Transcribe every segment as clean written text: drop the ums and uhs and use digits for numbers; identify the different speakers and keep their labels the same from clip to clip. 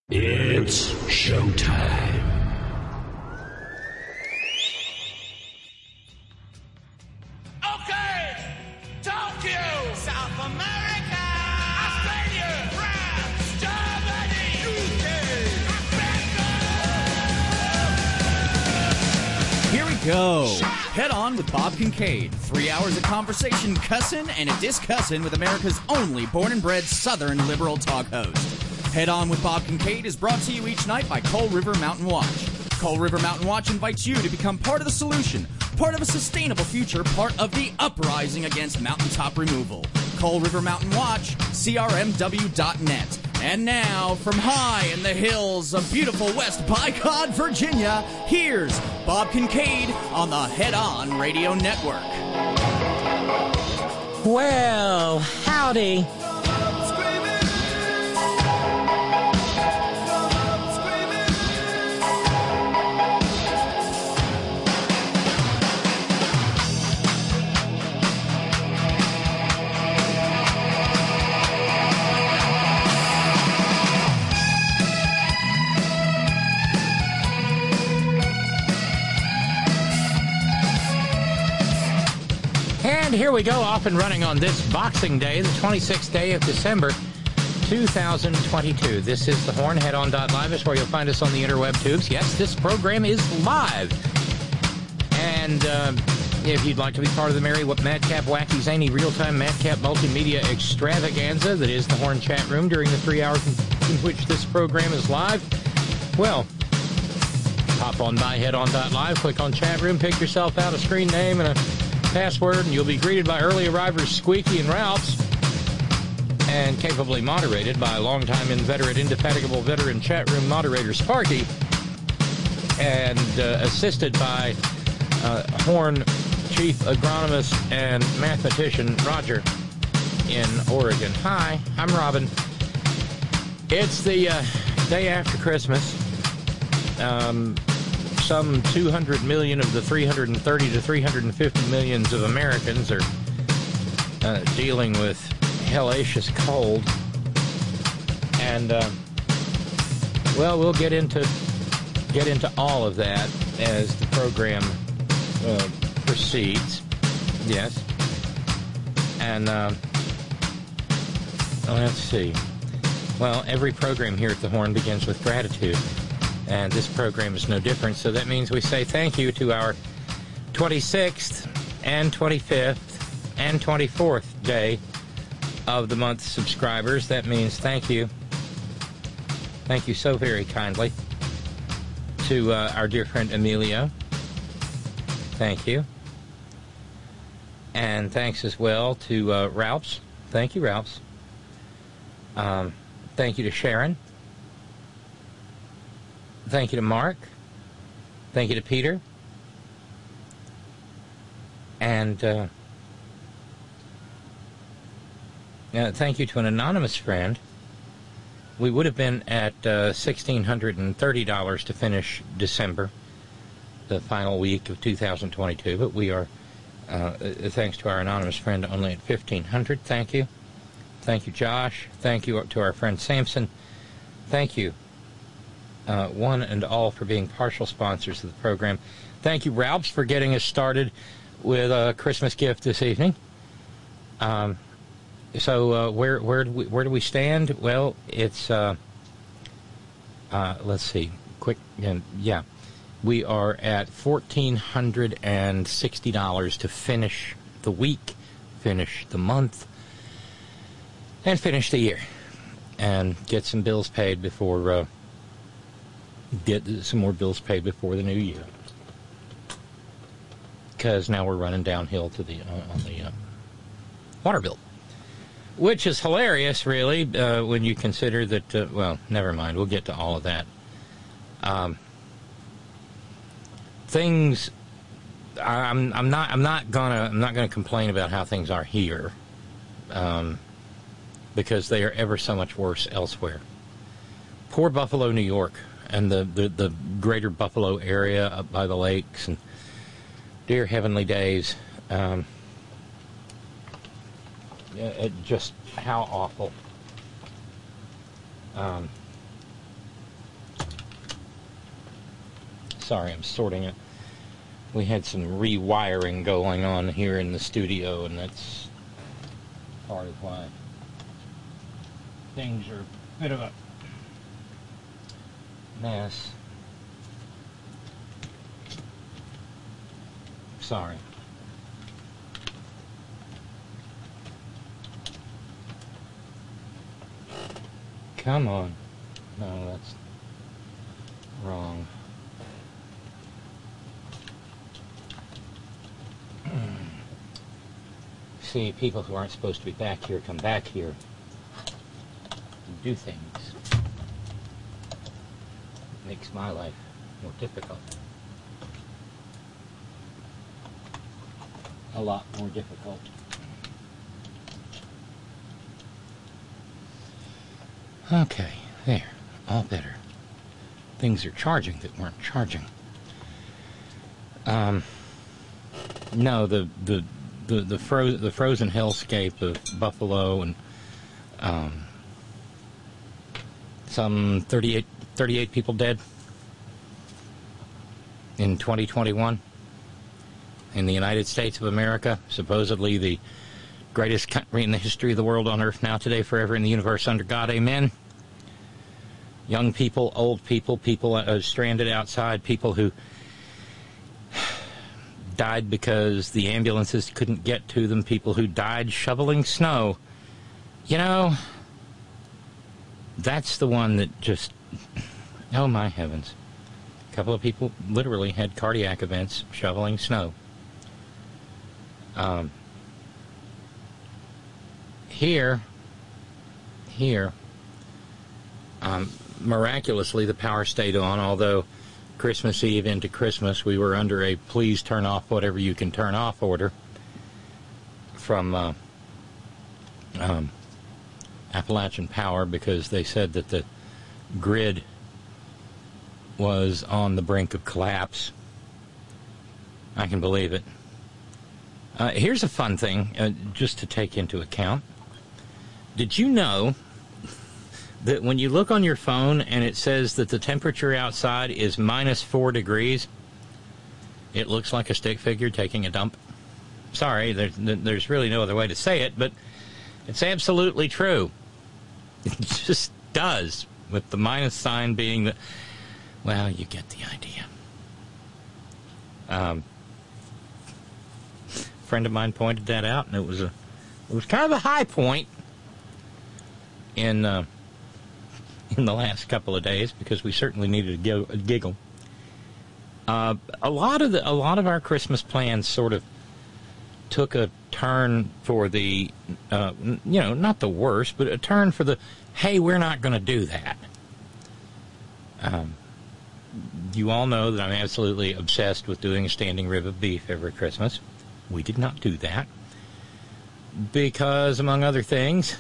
Speaker 1: It's showtime.
Speaker 2: Okay, Tokyo, South America, Australia, France, Germany, UK, America.
Speaker 3: Here we go. Head On with Bob Kincaid. 3 hours of conversation, cussin' and a discussin' with America's only born and bred Southern liberal talk host. Head On with Bob Kincaid is brought to you each night by Coal River Mountain Watch. Coal River Mountain Watch invites you to become part of the solution, part of a sustainable future, part of the uprising against mountaintop removal. Coal River Mountain Watch, crmw.net. And now, from high in the hills of beautiful West Bicod, Virginia, here's Bob Kincaid on the Head On Radio Network.
Speaker 4: Well, howdy. And here we go, off and running on this Boxing Day, the 26th day of December, 2022. This is The Horn. HeadOn.live is where you'll find us on the interweb tubes. Yes, this program is live. And if you'd like to be part of the merry, madcap, wacky, zany, real-time, madcap multimedia extravaganza that is The Horn chat room during the 3 hours in which this program is live, well, hop on by HeadOn.live, click on chat room, pick yourself out a screen name and a password, and you'll be greeted by early arrivers Squeaky and Ralphs, and capably moderated by longtime inveterate, indefatigable veteran chat room moderator Sparky, and assisted by Horn chief agronomist and mathematician Roger in Oregon. Hi, I'm Robin. It's the day after Christmas. Some 200 million of the 330 to 350 millions of Americans are dealing with hellacious cold. And, well, we'll get into all of that as the program proceeds. Yes. And, let's see. Well, every program here at the Horn begins with gratitude. And this program is no different, so that means we say thank you to our 26th and 25th and 24th day of the month subscribers. That means thank you so very kindly to our dear friend Emilio. Thank you. And thanks as well to Ralphs. Thank you, Ralphs. Thank you to Sharon. Thank you to Mark. Thank you to Peter. And thank you to an anonymous friend. We would have been at $1,630 to finish December, the final week of 2022, but we are, thanks to our anonymous friend, only at $1,500. Thank you. Thank you, Josh. Thank you to our friend Samson. Thank you. One and all for being partial sponsors of the program. Thank you, Ralphs, for getting us started with a Christmas gift this evening. So where do we stand? Well, it's let's see, quick, yeah, we are at $1,460 to finish the week, finish the month, and finish the year, and get some bills paid before. Get some more bills paid before the new year, because now we're running downhill to the on the water bill, which is hilarious, really, when you consider that. Well, never mind. We'll get to all of that. Things. I'm not gonna complain about how things are here, because they are ever so much worse elsewhere. Poor Buffalo, New York. And the greater Buffalo area up by the lakes, and dear heavenly days, just how awful. Sorry, I'm sorting it. We had some rewiring going on here in the studio, and that's part of why things are a bit of a mess. Sorry. Come on. No, that's wrong. See, people who aren't supposed to be back here come back here and do things. It makes my life more difficult. A lot more difficult. Okay, there. All better. Things are charging that weren't charging. No, the frozen hellscape of Buffalo and some 38 people dead in 2021 in the United States of America, supposedly the greatest country in the history of the world, on earth, now, today, forever, in the universe, under God, amen. Young people, old people, people stranded outside, people who died because the ambulances couldn't get to them, people who died shoveling snow. You know, that's the one that just, oh my heavens. A couple of people literally had cardiac events shoveling snow. Here, miraculously the power stayed on, although Christmas Eve into Christmas we were under a please turn off whatever you can turn off order from Appalachian Power, because they said that the grid was on the brink of collapse. I can believe it. Here's a fun thing just to take into account. Did you know that when you look on your phone and it says that the temperature outside is -4 degrees, it looks like a stick figure taking a dump? Sorry, there's really no other way to say it, but it's absolutely true. It just does, with the minus sign being the... Well, you get the idea. A friend of mine pointed that out, and it was kind of a high point in the last couple of days, because we certainly needed a giggle. A lot of our Christmas plans sort of took a turn for the, not the worst, but a turn for the, hey, we're not going to do that. You all know that I'm absolutely obsessed with doing a standing rib of beef every Christmas. We did not do that because, among other things,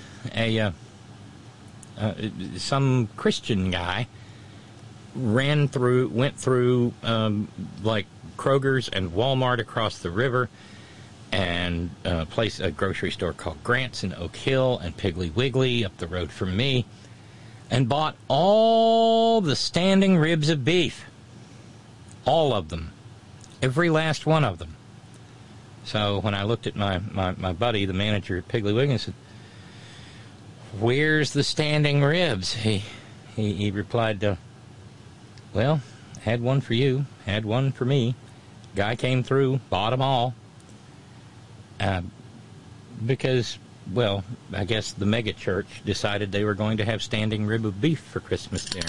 Speaker 4: some Christian guy went through like Kroger's and Walmart across the river, and a grocery store called Grant's in Oak Hill, and Piggly Wiggly up the road from me, and bought all the standing ribs of beef. All of them. Every last one of them. So when I looked at my buddy, the manager at Piggly Wiggly, and said, "Where's the standing ribs?" He replied, "Well, had one for you, had one for me. Guy came through, bought them all. Because, well, I guess the mega church decided they were going to have standing rib of beef for Christmas dinner.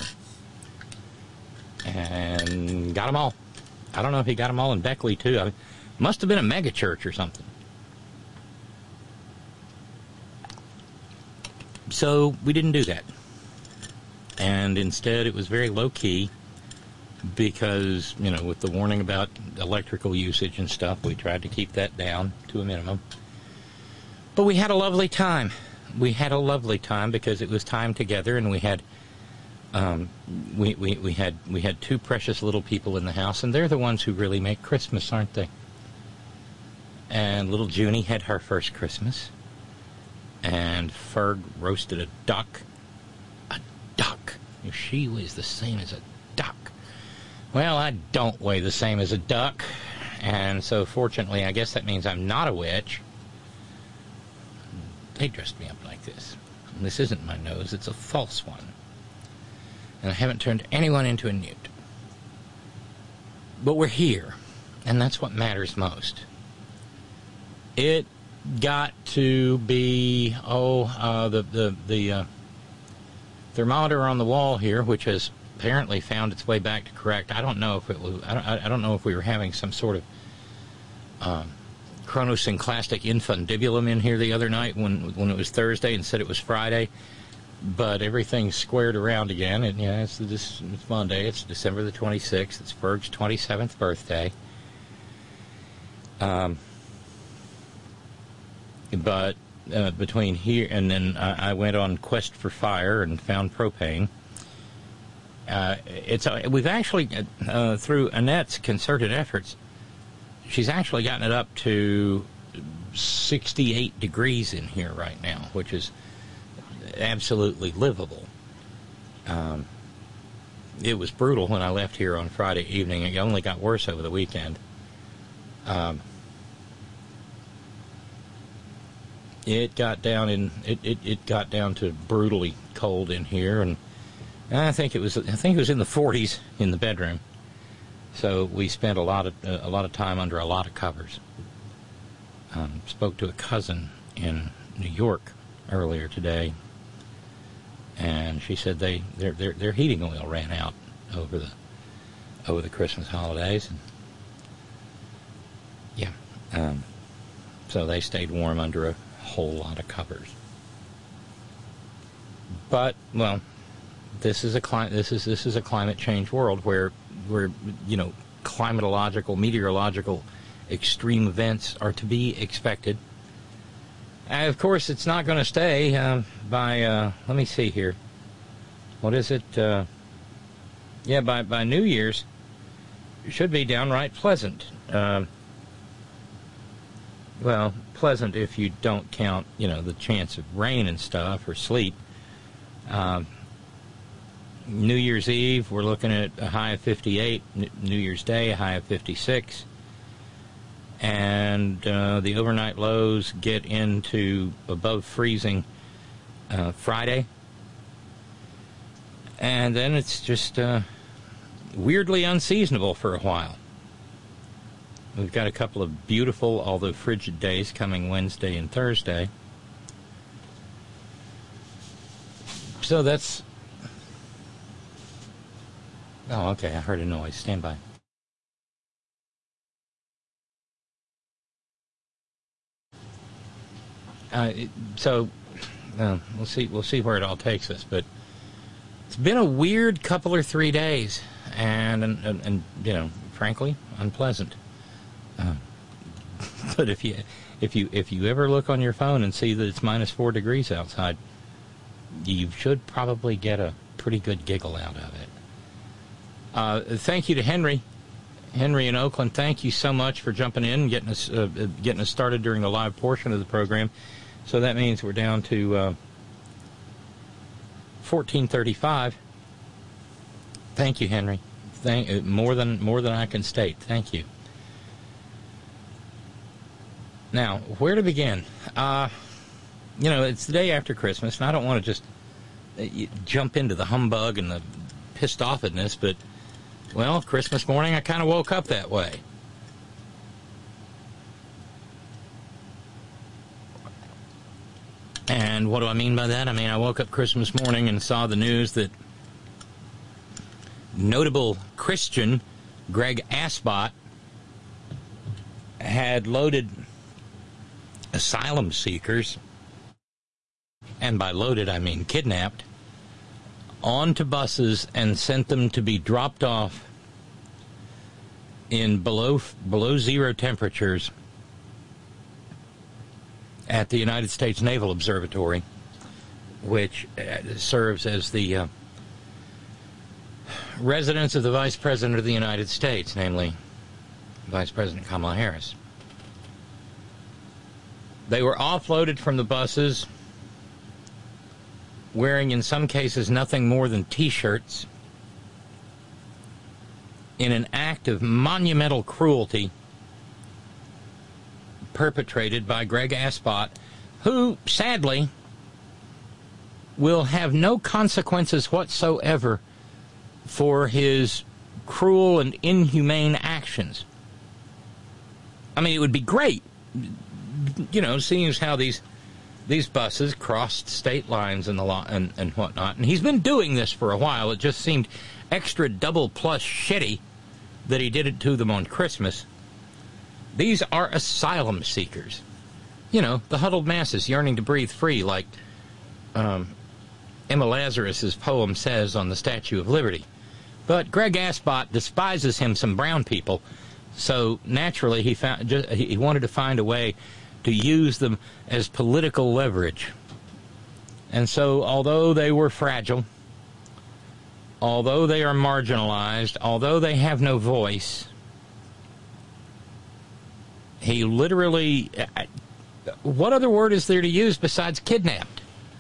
Speaker 4: And got them all. I don't know if he got them all in Beckley, too. I mean, must have been a mega church or something. So we didn't do that. And instead, it was very low-key because, with the warning about electrical usage and stuff, we tried to keep that down to a minimum. But we had a lovely time. We had a lovely time because it was time together, and we had we had two precious little people in the house, and they're the ones who really make Christmas, aren't they? And little Junie had her first Christmas, and Ferg roasted a duck. A duck. She was the same as a duck. Well, I don't weigh the same as a duck, and so fortunately, I guess that means I'm not a witch. They dressed me up like this. And this isn't my nose, it's a false one. And I haven't turned anyone into a newt. But we're here, and that's what matters most. It got to be, the thermometer on the wall here, which has apparently found its way back to correct. I don't know if it was. I don't know if we were having some sort of chronosynclastic infundibulum in here the other night when it was Thursday and said it was Friday. But everything's squared around again, and yeah, it's Monday. It's December the 26th. It's Ferg's 27th birthday. But between here and then, I went on quest for fire and found propane. We've actually through Annette's concerted efforts, she's actually gotten it up to 68 degrees in here right now, which is absolutely livable. It was brutal when I left here on Friday evening. It only got worse over the weekend. It got down to brutally cold in here, and I think it was in the 40s in the bedroom. So we spent a lot of time under a lot of covers. Spoke to a cousin in New York earlier today, and she said their heating oil ran out over the Christmas holidays, and yeah, so they stayed warm under a whole lot of covers. But well, this is a climate change world where climatological, meteorological extreme events are to be expected. And of course, it's not going to stay by, let me see here. What is it? By New Year's, it should be downright pleasant. Well, pleasant if you don't count, the chance of rain and stuff or sleet. New Year's Eve, we're looking at a high of 58. New Year's Day, a high of 56. And the overnight lows get into above freezing Friday. And then it's just weirdly unseasonable for a while. We've got a couple of beautiful, although frigid days coming Wednesday and Thursday. So that's... Oh, okay, I heard a noise. Stand by. We'll see where it all takes us, but it's been a weird couple or 3 days, and frankly, unpleasant. But if you ever look on your phone and see that it's minus 4 degrees outside, you should probably get a pretty good giggle out of it. Thank you to Henry in Oakland. Thank you so much for jumping in and getting us started during the live portion of the program. So that means we're down to 1435. Thank you, Henry. More than I can state. Thank you. Now, where to begin? It's the day after Christmas, and I don't want to just jump into the humbug and the pissed offedness, but, well, Christmas morning I kind of woke up that way. And what do I mean by that? I mean, I woke up Christmas morning and saw the news that notable Christian Greg Asbot had loaded asylum seekers, and by loaded I mean kidnapped, onto buses and sent them to be dropped off in below zero temperatures at the United States Naval Observatory, which serves as the residence of the Vice President of the United States, namely Vice President Kamala Harris. They were offloaded from the buses wearing, in some cases, nothing more than T-shirts in an act of monumental cruelty perpetrated by Greg Asbot, who, sadly, will have no consequences whatsoever for his cruel and inhumane actions. I mean, it would be great, you know, seeing as how these buses crossed state lines and and whatnot. And he's been doing this for a while. It just seemed extra double plus shitty that he did it to them on Christmas. These are asylum seekers. You know, the huddled masses yearning to breathe free, like Emma Lazarus's poem says on the Statue of Liberty. But Greg Asbot despises him some brown people, so naturally he wanted to find a way to use them as political leverage. And so, although they were fragile, although they are marginalized, although they have no voice, he literally, what other word is there to use besides kidnapped?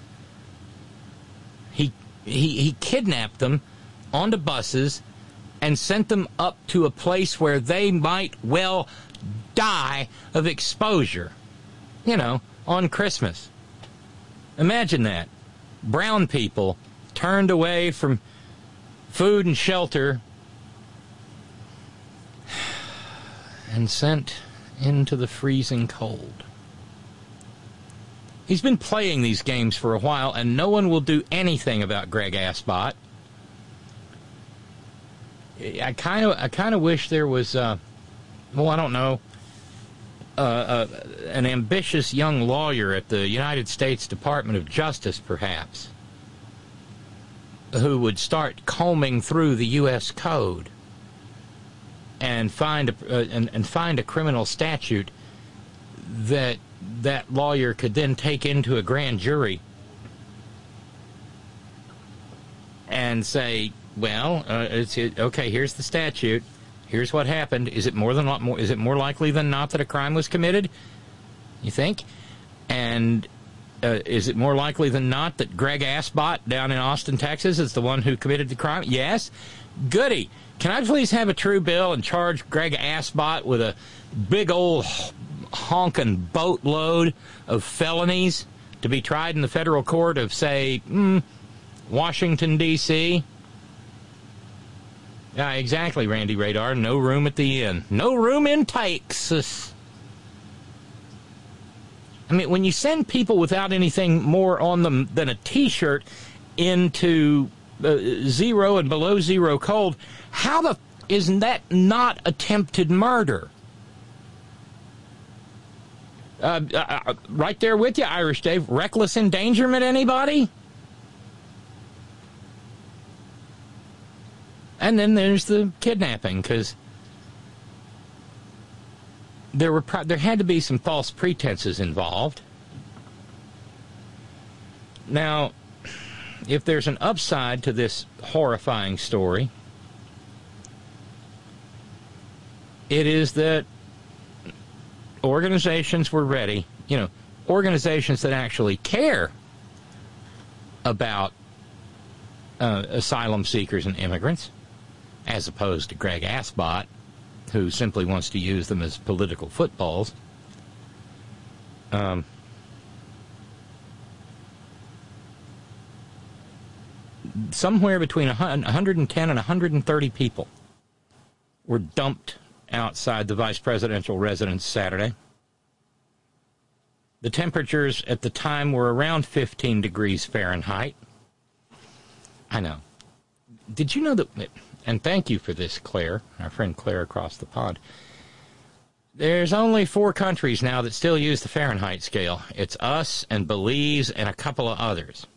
Speaker 4: He kidnapped them onto buses and sent them up to a place where they might well die of exposure, you know, on Christmas. Imagine that. Brown people turned away from food and shelter and sent into the freezing cold. He's been playing these games for a while, and no one will do anything about Greg Asbot. I kind of wish there was, I don't know, an ambitious young lawyer at the United States Department of Justice, perhaps, who would start combing through the U.S. Code and find a criminal statute that lawyer could then take into a grand jury and say, well, okay, here's the statute. Here's what happened. Is it more likely than not that a crime was committed? You think? And is it more likely than not that Greg Asbot down in Austin, Texas, is the one who committed the crime? Yes. Goody. Can I please have a true bill and charge Greg Asbot with a big old honking boatload of felonies to be tried in the federal court of, say, Washington, D.C.? Yeah, exactly, Randy Radar. No room at the inn. No room in Texas. I mean, when you send people without anything more on them than a T-shirt into zero and below zero cold, how isn't that not attempted murder? Right there with you, Irish Dave. Reckless endangerment, anybody? And then there's the kidnapping, because there had to be some false pretenses involved. Now, if there's an upside to this horrifying story, it is that organizations were ready, organizations that actually care about asylum seekers and immigrants, as opposed to Greg Asbot, who simply wants to use them as political footballs. Somewhere between 110 and 130 people were dumped outside the vice presidential residence Saturday. The temperatures at the time were around 15 degrees Fahrenheit. I know. Did you know that... And thank you for this, Claire, our friend Claire across the pond. There's only 4 countries now that still use the Fahrenheit scale. It's us and Belize and a couple of others.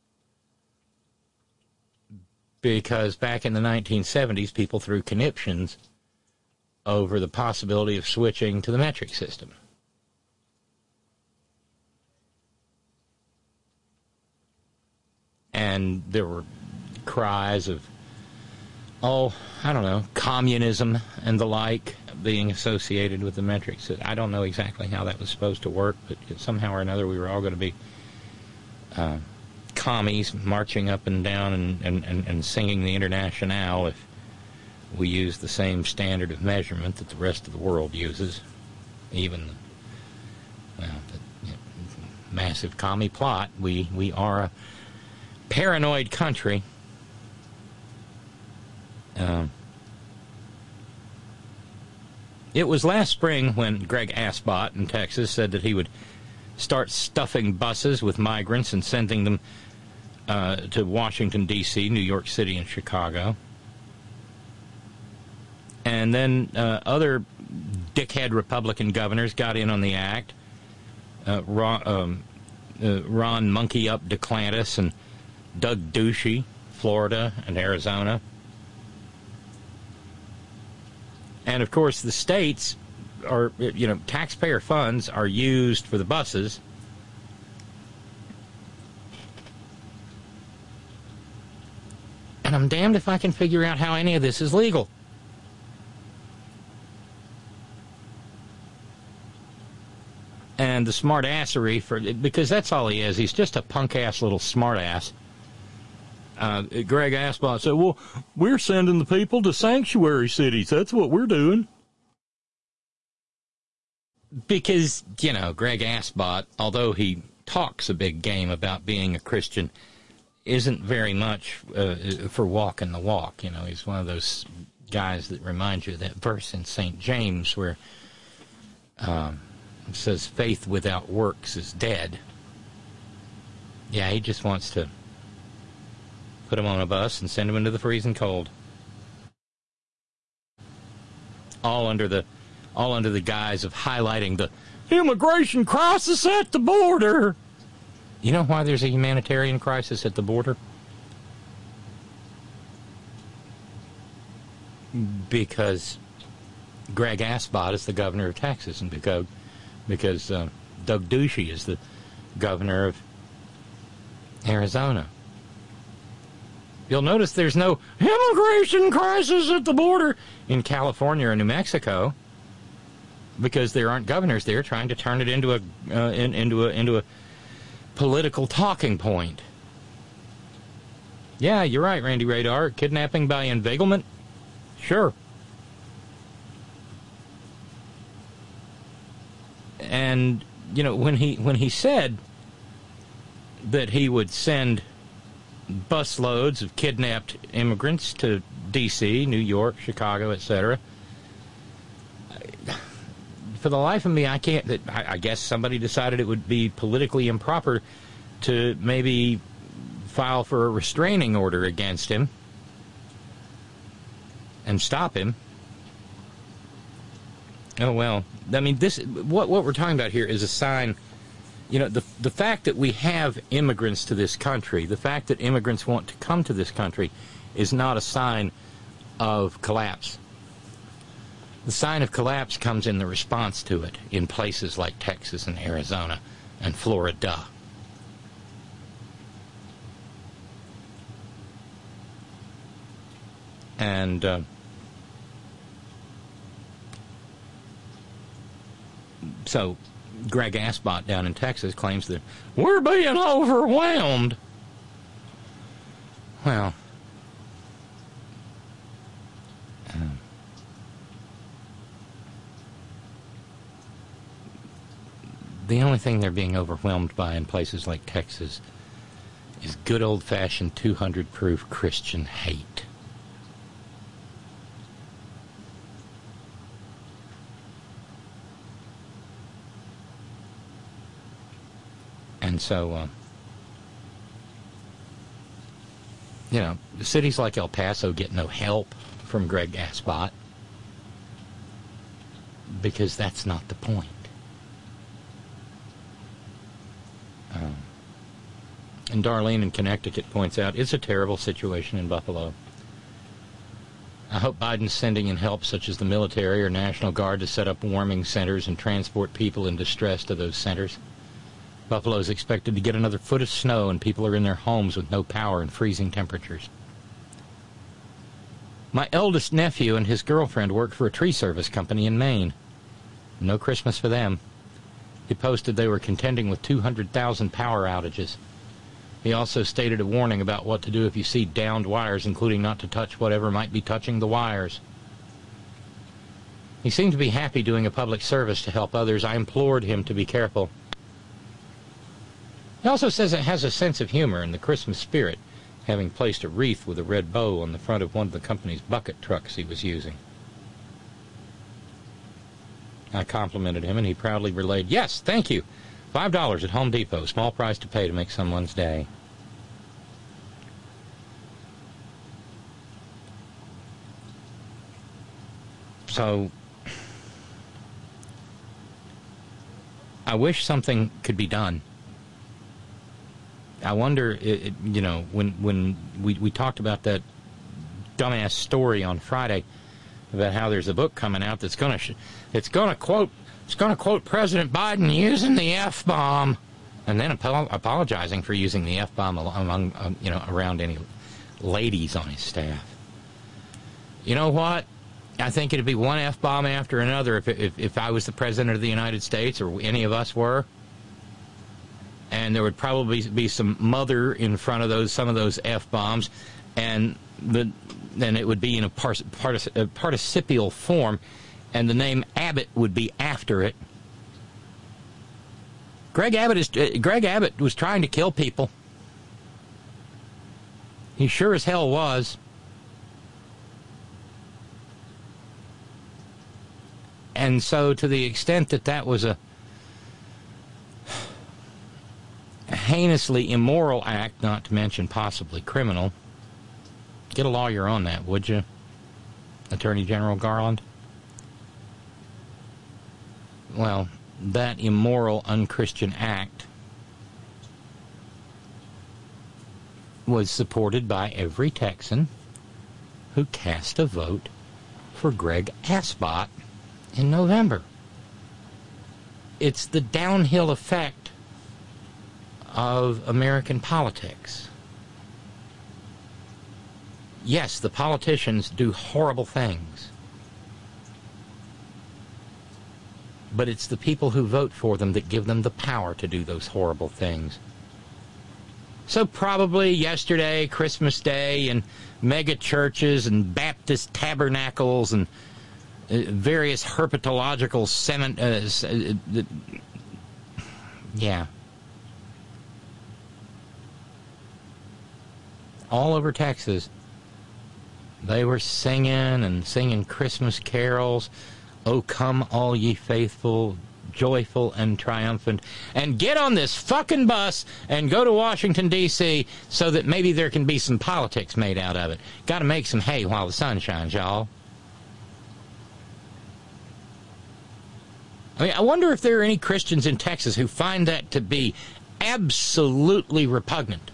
Speaker 4: Because back in the 1970s, people threw conniptions over the possibility of switching to the metric system. And there were cries of, communism and the like being associated with the metric system. I don't know exactly how that was supposed to work, but somehow or another we were all going to be commies marching up and down and singing the Internationale if we use the same standard of measurement that the rest of the world uses. Even, the massive commie plot. We are a paranoid country. It was last spring when Greg Asbot in Texas said that he would start stuffing buses with migrants and sending them to Washington, D.C., New York City, and Chicago. And then other dickhead Republican governors got in on the act. Ron Monkey Up DeClantis and Doug Ducey, Florida and Arizona. And, of course, the states are, taxpayer funds are used for the buses. And I'm damned if I can figure out how any of this is legal. And the smartassery, because that's all he is. He's just a punk-ass little smartass. Greg Asbot said, well, we're sending the people to sanctuary cities. That's what we're doing. Because, Greg Asbot, although he talks a big game about being a Christian, isn't very much for walking the walk. He's one of those guys that remind you of that verse in St. James where it says, faith without works is dead. Yeah, he just wants to put him on a bus and send him into the freezing cold. All under the guise of highlighting the immigration crisis at the border. You know why there's a humanitarian crisis at the border? Because Greg Asbot is the governor of Texas, and because Doug Ducey is the governor of Arizona. You'll notice there's no immigration crisis at the border in California or New Mexico because there aren't governors there trying to turn it into a political talking point. Yeah, you're right, Randy Radar. Kidnapping by inveiglement? Sure. And, when he said that he would send busloads of kidnapped immigrants to D.C., New York, Chicago, etc., for the life of me, I can't. I guess somebody decided it would be politically improper to maybe file for a restraining order against him and stop him. Oh, well, I mean, what we're talking about here is a sign, the fact that we have immigrants to this country, the fact that immigrants want to come to this country is not a sign of collapse. The sign of collapse comes in the response to it in places like Texas and Arizona and Florida. And so Greg Asbot down in Texas claims that we're being overwhelmed. Well, the only thing they're being overwhelmed by in places like Texas is good old-fashioned 200-proof Christian hate. And so, cities like El Paso get no help from Greg Asbot because that's not the point. And Darlene in Connecticut points out, it's a terrible situation in Buffalo. I hope Biden's sending in help such as the military or National Guard to set up warming centers and transport people in distress to those centers. Buffalo is expected to get another foot of snow and people are in their homes with no power and freezing temperatures. My eldest nephew and his girlfriend work for a tree service company in Maine. No Christmas for them. He posted they were contending with 200,000 power outages. He also stated a warning about what to do if you see downed wires, including not to touch whatever might be touching the wires. He seemed to be happy doing a public service to help others. I implored him to be careful. He also says it has a sense of humor in the Christmas spirit, having placed a wreath with a red bow on the front of one of the company's bucket trucks he was using. I complimented him, and he proudly relayed, "Yes, thank you. $5 at Home Depot, small price to pay to make someone's day." So, I wish something could be done. I wonder, when we talked about that dumbass story on Friday about how there's a book coming out that's going to quote President Biden using the F-bomb, and then apologizing for using the F-bomb among around any ladies on his staff. You know what? I think it'd be one F-bomb after another if I was the President of the United States, or any of us were. And there would probably be some mother in front of some of those F-bombs, and then it would be in a participial form, and the name Abbott would be after it. Greg Abbott was trying to kill people. He sure as hell was. And so, to the extent that was a heinously immoral act, not to mention possibly criminal, get a lawyer on that, would you, Attorney General Garland? Well, that immoral, unchristian act was supported by every Texan who cast a vote for Greg Asbot in November. It's the downhill effect of American politics. Yes, the politicians do horrible things, but it's the people who vote for them that give them the power to do those horrible things. So probably yesterday, Christmas Day, and mega churches and Baptist tabernacles and various herpetological all over Texas, they were singing Christmas carols. "Oh, come all ye faithful, joyful and triumphant, and get on this fucking bus and go to Washington, D.C., so that maybe there can be some politics made out of it. Got to make some hay while the sun shines, y'all." I mean, I wonder if there are any Christians in Texas who find that to be absolutely repugnant.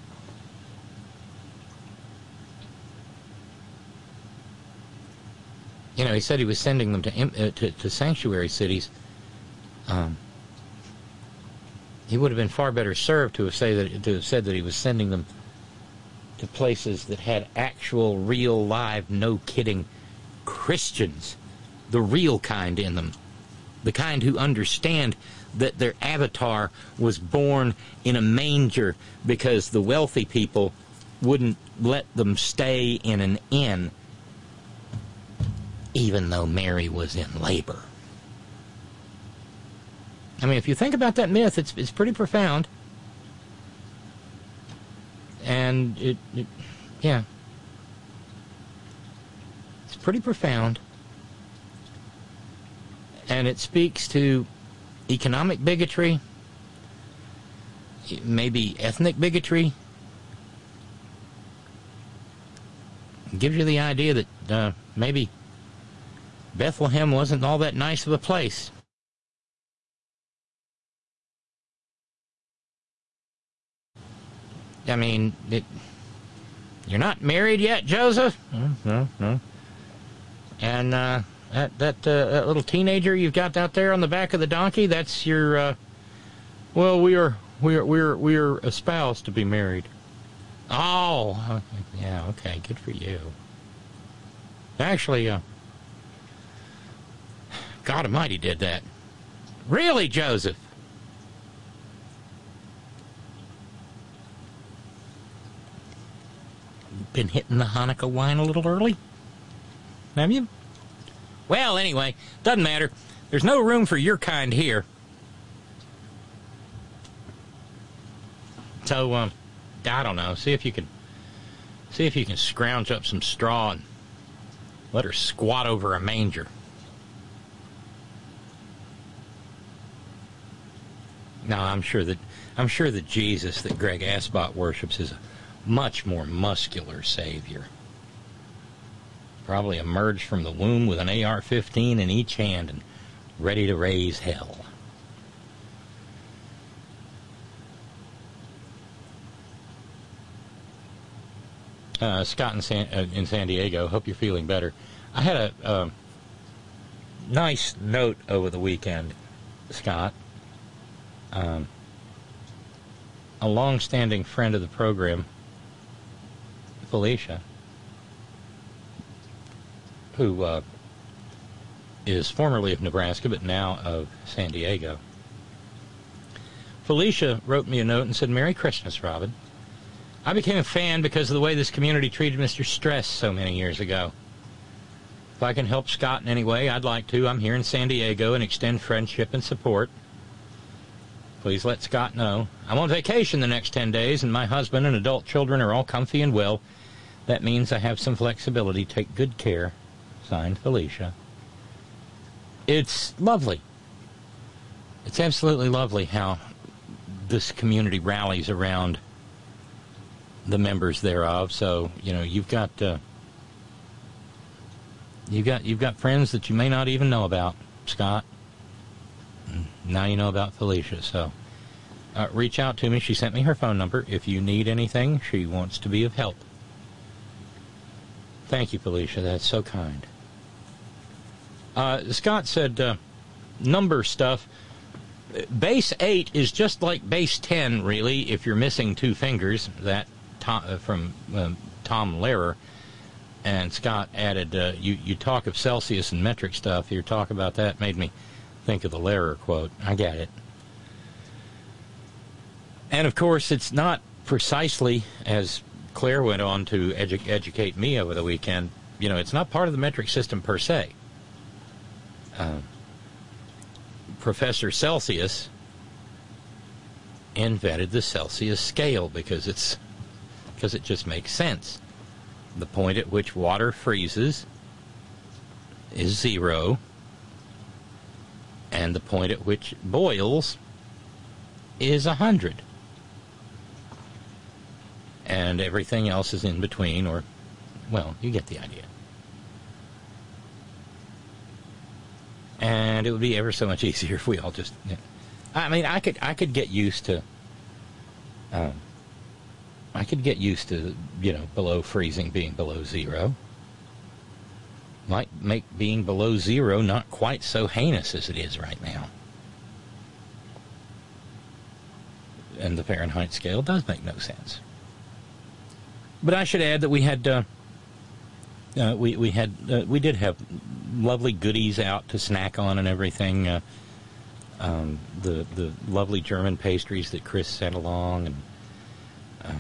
Speaker 4: He said he was sending them to sanctuary cities. He would have been far better served to have said that he was sending them to places that had actual, real, live, no kidding Christians, the real kind in them, the kind who understand that their avatar was born in a manger because the wealthy people wouldn't let them stay in an inn, even though Mary was in labor. I mean, if you think about that myth, it's pretty profound. And it's pretty profound. And it speaks to economic bigotry, maybe ethnic bigotry. It gives you the idea that maybe Bethlehem wasn't all that nice of a place. I mean, you're not married yet, Joseph? No. And that little teenager you've got out there on the back of the donkey, that's your, well, we're espoused to be married. Oh, yeah, okay, good for you. Actually, God Almighty did that. Really, Joseph? been hitting the Hanukkah wine a little early? Have you? Well, anyway, doesn't matter. There's no room for your kind here. So, I don't know. See if you can scrounge up some straw and let her squat over a manger. No, I'm sure that Jesus that Greg Asbot worships is a much more muscular Savior. Probably emerged from the womb with an AR-15 in each hand and ready to raise hell. Scott in San Diego, hope you're feeling better. I had a nice note over the weekend, Scott. A long-standing friend of the program, Felicia, who is formerly of Nebraska but now of San Diego. Felicia wrote me a note and said, "Merry Christmas, Robin. I became a fan because of the way this community treated Mr. Stress so many years ago. If I can help Scott in any way, I'd like to. I'm here in San Diego and extend friendship and support. Please let Scott know. I'm on vacation the next 10 days, and my husband and adult children are all comfy and well. That means I have some flexibility. Take good care." Signed, Felicia. It's lovely. It's absolutely lovely how this community rallies around the members thereof. So, you've got friends that you may not even know about, Scott. Now you know about Felicia. So reach out to me. She sent me her phone number. If you need anything, she wants to be of help. Thank you, Felicia. That's so kind. Scott said, number stuff. Base 8 is just like base 10, really, if you're missing 2 fingers. That from Tom Lehrer. And Scott added, you talk of Celsius and metric stuff. Your talk about that made me think of the Lehrer quote. I get it. And, of course, it's not precisely, as Claire went on to educate me over the weekend, it's not part of the metric system per se. Professor Celsius invented the Celsius scale because it just makes sense. The point at which water freezes is 0, and the point at which it boils is 100. And everything else is in between, or, well, you get the idea. And it would be ever so much easier if we all just... I could get used to... below freezing being below 0. Might make being below 0 not quite so heinous as it is right now. And the Fahrenheit scale does make no sense. But I should add that we had we did have lovely goodies out to snack on and everything. The lovely German pastries that Chris sent along, and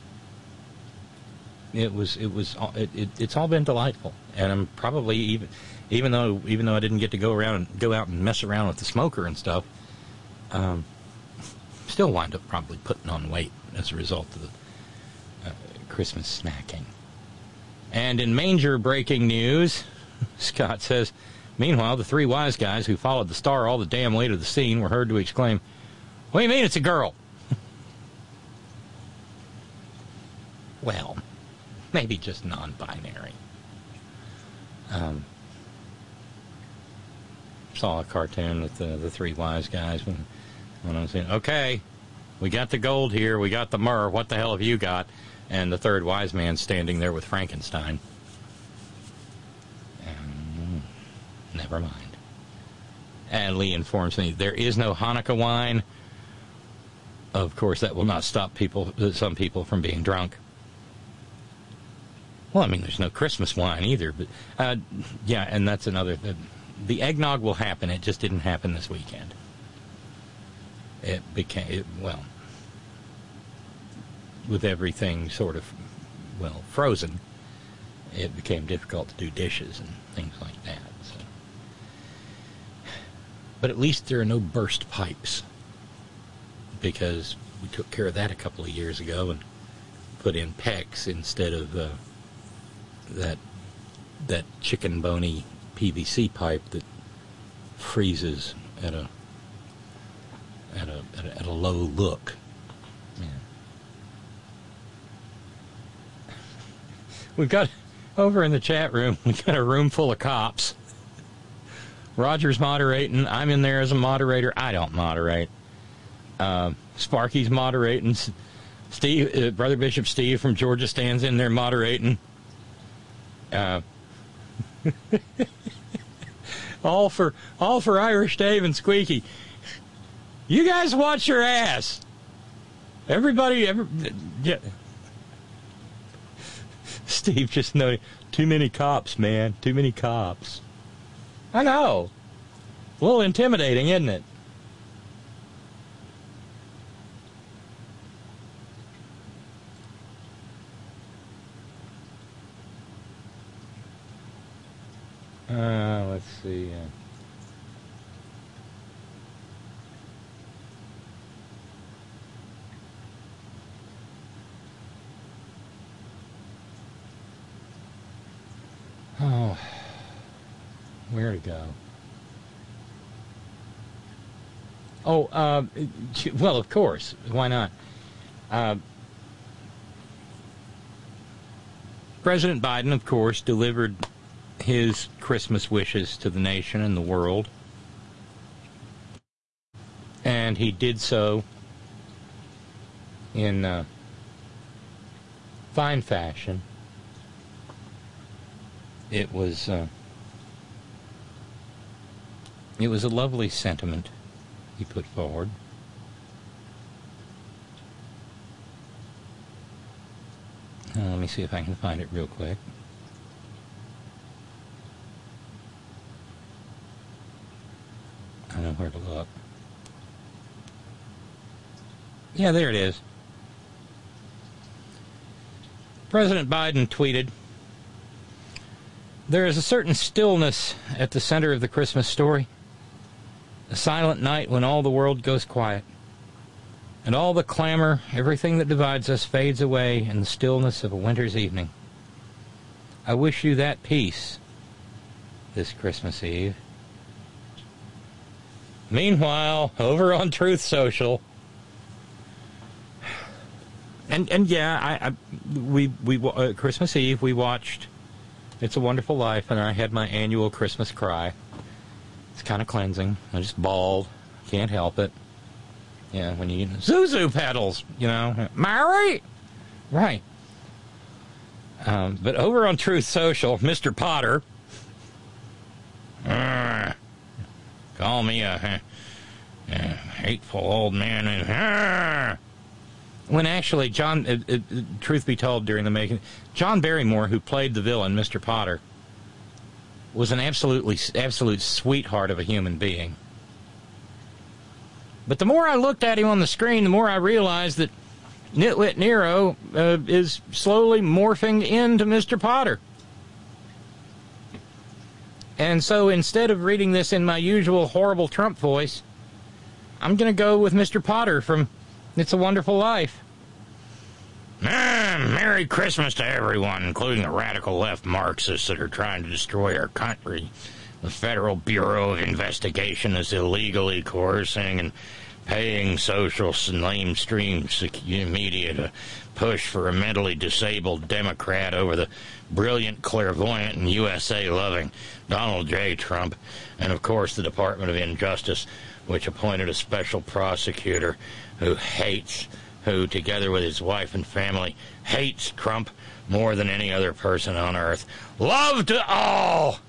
Speaker 4: it's all been delightful. And I'm probably even though I didn't get to go out and mess around with the smoker and stuff, still wind up probably putting on weight as a result of the Christmas snacking. And in manger breaking news, Scott says, meanwhile, the 3 wise guys who followed the star all the damn way to the scene were heard to exclaim, "What do you mean it's a girl?" Well, maybe just non-binary. Saw a cartoon with the 3 wise guys when I was saying, "Okay, we got the gold here, we got the myrrh, what the hell have you got?" And the 3rd wise man standing there with Frankenstein. Never mind. And Lee informs me there is no Hanukkah wine. Of course, that will not stop some people from being drunk. Well, I mean, there's no Christmas wine either. But yeah, and that's another. The eggnog will happen. It just didn't happen this weekend. With everything sort of well, frozen, it became difficult to do dishes and things like that. So. But at least there are no burst pipes, because we took care of that a couple of years ago and put in PEX instead of that chicken bony PVC pipe that freezes at a low look. Yeah. We've got over in the chat room. We've got a room full of cops. Roger's moderating. I'm in there as a moderator. I don't moderate. Sparky's moderating. Steve, Brother Bishop Steve from Georgia stands in there moderating. All for Irish Dave and Squeaky. You guys watch your ass. Yeah. Steve just noted, too many cops, man. Too many cops. I know. A little intimidating, isn't it? Let's see. Oh, where to go? Oh, well, of course. Why not? President Biden, of course, delivered his Christmas wishes to the nation and the world. And he did so in fine fashion. It was a lovely sentiment he put forward. Let me see if I can find it real quick. I know where to look. Yeah, there it is. President Biden tweeted, "There is a certain stillness at the center of the Christmas story. A silent night when all the world goes quiet. And all the clamor, everything that divides us fades away in the stillness of a winter's evening. I wish you that peace this Christmas Eve." Meanwhile, over on Truth Social, and yeah, we Christmas Eve we watched It's a Wonderful Life, and I had my annual Christmas cry. It's kind of cleansing. I just bawled. Can't help it. Yeah, when you Zuzu pedals, Mary, right. But over on Truth Social, Mr. Potter. Call me a hateful old man. When actually, truth be told, during the making, John Barrymore, who played the villain, Mr. Potter, was an absolute sweetheart of a human being. But the more I looked at him on the screen, the more I realized that Nitwit Nero is slowly morphing into Mr. Potter. And so instead of reading this in my usual horrible Trump voice, I'm going to go with Mr. Potter from It's a Wonderful Life. Merry Christmas to everyone, including the radical left Marxists that are trying to destroy our country. The Federal Bureau of Investigation is illegally coercing and paying social and mainstream media to push for a mentally disabled Democrat over the brilliant, clairvoyant, and USA-loving Donald J. Trump, and of course the Department of Injustice, which appointed a special prosecutor who, together with his wife and family, hates Trump more than any other person on earth. Love to all!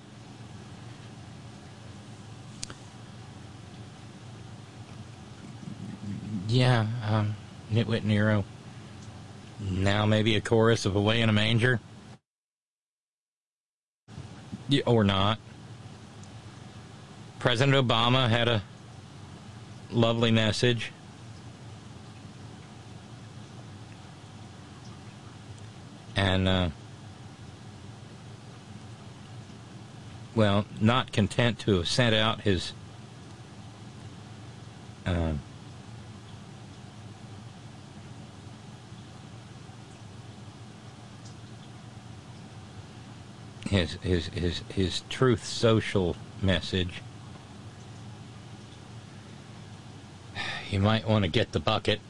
Speaker 4: Yeah, Nitwit Nero. Now maybe a chorus of Away in a Manger? Yeah, or not. President Obama had a lovely message. And, well, not content to have sent out his Truth Social message, you might want to get the bucket.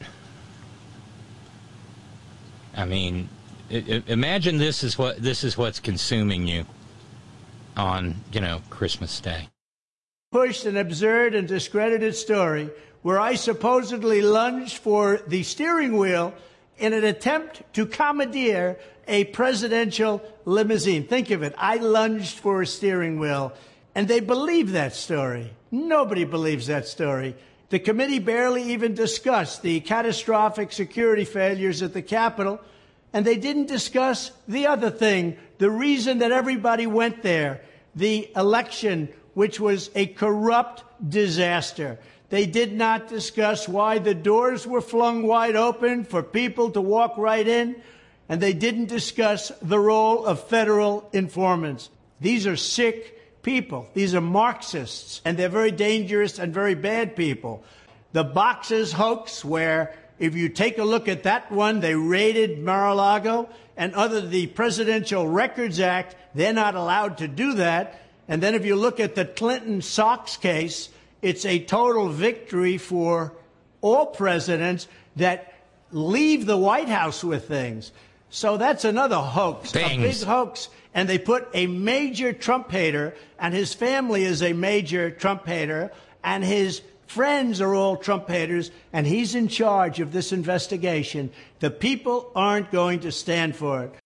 Speaker 4: I mean, imagine this is what's consuming you on, Christmas Day.
Speaker 5: Pushed an absurd and discredited story where I supposedly lunged for the steering wheel in an attempt to commandeer a presidential limousine. Think of it. I lunged for a steering wheel, and they believe that story. Nobody believes that story. The committee barely even discussed the catastrophic security failures at the Capitol, and they didn't discuss the other thing, the reason that everybody went there, the election, which was a corrupt disaster. They did not discuss why the doors were flung wide open for people to walk right in, and they didn't discuss the role of federal informants. These are sick people. These are Marxists, and they're very dangerous and very bad people. The Boxers hoax, where if you take a look at that one, they raided Mar-a-Lago, and under the Presidential Records Act, they're not allowed to do that. And then if you look at the Clinton Sox case, it's a total victory for all presidents that leave the White House with things. So that's another hoax, a big hoax. And they put a major Trump hater, and his family is a major Trump hater, and his friends are all Trump haters, and he's in charge of this investigation. The people aren't going to stand for it.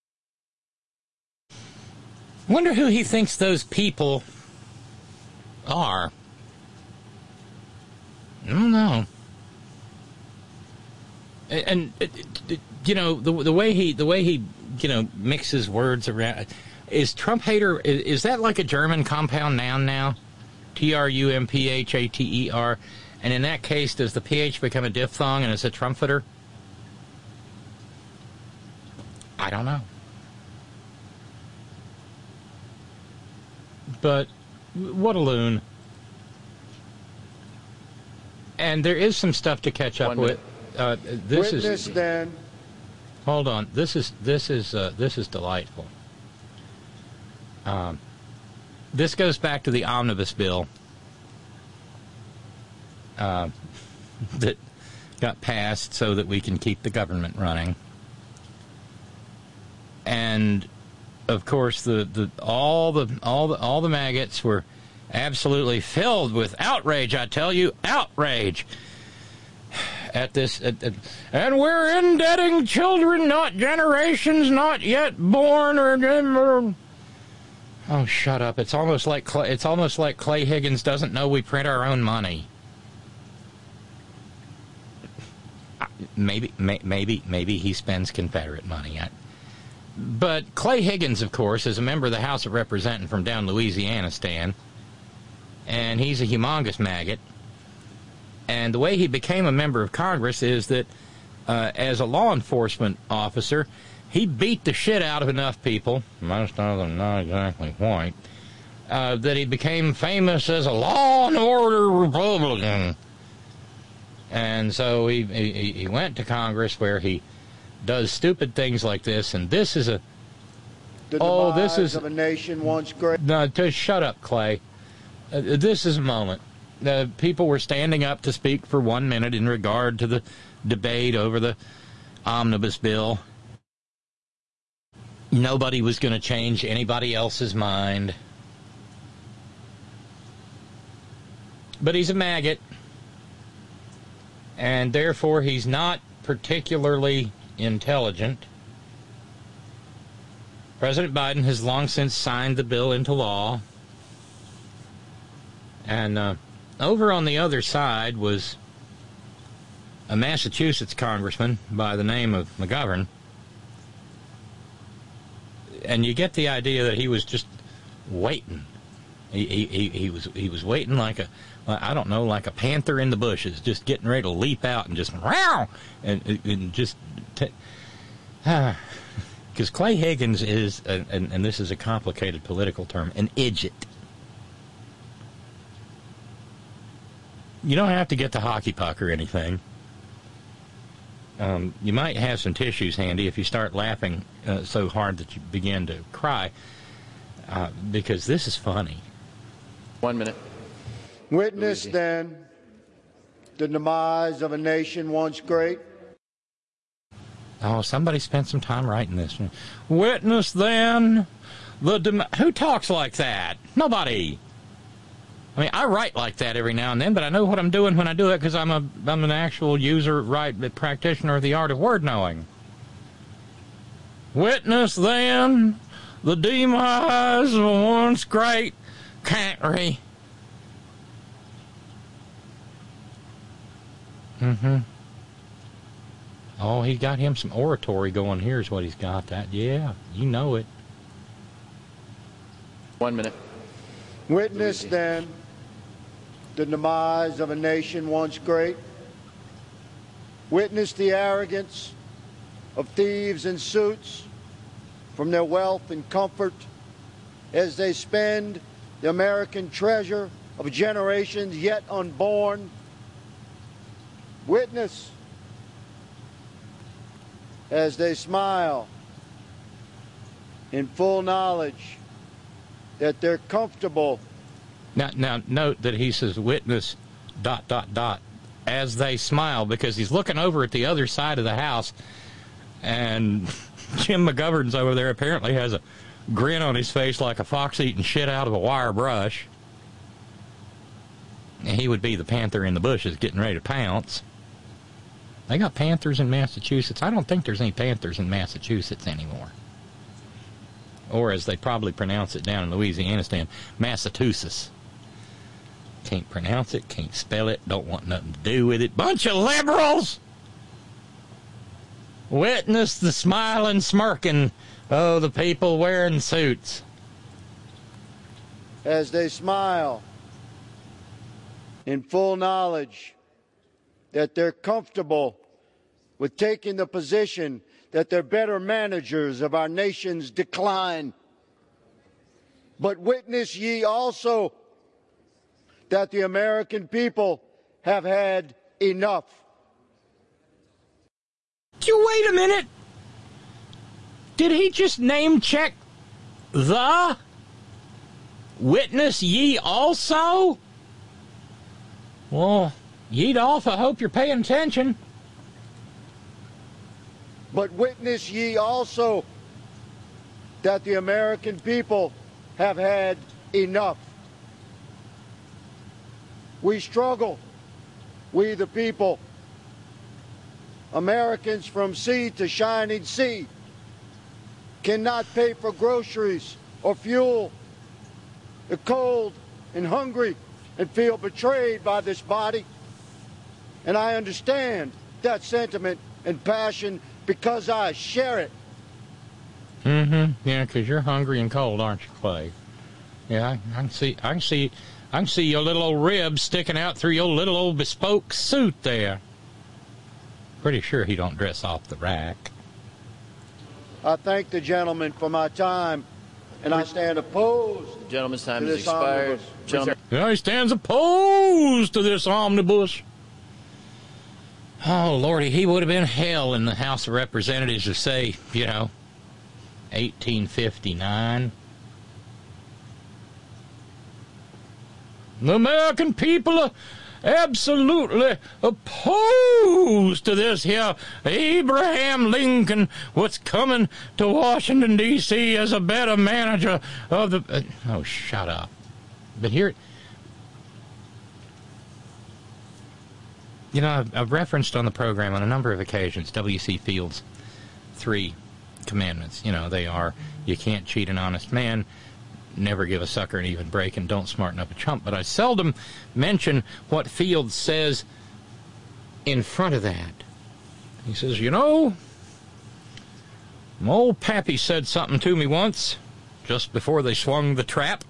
Speaker 4: Wonder who he thinks those people are. I don't know. And the way he mixes words around. Is Trump hater, is that like a German compound noun now? Trumphater. And in that case, does the PH become a diphthong and it's a Trumpeter? I don't know. But what a loon. And there is some stuff to catch up with. This
Speaker 6: Witness,
Speaker 4: is
Speaker 6: then.
Speaker 4: Hold on. This is delightful. This goes back to the omnibus bill that got passed so that we can keep the government running. And of course, all the maggots were absolutely filled with outrage. I tell you, outrage at this. And we're indebting children, not generations, not yet born, or. Oh, shut up! It's almost like Clay Higgins doesn't know we print our own money. Maybe he spends Confederate money. But Clay Higgins, of course, is a member of the House of Representatives from down Louisiana, Stan, and he's a humongous maggot. And the way he became a member of Congress is that, as a law enforcement officer, he beat the shit out of enough people, most of them not exactly white, that he became famous as a law and order Republican. And so he went to Congress where he does stupid things like this, and this is a...
Speaker 6: The demise of a nation once great.
Speaker 4: No, just shut up, Clay. This is a moment. People were standing up to speak for 1 minute in regard to the debate over the omnibus bill. Nobody was going to change anybody else's mind. But he's a maggot. And therefore he's not particularly intelligent. President Biden has long since signed the bill into law. And over on the other side was a Massachusetts congressman by the name of McGovern. And you get the idea that he was just waiting. He was waiting like a panther in the bushes, just getting ready to leap out and just wow, and just Because Clay Higgins is, and this is a complicated political term, an idiot. You don't have to get the hockey puck or anything. You might have some tissues handy if you start laughing so hard that you begin to cry, because this is funny.
Speaker 7: 1 minute.
Speaker 6: Witness, then, the demise of a nation once great.
Speaker 4: Oh, somebody spent some time writing this. Witness, then, who talks like that? Nobody. I mean, I write like that every now and then, but I know what I'm doing when I do it because I'm an actual user, practitioner of the art of word knowing. Witness, then, the demise of a once great country. Mm-hmm. Oh, he got him some oratory going. Here's what he's got. That, yeah, you know it.
Speaker 7: 1 minute.
Speaker 6: Witness, then, the demise of a nation once great. Witness the arrogance of thieves in suits from their wealth and comfort as they spend the American treasure of generations yet unborn. Witness as they smile in full knowledge that they're comfortable.
Speaker 4: Now note that he says witness ... as they smile, because he's looking over at the other side of the house, and Jim McGovern's over there apparently has a grin on his face like a fox eating shit out of a wire brush. And he would be the panther in the bushes getting ready to pounce. They got panthers in Massachusetts. I don't think there's any panthers in Massachusetts anymore. Or as they probably pronounce it down in Louisiana, Massachusetts. Can't pronounce it, can't spell it, don't want nothing to do with it. Bunch of liberals! Witness the smiling, smirking, the people wearing suits.
Speaker 6: As they smile in full knowledge that they're comfortable with taking the position that they're better managers of our nation's decline. But witness ye also that the American people have had enough.
Speaker 4: Wait a minute. Did he just name check the witness ye also? Well, Yeedolf, I hope you're paying attention.
Speaker 6: But witness ye also that the American people have had enough. We struggle, we the people, Americans from sea to shining sea, cannot pay for groceries or fuel. They're cold and hungry and feel betrayed by this body. And I understand that sentiment and passion because I share it.
Speaker 4: Mm-hmm. Yeah, because you're hungry and cold, aren't you, Clay? Yeah, I can see your little old ribs sticking out through your little old bespoke suit there. Pretty sure he don't dress off the rack.
Speaker 6: I thank the gentleman for my time, and I stand opposed.
Speaker 7: The gentleman's time has expired.
Speaker 4: Yeah, he stands opposed to this omnibus. Oh, Lordy, he would have been hell in the House of Representatives to say, 1859. The American people are absolutely opposed to this here Abraham Lincoln, what's coming to Washington, D.C. as a better manager of the... oh, shut up. But here... I've referenced on the program on a number of occasions W.C. Fields' 3 commandments. They are, you can't cheat an honest man, never give a sucker an even break, and don't smarten up a chump. But I seldom mention what Fields says in front of that. He says, my old pappy said something to me once, just before they swung the trap.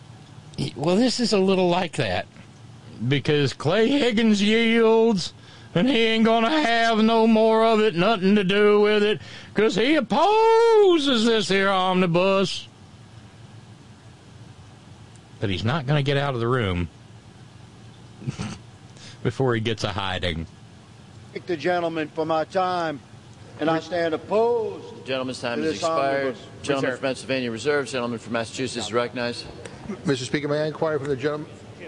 Speaker 4: Well, this is a little like that. Because Clay Higgins yields and he ain't gonna have no more of it, nothing to do with it, because he opposes this here omnibus. But he's not gonna get out of the room before he gets a hiding.
Speaker 6: Thank the gentleman for my time, and I stand opposed.
Speaker 7: The gentleman's time has expired.
Speaker 6: Omnibus.
Speaker 7: Gentleman from Pennsylvania reserves. Gentleman from Massachusetts is recognized.
Speaker 8: Mr. Speaker, may I inquire from the gentleman?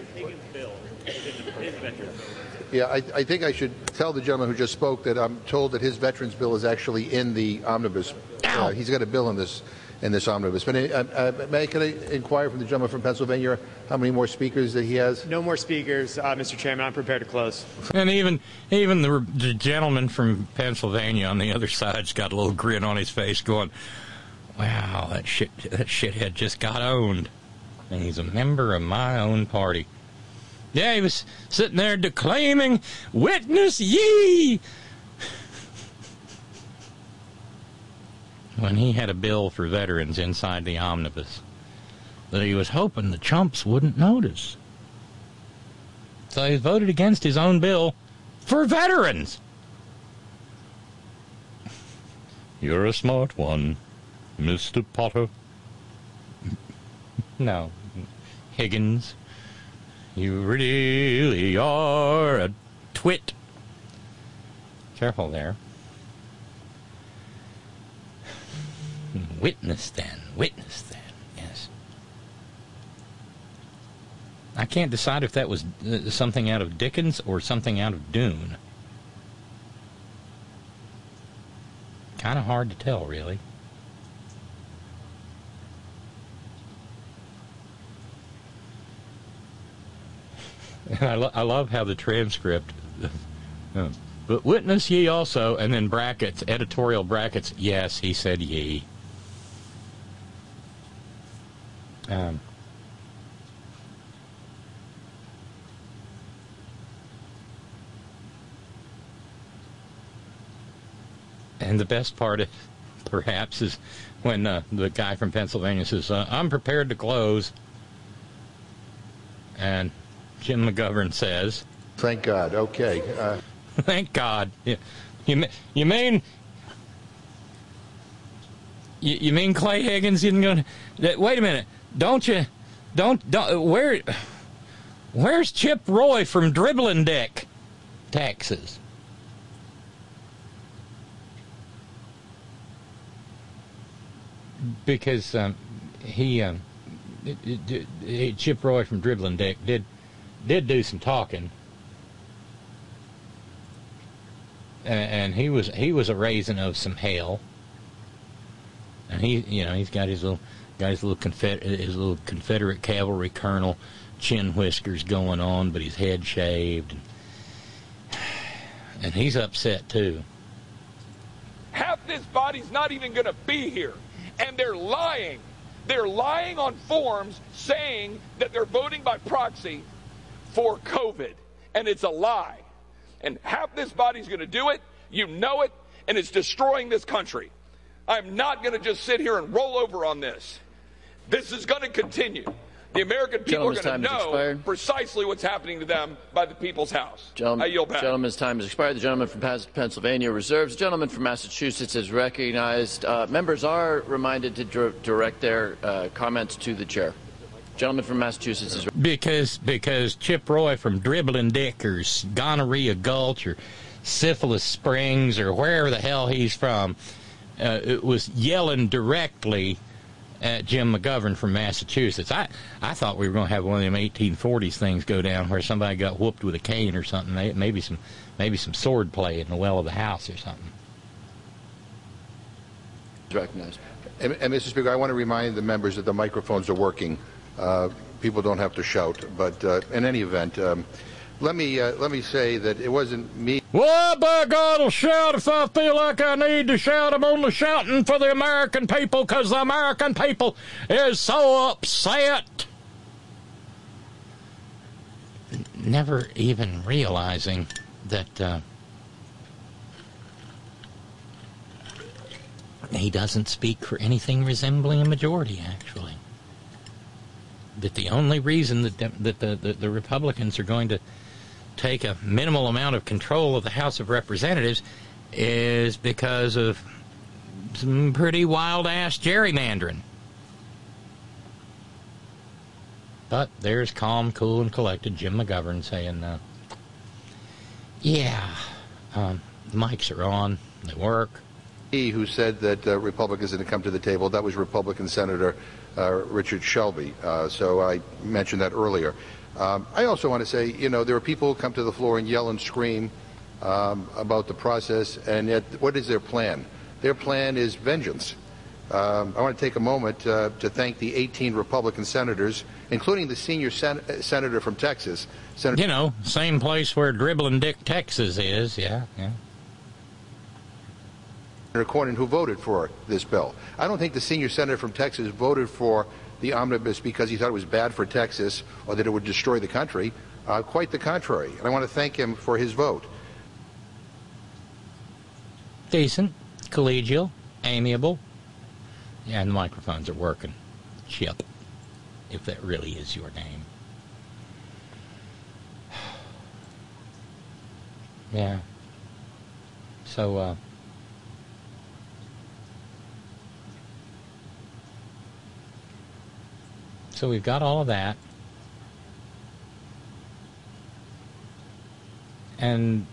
Speaker 8: Yeah, I think I should tell the gentleman who just spoke that I'm told that his veterans bill is actually in the omnibus. He's got a bill in this omnibus. But can I inquire from the gentleman from Pennsylvania how many more speakers that he has?
Speaker 9: No more speakers, Mr. Chairman. I'm prepared to close.
Speaker 4: And even the gentleman from Pennsylvania on the other side's got a little grin on his face, going, "Wow, that shithead just got owned, and he's a member of my own party." Yeah, he was sitting there declaiming, "Witness ye!" when he had a bill for veterans inside the omnibus that he was hoping the chumps wouldn't notice. So he voted against his own bill for veterans. You're a smart one, Mr. Potter. No, Higgins. You really are a twit. Careful there. Witness then, yes. I can't decide if that was something out of Dickens or something out of Dune. Kind of hard to tell, really. I love how the transcript, but witness ye also, and then brackets, editorial brackets, yes, he said ye. And the best part, perhaps, is when the guy from Pennsylvania says, "I'm prepared to close," and Jim McGovern says,
Speaker 8: "Thank God." Okay.
Speaker 4: Thank God. You mean Clay Higgins isn't going to? Wait a minute. Don't where's Chip Roy from Dribbling Dick, Texas? Because Chip Roy from Dribbling Dick did do some talking, and he was a raising of some hell, and he's got his little Confederate cavalry colonel chin whiskers going on, but his head shaved, and he's upset too.
Speaker 10: Half this body's not even going to be here, and they're lying. They're lying on forms saying that they're voting by proxy for COVID, and it's a lie. And half this body's going to do it, you know it, and it's destroying this country. I'm not going to just sit here and roll over on this. This is going to continue. The American people are going to know precisely what's happening to them by the People's House. I yield back.
Speaker 7: Gentleman's time has expired. The gentleman from Pennsylvania reserves. The gentleman from Massachusetts is recognized. Members are reminded to direct their comments to the chair. Gentleman from Massachusetts is
Speaker 4: because Chip Roy from Dribbling Dick or Gonorrhea Gulch or Syphilis Springs or wherever the hell he's from was yelling directly at Jim McGovern from Massachusetts. I thought we were going to have one of them 1840s things go down where somebody got whooped with a cane or something. Maybe some sword play in the well of the house or something.
Speaker 7: Recognized.
Speaker 8: And Mr. Speaker, I want to remind the members that the microphones are working. People don't have to shout. But in any event, let me say that it wasn't me.
Speaker 4: Well, by God, I'll shout if I feel like I need to shout. I'm only shouting for the American people because the American people is so upset. Never even realizing that he doesn't speak for anything resembling a majority, actually. That the only reason that the Republicans are going to take a minimal amount of control of the House of Representatives is because of some pretty wild-ass gerrymandering. But there's calm, cool, and collected Jim McGovern saying, yeah, the mics are on, they work.
Speaker 8: He who said that Republicans didn't come to the table, that was Republican Senator Richard Shelby. So I mentioned that earlier. I also want to say, you know, there are people who come to the floor and yell and scream about the process, and yet what is their plan? Their plan is vengeance. I want to take a moment to thank the 18 Republican senators, including the senior senator from Texas.
Speaker 4: You know, same place where Dribbling Dick, Texas is, yeah.
Speaker 8: Senator Cornyn, who voted for this bill. I don't think the senior senator from Texas voted for the omnibus because he thought it was bad for Texas or that it would destroy the country. Quite the contrary. And I want to thank him for his vote.
Speaker 4: Decent, collegial, amiable. Yeah, and the microphones are working. Chip, if that really is your name. Yeah. So, so we've got all of that. And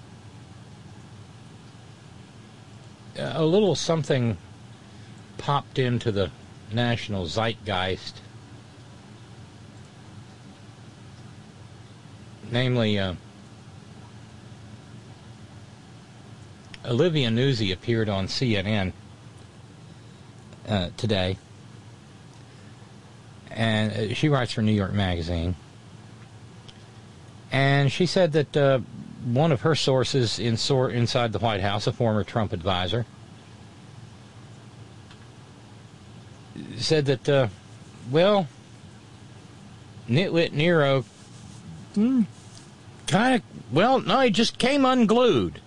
Speaker 4: a little something popped into the national zeitgeist. Namely, Olivia Nuzzi appeared on CNN today. And she writes for New York Magazine. And she said that one of her sources inside the White House, a former Trump advisor, said that, well, Nitwit Nero kind of, well, no, he just came unglued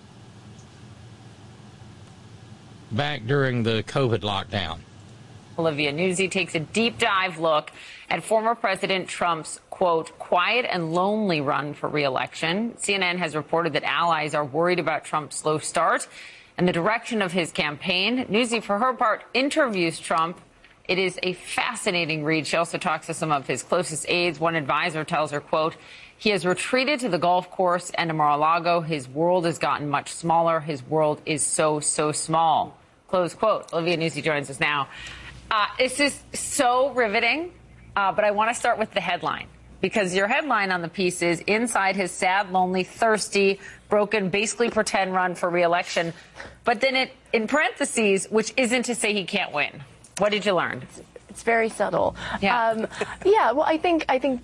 Speaker 4: back during the COVID lockdown.
Speaker 11: Olivia Nuzzi takes a deep dive look at former President Trump's, quote, quiet and lonely run for re-election. CNN has reported that allies are worried about Trump's slow start and the direction of his campaign. Nuzzi, for her part, interviews Trump. It is a fascinating read. She also talks to some of his closest aides. One advisor tells her, quote, he has retreated to the golf course and to Mar-a-Lago. His world has gotten much smaller. His world is so small. Close quote. Olivia Nuzzi joins us now. This is so riveting, but I want to start with the headline, because your headline on the piece is inside his sad, lonely, thirsty, broken, basically pretend run for re-election. But then it, in parentheses, which isn't to say he can't win. What did you learn?
Speaker 12: It's very subtle.
Speaker 11: Yeah.
Speaker 12: Well, I think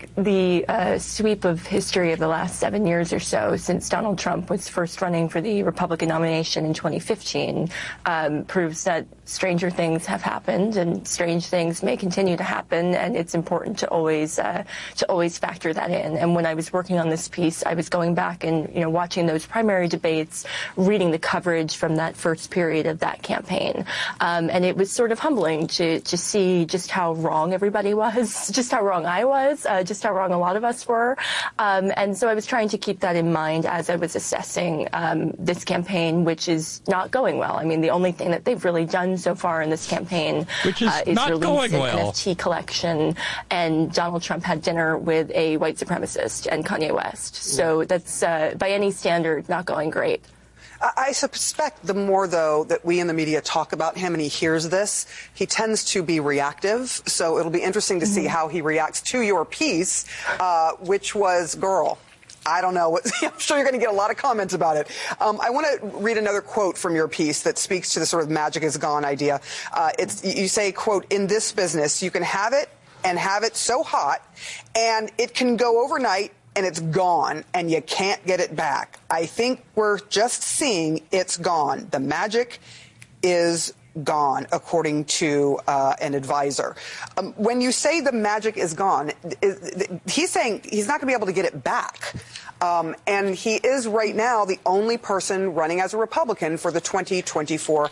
Speaker 12: the sweep of history of the last 7 years or so, since Donald Trump was first running for the Republican nomination in 2015, proves that stranger things have happened and strange things may continue to happen, and it's important to always factor that in. And when I was working on this piece, I was going back and watching those primary debates, reading the coverage from that first period of that campaign, and it was sort of humbling to see just how wrong everybody was, just how wrong I was, just how wrong a lot of us were. And so I was trying to keep that in mind as I was assessing this campaign, which is not going well. I mean, the only thing that they've really done so far in this campaign
Speaker 4: is
Speaker 12: release an NFT collection, and Donald Trump had dinner with a white supremacist and Kanye West. So that's, by any standard, not going great.
Speaker 13: I suspect the more, though, that we in the media talk about him and he hears this, he tends to be reactive. So it'll be interesting to see how he reacts to your piece, which was, girl, I don't know. I'm sure you're going to get a lot of comments about it. I want to read another quote from your piece that speaks to the sort of magic is gone idea. You say, quote, in this business, you can have it and have it so hot, and it can go overnight, and it's gone, and you can't get it back. I think we're just seeing it's gone. The magic is gone, according to an advisor. When you say the magic is gone, he's saying he's not going to be able to get it back. And he is right now the only person running as a Republican for the 2024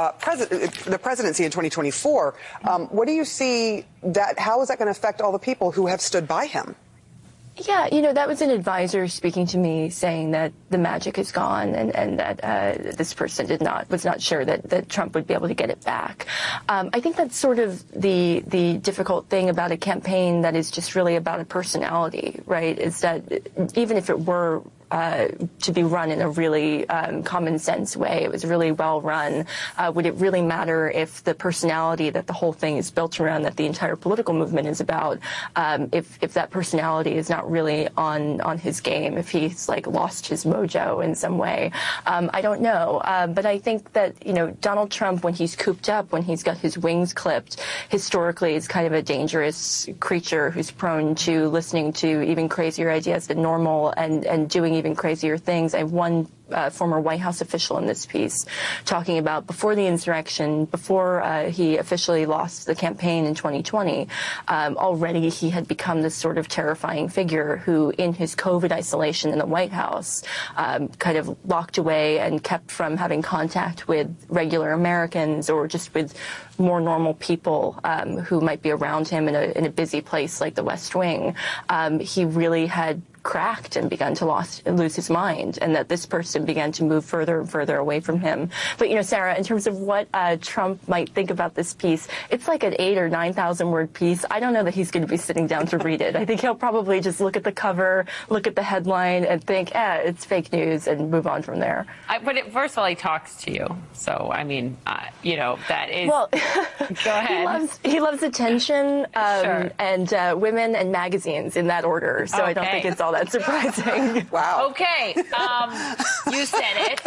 Speaker 13: the presidency in 2024. What do you see that? How is that going to affect all the people who have stood by him?
Speaker 12: Yeah, that was an advisor speaking to me saying that the magic is gone and that this person was not sure that Trump would be able to get it back. I think that's sort of the difficult thing about a campaign that is just really about a personality, right? Is that even if it were to be run in a really common sense way, it was really well run, would it really matter if the personality that the whole thing is built around, that the entire political movement is about, if that personality is not really on his game, if he's like lost his mojo in some way? I don't know. But I think that, Donald Trump, when he's cooped up, when he's got his wings clipped, historically is kind of a dangerous creature who's prone to listening to even crazier ideas than normal and doing even crazier things. I have one former White House official in this piece talking about before the insurrection, before he officially lost the campaign in 2020, already he had become this sort of terrifying figure who, in his COVID isolation in the White House, kind of locked away and kept from having contact with regular Americans or just with more normal people who might be around him in a busy place like the West Wing. He really had cracked and begun to lose his mind, and that this person began to move further and further away from him. But, Sarah, in terms of what Trump might think about this piece, it's like an 8,000 or 9,000 word piece. I don't know that he's going to be sitting down to read it. I think he'll probably just look at the cover, look at the headline, and think, it's fake news, and move on from there.
Speaker 11: But first of all, he talks to you. So, I mean, that is...
Speaker 12: Well,
Speaker 11: go ahead.
Speaker 12: He loves attention
Speaker 11: Sure.
Speaker 12: and women and magazines in that order. So I don't think it's all that surprising.
Speaker 13: Wow.
Speaker 11: Okay. You said it.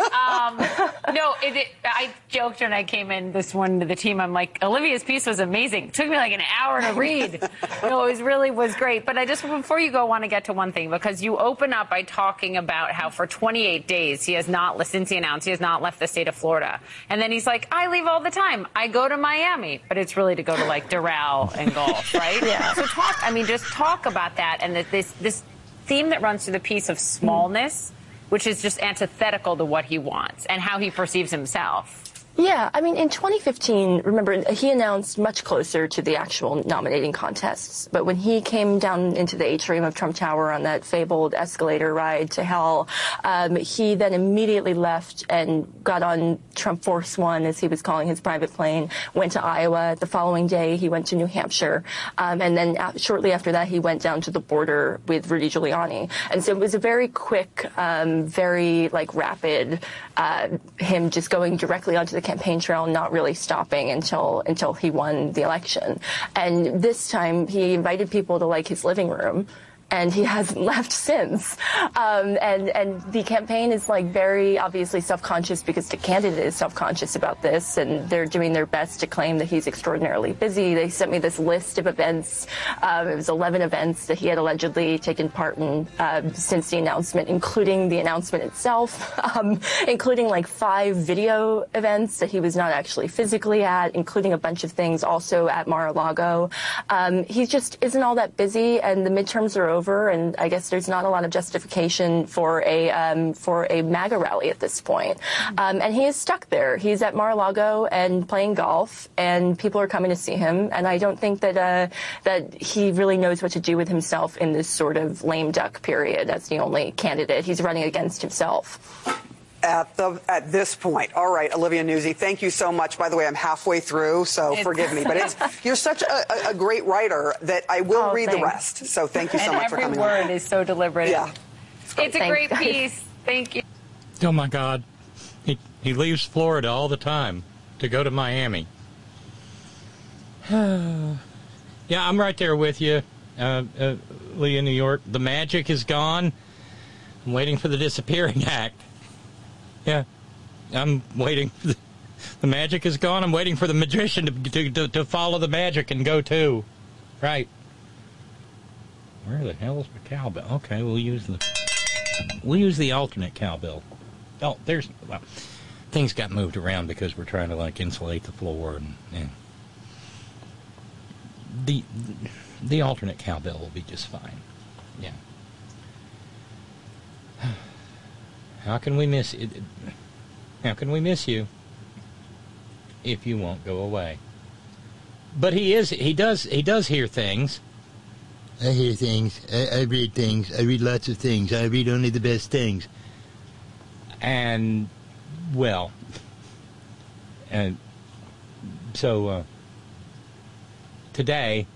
Speaker 11: I joked when I came in this one to the team. I'm like, Olivia's piece was amazing. It took me like an hour to read. It really was great. But I just, before you go, want to get to one thing, because you open up by talking about how for 28 days since he announced, he has not left the state of Florida. And then he's like, I leave all the time. I go to Miami. But it's really to go to like Doral and golf, right?
Speaker 12: Yeah.
Speaker 11: So just talk about that and this theme that runs through the piece of smallness, which is just antithetical to what he wants and how he perceives himself.
Speaker 12: Yeah, I mean, in 2015, remember, he announced much closer to the actual nominating contests. But when he came down into the atrium of Trump Tower on that fabled escalator ride to hell, he then immediately left and got on Trump Force One, as he was calling his private plane, went to Iowa. The following day, he went to New Hampshire. And then shortly after that, he went down to the border with Rudy Giuliani. And so it was a very quick, very rapid, him just going directly onto the campaign trail, not really stopping until he won the election. And this time he invited people to his living room, and he hasn't left since. And the campaign is very obviously self-conscious because the candidate is self-conscious about this, and they're doing their best to claim that he's extraordinarily busy. They sent me this list of events. It was 11 events that he had allegedly taken part in since the announcement, including the announcement itself, including 5 video events that he was not actually physically at, including a bunch of things also at Mar-a-Lago. He just isn't all that busy, and the midterms are over, and I guess there's not a lot of justification for a MAGA rally at this point. And he is stuck there. He's at Mar-a-Lago and playing golf, and people are coming to see him. And I don't think that he really knows what to do with himself in this sort of lame duck period as the only candidate. He's running against himself.
Speaker 13: At this point. All right, Olivia Nuzzi, thank you so much. By the way, I'm halfway through, so forgive me. But you're such a great writer that I will read the rest. So thank you so much for coming on.
Speaker 11: Every word is so deliberate.
Speaker 13: Yeah.
Speaker 11: It's a great piece. Thank you.
Speaker 4: Oh, my God. He leaves Florida all the time to go to Miami. Yeah, I'm right there with you, Leah, New York. The magic is gone. I'm waiting for the disappearing act. Yeah, I'm waiting. The magic is gone. I'm waiting for the magician to follow the magic and go too. Right. Where the hell is the cowbell? Okay, we'll use the alternate cowbell. Oh, things got moved around because we're trying to insulate the floor and the alternate cowbell will be just fine. Yeah. How can we miss it? How can we miss you if you won't go away? But he does hear things,
Speaker 14: I hear things. I read things. I read lots of things. I read only the best things.
Speaker 4: And, well, and so today,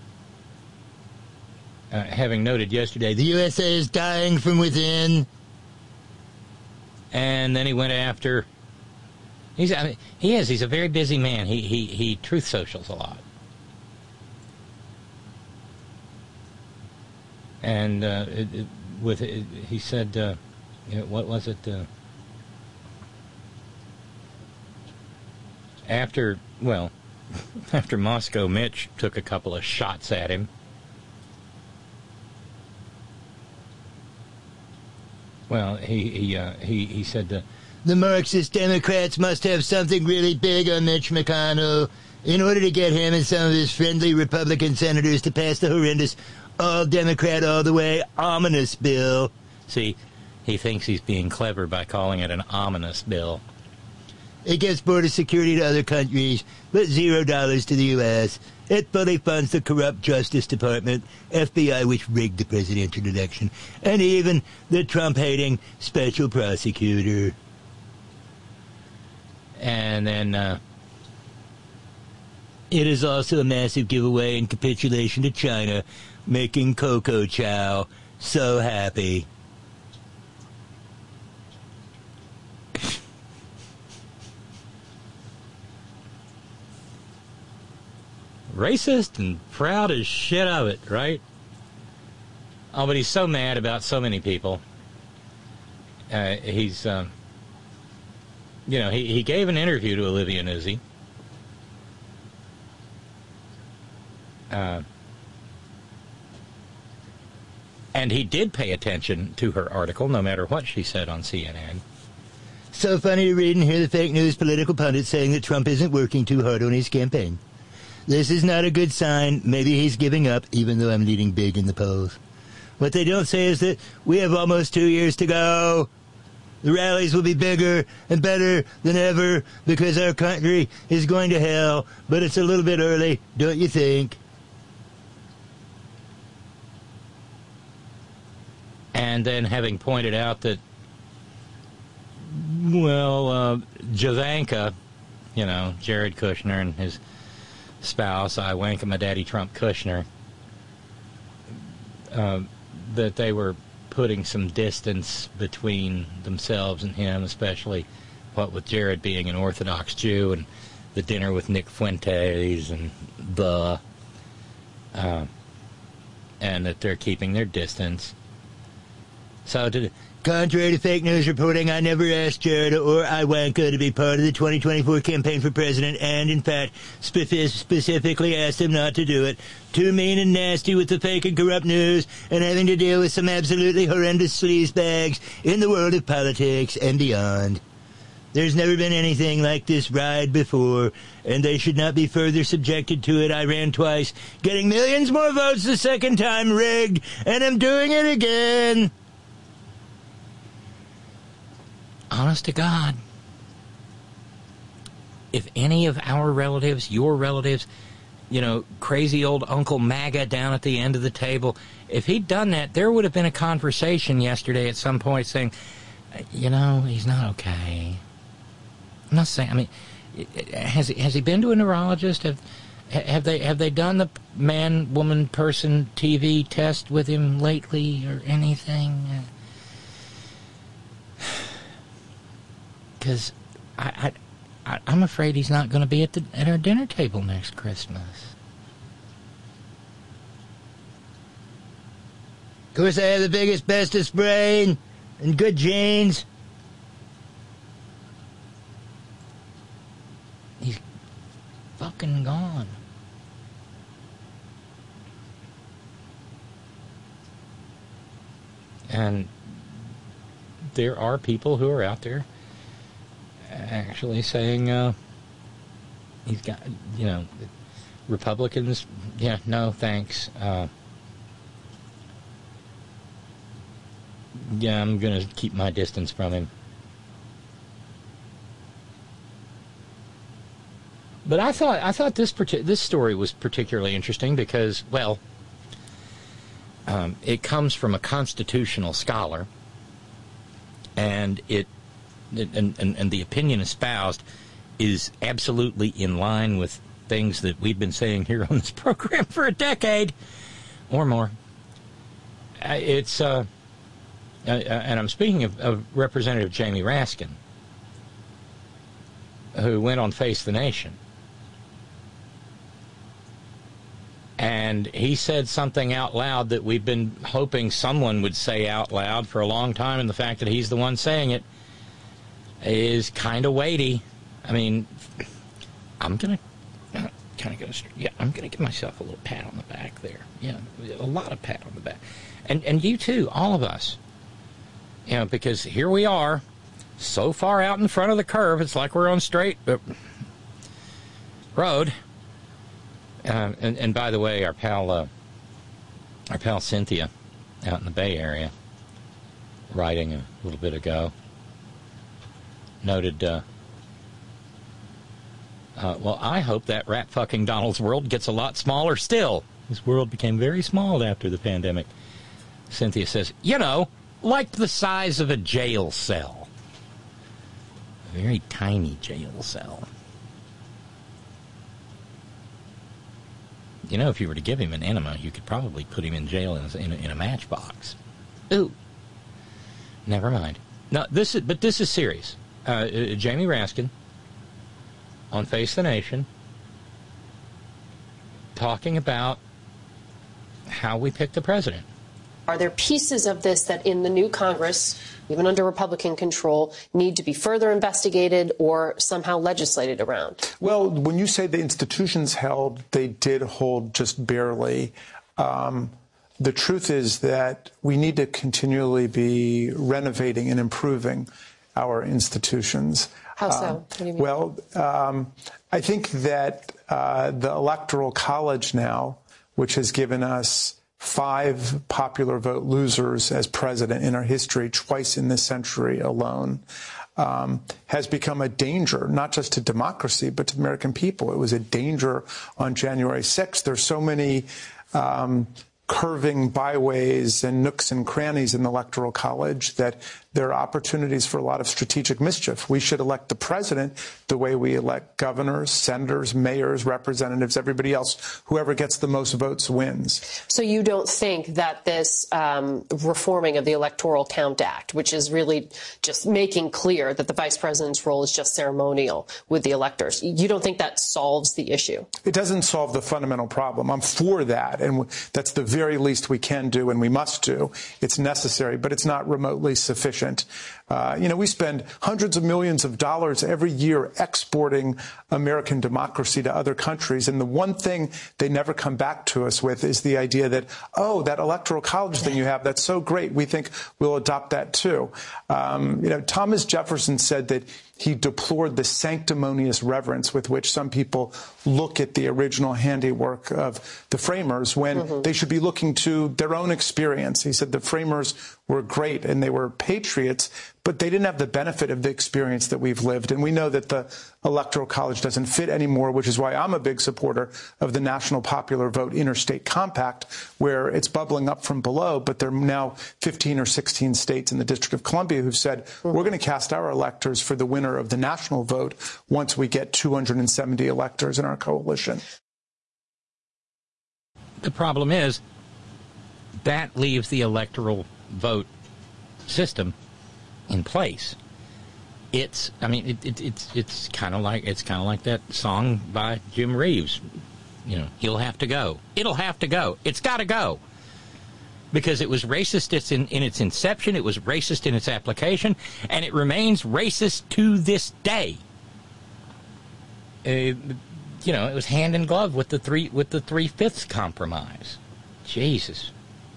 Speaker 4: having noted yesterday, the USA is dying from within, and then he went after. He's a very busy man. He truth socials a lot. And he said, what was it? After Moscow Mitch took a couple of shots at him, well, he said the Marxist Democrats must have something really big on Mitch McConnell in order to get him and some of his friendly Republican senators to pass the horrendous all-Democrat, all-the-way ominous bill. See, he thinks he's being clever by calling it an ominous bill. It gives border security to other countries, but $0 to the U.S. It fully funds the corrupt Justice Department, FBI, which rigged the presidential election, and even the Trump-hating special prosecutor. And then, it is also a massive giveaway and capitulation to China, making Coco Chow so happy. Racist and proud as shit of it, right? Oh, but he's so mad about so many people. He gave an interview to Olivia Nuzzi. And he did pay attention to her article, no matter what she said on CNN. So funny to read and hear the fake news political pundits saying that Trump isn't working too hard on his campaign. This is not a good sign. Maybe he's giving up, even though I'm leading big in the polls. What they don't say is that we have almost 2 years to go. The rallies will be bigger and better than ever because our country is going to hell, but it's a little bit early, don't you think? And then having pointed out that, Javanka, Jared Kushner and his spouse, Ivanka, my daddy Trump Kushner, that they were putting some distance between themselves and him, especially what with Jared being an Orthodox Jew and the dinner with Nick Fuentes and and that they're keeping their distance. So, contrary to fake news reporting, I never asked Jared or Ivanka to be part of the 2024 campaign for president, and in fact, specifically asked them not to do it. Too mean and nasty with the fake and corrupt news, and having to deal with some absolutely horrendous sleazebags in the world of politics and beyond. There's never been anything like this ride before, and they should not be further subjected to it. I ran twice, getting millions more votes the second time, rigged, and I'm doing it again. Honest to God, if any of our relatives, your relatives, crazy old Uncle MAGA down at the end of the table, if he'd done that, there would have been a conversation yesterday at some point saying, he's not okay. I'm not saying, has he been to a neurologist? Have they done the man, woman, person TV test with him lately or anything? Because I'm afraid he's not going to be at our dinner table next Christmas. Of course, I have the biggest, bestest brain and good genes. He's fucking gone. And there are people who are out there actually saying he's got, Republicans, no thanks. I'm going to keep my distance from him. But I thought this story was particularly interesting because, It comes from a constitutional scholar, and and the opinion espoused is absolutely in line with things that we've been saying here on this program for a decade or more. And I'm speaking of Representative Jamie Raskin, who went on Face the Nation. And he said something out loud that we've been hoping someone would say out loud for a long time, and the fact that he's the one saying it is kind of weighty. I mean, I'm going to give myself a little pat on the back there. Yeah, a lot of pat on the back. And you too, all of us. You know, because here we are, so far out in front of the curve, it's like we're on straight road. And by the way, our pal Cynthia out in the Bay Area, writing a little bit ago, noted, well, I hope that rat-fucking Donald's world gets a lot smaller still. His world became very small after the pandemic. Cynthia says, you know, like the size of a jail cell. A very tiny jail cell. You know, if you were to give him an enema, you could probably put him in jail in a matchbox. Ooh. Never mind. No, this is serious. Jamie Raskin on Face the Nation talking about how we picked the president.
Speaker 15: Are there pieces of this that in the new Congress, even under Republican control, need to be further investigated or somehow legislated around?
Speaker 16: Well, when you say the institutions held, they did hold just barely. The truth is that we need to continually be renovating and improving our institutions.
Speaker 15: How so? What do you mean?
Speaker 16: Well, I think that the Electoral College now, which has given us 5 popular vote losers as president in our history, twice in this century alone, has become a danger, not just to democracy, but to the American people. It was a danger on January 6th. There's so many curving byways and nooks and crannies in the Electoral College that there are opportunities for a lot of strategic mischief. We should elect the president the way we elect governors, senators, mayors, representatives, everybody else. Whoever gets the most votes wins.
Speaker 15: So you don't think that this reforming of the Electoral Count Act, which is really just making clear that the vice president's role is just ceremonial with the electors, you don't think that solves the issue?
Speaker 16: It doesn't solve the fundamental problem. I'm for that, and that's the very least we can do and we must do. It's necessary, but it's not remotely sufficient. We spend hundreds of millions of dollars every year exporting American democracy to other countries. And the one thing they never come back to us with is the idea that, oh, that Electoral College thing you have, that's so great. We think we'll adopt that too. Thomas Jefferson said that he deplored the sanctimonious reverence with which some people look at the original handiwork of the framers when they should be looking to their own experience. He said the framers were great and they were patriots, but they didn't have the benefit of the experience that we've lived. And we know that the Electoral College doesn't fit anymore, which is why I'm a big supporter of the National Popular Vote Interstate Compact, where it's bubbling up from below, but there are now 15 or 16 states in the District of Columbia who've said, we're going to cast our electors for the winner of the national vote once we get 270 electors in our coalition.
Speaker 4: The problem is that leaves the electoral vote system in place. It's kind of like that song by Jim Reeves. He'll have to go. It'll have to go. It's got to go. Because it was racist in its inception, it was racist in its application, and it remains racist to this day. It was hand in glove with the 3/5 compromise. Jesus.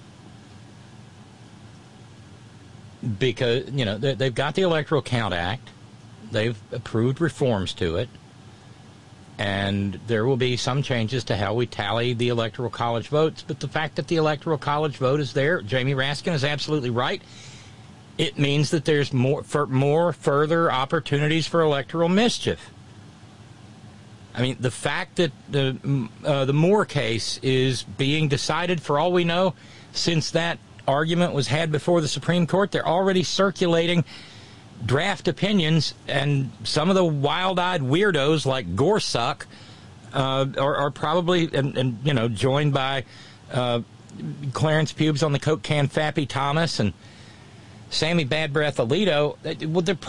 Speaker 4: Because, they've got the Electoral Count Act. They've approved reforms to it. And there will be some changes to how we tally the Electoral College votes. But the fact that the Electoral College vote is there, Jamie Raskin is absolutely right. It means that there's more further opportunities for electoral mischief. I mean, the fact that the Moore case is being decided, for all we know, since that argument was had before the Supreme Court, they're already circulating draft opinions, and some of the wild-eyed weirdos like Gorsuch are probably, and you know, joined by Clarence Pubes on the Coke can, Fappy Thomas, and Sammy Bad Breath Alito. Well, they're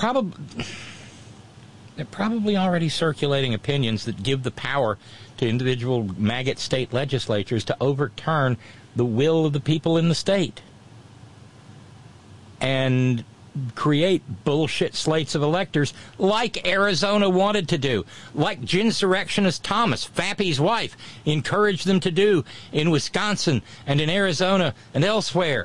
Speaker 4: probably already circulating opinions that give the power to individual maggot state legislatures to overturn the will of the people in the state and create bullshit slates of electors like Arizona wanted to do, like Ginsurrectionist Thomas, Fappy's wife, encouraged them to do in Wisconsin and in Arizona and elsewhere.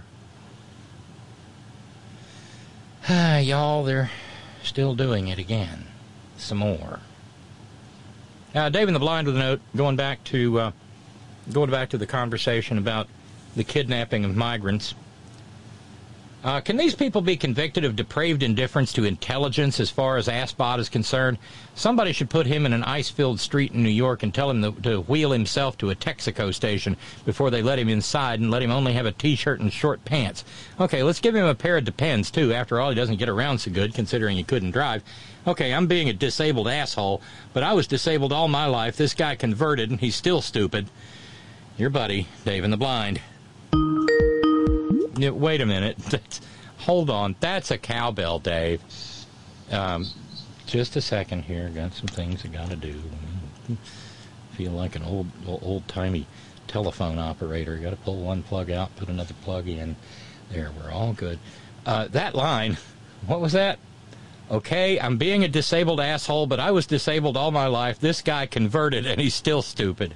Speaker 4: Y'all, they're still doing it again. Some more. Dave in the Blind with a note, going back to the conversation about the kidnapping of migrants. Can these people be convicted of depraved indifference to intelligence as far as Asbot is concerned? Somebody should put him in an ice-filled street in New York and tell him to wheel himself to a Texaco station before they let him inside and let him only have a T-shirt and short pants. Okay, let's give him a pair of Depends, too. After all, he doesn't get around so good, considering he couldn't drive. Okay, I'm being a disabled asshole, but I was disabled all my life. This guy converted, and he's still stupid. Your buddy, Dave in the Blind. Wait a minute. Hold on. That's a cowbell, Dave. Just a second here. Got some things I got to do. Feel like an old-timey telephone operator. Got to pull one plug out, put another plug in. There, we're all good. That line, what was that? Okay, I'm being a disabled asshole, but I was disabled all my life. This guy converted, and he's still stupid.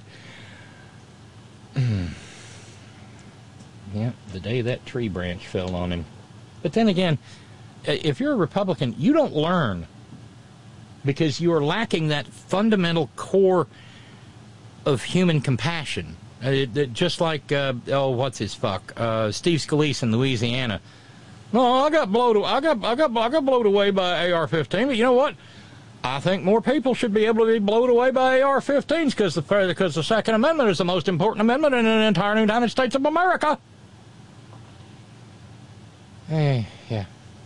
Speaker 4: Yeah, the day that tree branch fell on him. But then again, if you're a Republican, you don't learn because you are lacking that fundamental core of human compassion. Just like, what's his fuck? Steve Scalise in Louisiana. No, I got blown away by AR-15, but you know what? I think more people should be able to be blown away by AR-15s because the Second Amendment is the most important amendment in the entire United States of America. Hey, yeah.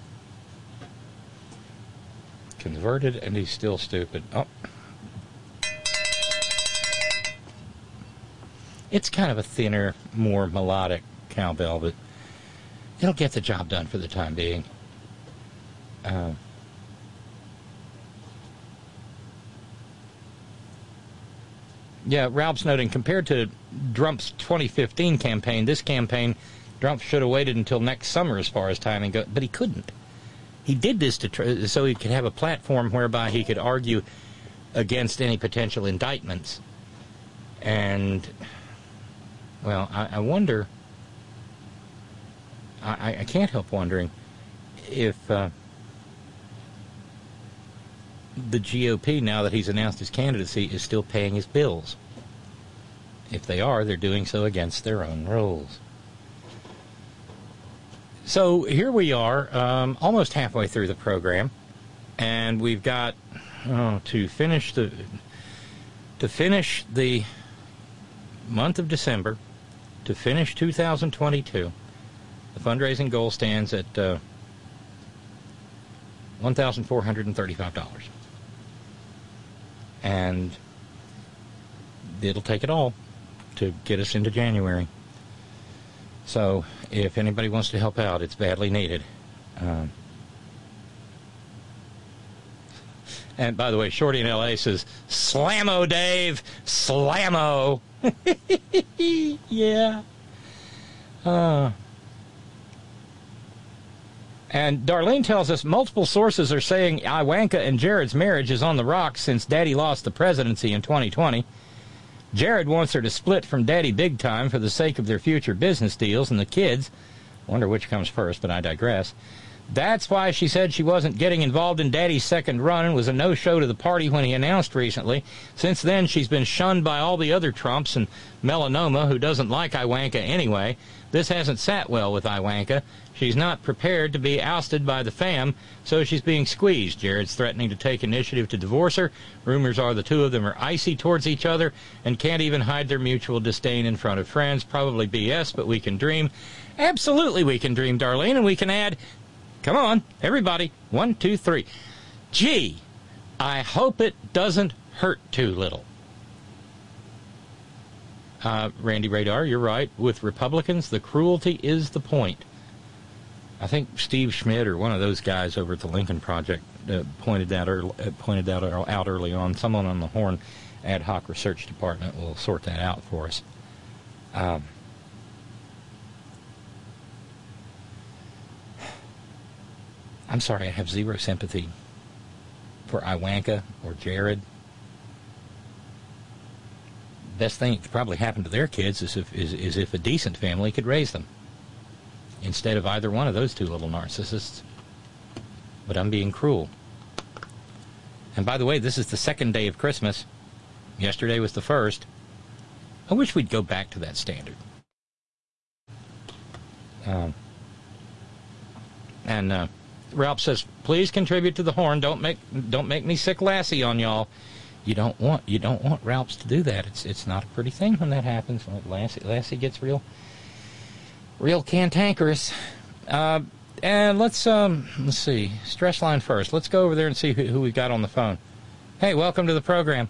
Speaker 4: Converted, and he's still stupid. Oh. It's kind of a thinner, more melodic cowbell, but it'll get the job done for the time being. Yeah, Ralph's noting, compared to Trump's 2015 campaign, this campaign, Trump should have waited until next summer as far as timing goes, but he couldn't. He did this so he could have a platform whereby he could argue against any potential indictments. And, well, I wonder, I can't help wondering if the GOP, now that he's announced his candidacy, is still paying his bills. If they are, they're doing so against their own rules. So here we are, almost halfway through the program, and we've got to finish the month of December, to finish 2022. The fundraising goal stands at $1,435, and it'll take it all to get us into January. So, if anybody wants to help out, it's badly needed. And by the way, Shorty in L.A. says, Slammo, Dave! Slammo! Yeah. And Darlene tells us multiple sources are saying Ivanka and Jared's marriage is on the rocks since Daddy lost the presidency in 2020. Jared wants her to split from Daddy big time for the sake of their future business deals and the kids. Wonder which comes first, but I digress. That's why she said she wasn't getting involved in Daddy's second run and was a no-show to the party when he announced recently. Since then, she's been shunned by all the other Trumps and Melanoma, who doesn't like Ivanka anyway. This hasn't sat well with Ivanka. She's not prepared to be ousted by the fam, so she's being squeezed. Jared's threatening to take initiative to divorce her. Rumors are the two of them are icy towards each other and can't even hide their mutual disdain in front of friends. Probably BS, but we can dream. Absolutely we can dream, Darlene, and we can add... Come on, everybody. 1, 2, 3. Gee, I hope it doesn't hurt too little. Randy Radar, you're right. With Republicans, the cruelty is the point. I think Steve Schmidt or one of those guys over at the Lincoln Project pointed that out early on. Someone on the Horn Ad Hoc Research Department will sort that out for us. I'm sorry, I have zero sympathy for Ivanka or Jared. Best thing that could probably happen to their kids is if a decent family could raise them, instead of either one of those two little narcissists. But I'm being cruel. And by the way, this is the second day of Christmas. Yesterday was the first. I wish we'd go back to that standard. Ralph says, please contribute to the Horn. Don't make me sick Lassie on y'all. You don't want Ralphs to do that. It's not a pretty thing when that happens. When Lassie gets real cantankerous. And let's see. Stress line first. Let's go over there and see who we got on the phone. Hey, welcome to the program.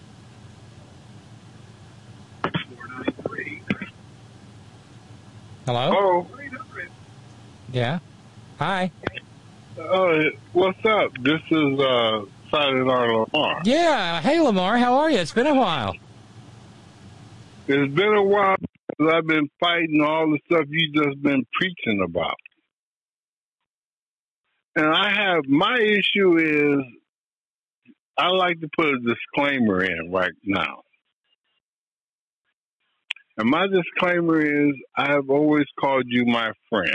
Speaker 4: Hello?
Speaker 17: Oh.
Speaker 4: Yeah. Hi.
Speaker 17: What's up? This is Silent R. Lamar.
Speaker 4: Yeah. Hey, Lamar. How are you? It's been a while.
Speaker 17: It's been a while because I've been fighting all the stuff you just been preaching about. And my issue is, I like to put a disclaimer in right now. And my disclaimer is, I have always called you my friend.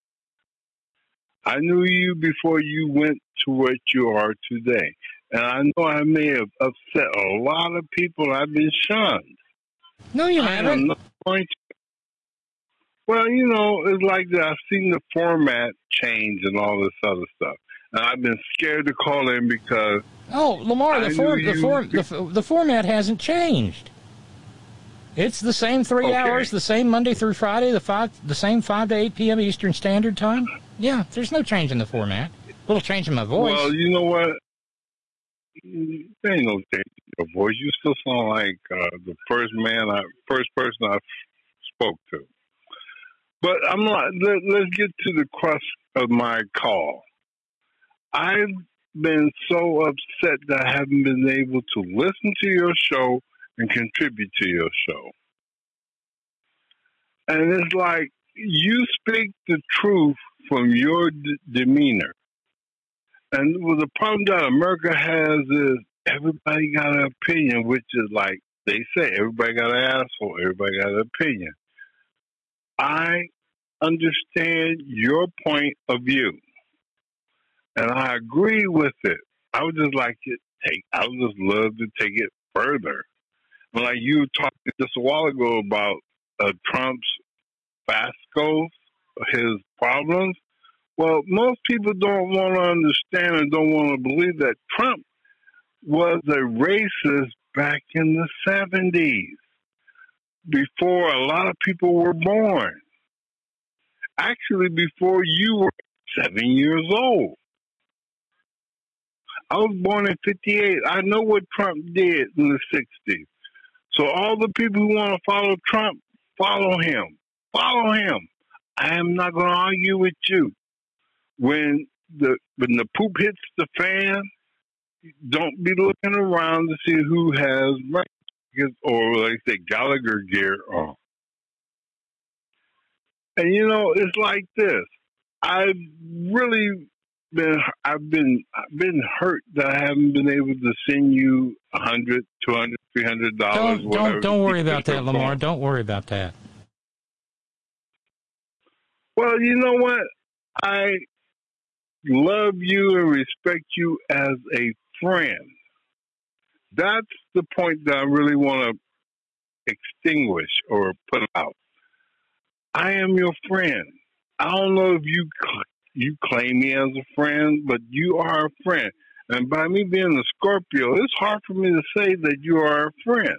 Speaker 17: I knew you before you went to what you are today. And I know I may have upset a lot of people. I've been shunned.
Speaker 4: No, you haven't.
Speaker 17: Well, you know, it's like that. I've seen the format change and all this other stuff. And I've been scared to call in because...
Speaker 4: Oh, Lamar, the format hasn't changed. It's the same 3 hours, the same Monday through Friday, the same 5 to 8 p.m. Eastern Standard Time. Yeah, there's no change in the format. A little change in my voice.
Speaker 17: Well, you know what? There ain't no change in your voice. You still sound like the first person I spoke to. But let's get to the crux of my call. I've been so upset that I haven't been able to listen to your show and contribute to your show. And it's like you speak the truth from your demeanor. And the problem that America has is everybody got an opinion, which is like they say, everybody got an asshole, everybody got an opinion. I understand your point of view, and I agree with it. I would just love to take it further. Like you were talking just a while ago about Trump's fiascos, his problems. Well, most people don't want to understand and don't want to believe that Trump was a racist back in the 70s, before a lot of people were born. Actually, before you were 7 years old. I was born in 58. I know what Trump did in the 60s. So all the people who want to follow Trump, follow him. Follow him. I am not going to argue with you. When the poop hits the fan, don't be looking around to see who has or like they say Gallagher gear on. And you know, it's like this. I've been hurt that I haven't been able to send you $100, $200, $300.
Speaker 4: Don't worry about that, Lamar. Don't worry about that.
Speaker 17: Well, you know what? love you and respect you as a friend. That's the point that I really want to extinguish or put out. I am your friend. I don't know if you claim me as a friend, but you are a friend. And by me being a Scorpio, it's hard for me to say that you are a friend.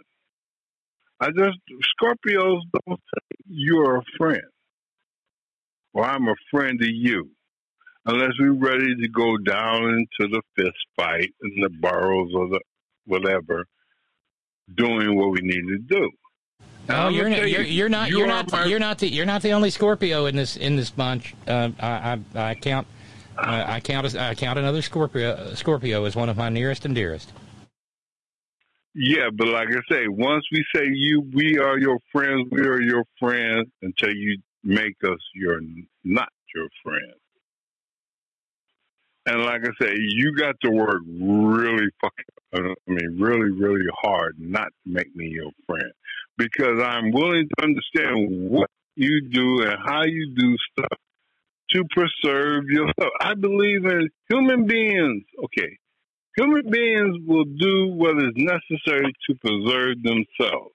Speaker 17: Scorpios don't say you're a friend. Or I'm a friend to you. Unless we're ready to go down into the fist fight and the burrows or the whatever, doing what we need to do.
Speaker 4: No, you're not the only Scorpio in this bunch. I count another Scorpio as one of my nearest and dearest.
Speaker 17: Yeah, but like I say, once we say we are your friends, we are your friends until you make us not your friend. And like I say, you got to work really really hard not to make me your friend, because I'm willing to understand what you do and how you do stuff to preserve yourself. I believe in human beings. Okay. Human beings will do what is necessary to preserve themselves.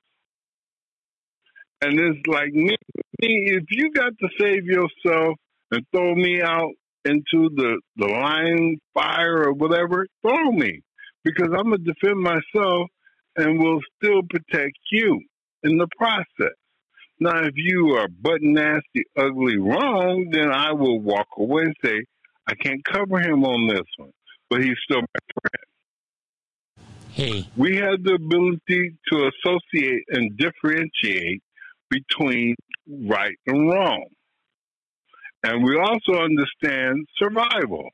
Speaker 17: And it's like me, if you got to save yourself and throw me out into the line fire or whatever, throw me. Because I'm going to defend myself and will still protect you in the process. Now, if you are butt nasty, ugly, wrong, then I will walk away and say, I can't cover him on this one. But he's still my friend.
Speaker 4: Hey.
Speaker 17: We have the ability to associate and differentiate between right and wrong. And we also understand survival.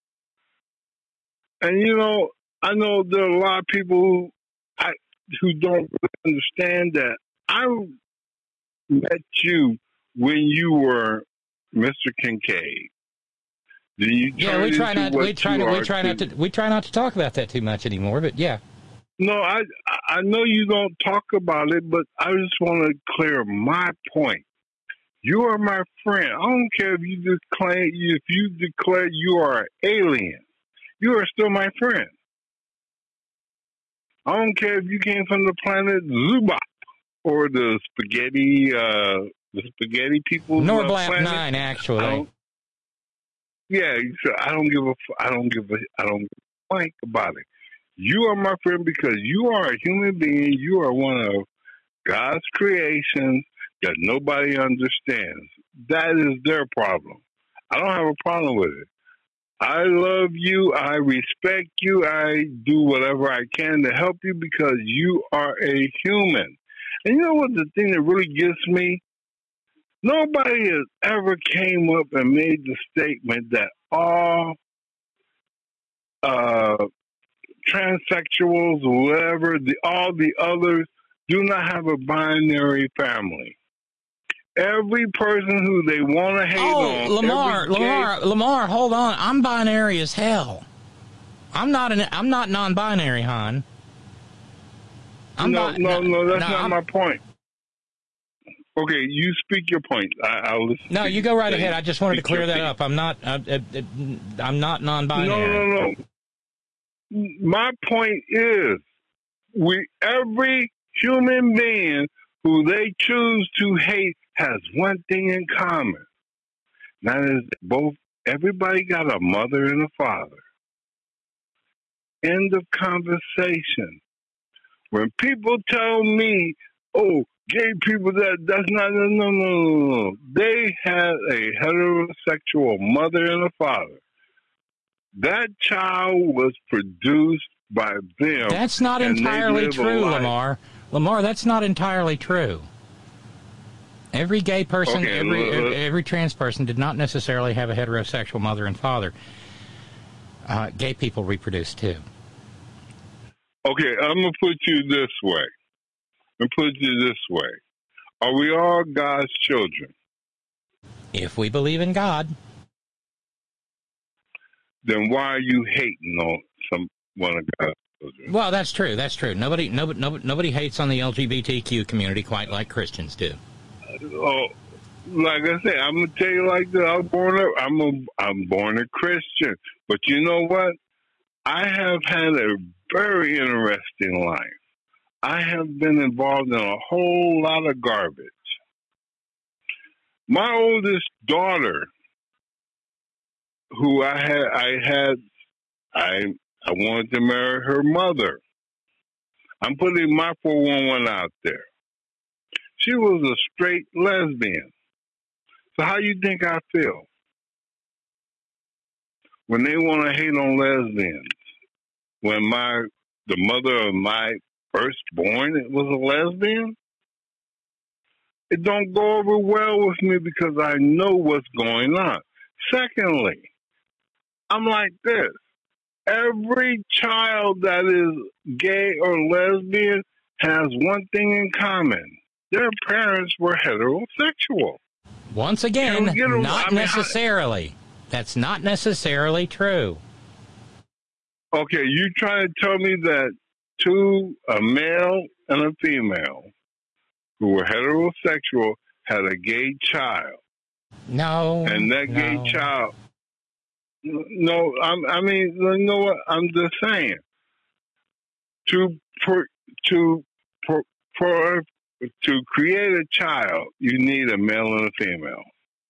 Speaker 17: And, I know there are a lot of people who don't understand that. I met you when you were Mr. Kincaid. We try not to talk about that too much anymore, but yeah. No, I know you don't talk about it, but I just want to clear my point. You are my friend. I don't care if you declare you are an alien. You are still my friend. I don't care if you came from the planet Zubak or the spaghetti people.
Speaker 4: Norblap 9, actually.
Speaker 17: Yeah, so I don't give a blank about it. You are my friend because you are a human being. You are one of God's creations that nobody understands. That is their problem. I don't have a problem with it. I love you. I respect you. I do whatever I can to help you because you are a human. And you know what the thing that really gets me? Nobody has ever came up and made the statement that all transsexuals or whatever, all the others do not have a binary family. Every person who they want to hate on.
Speaker 4: Lamar, hold on. I'm binary as hell. I'm not non-binary, hon.
Speaker 17: That's not my point. Okay, you speak your point. I'll listen.
Speaker 4: No, you go right ahead. I just wanted to clear that up. I'm not non-binary.
Speaker 17: No. My point is, every human being who they choose to hate has one thing in common. That is, everybody got a mother and a father. End of conversation. When people tell me, oh, gay people, that's not, no. They had a heterosexual mother and a father. That child was produced by them.
Speaker 4: That's not entirely true, Lamar. Lamar, that's not entirely true. Every gay person, every trans person did not necessarily have a heterosexual mother and father. Gay people reproduce too.
Speaker 17: Okay, I'm going to put you this way. Are we all God's children?
Speaker 4: If we believe in God.
Speaker 17: Then why are you hating on one of God's children?
Speaker 4: Well, that's true. Nobody hates on the LGBTQ community quite like Christians do.
Speaker 17: like I said, I'm gonna tell you like this. I'm born a Christian, but you know what? I have had a very interesting life. I have been involved in a whole lot of garbage. My oldest daughter, who I wanted to marry her mother. I'm putting my 411 out there. She was a straight lesbian. So how you think I feel when they want to hate on lesbians? When the mother of my firstborn was a lesbian? It don't go over well with me because I know what's going on. Secondly, I'm like this. Every child that is gay or lesbian has one thing in common. Their parents were heterosexual.
Speaker 4: Once again, not necessarily. That's not necessarily true.
Speaker 17: Okay, you trying to tell me that a male and a female who were heterosexual had a gay child.
Speaker 4: No.
Speaker 17: And that gay child... No, I mean, you know what? I'm just saying. To create a child, you need a male and a female.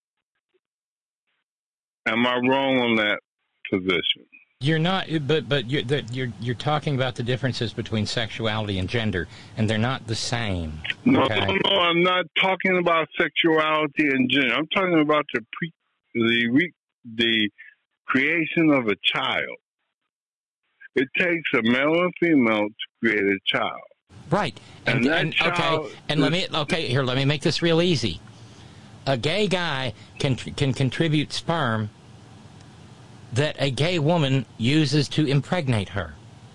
Speaker 17: Am I wrong on that position?
Speaker 4: You're not, but you're talking about the differences between sexuality and gender, and they're not the same.
Speaker 17: No,
Speaker 4: okay?
Speaker 17: no, I'm not talking about sexuality and gender. I'm talking about the creation of a child. It takes a male and female to create a child.
Speaker 4: Right. And let me make this real easy. A gay guy can contribute sperm that a gay woman uses to impregnate her.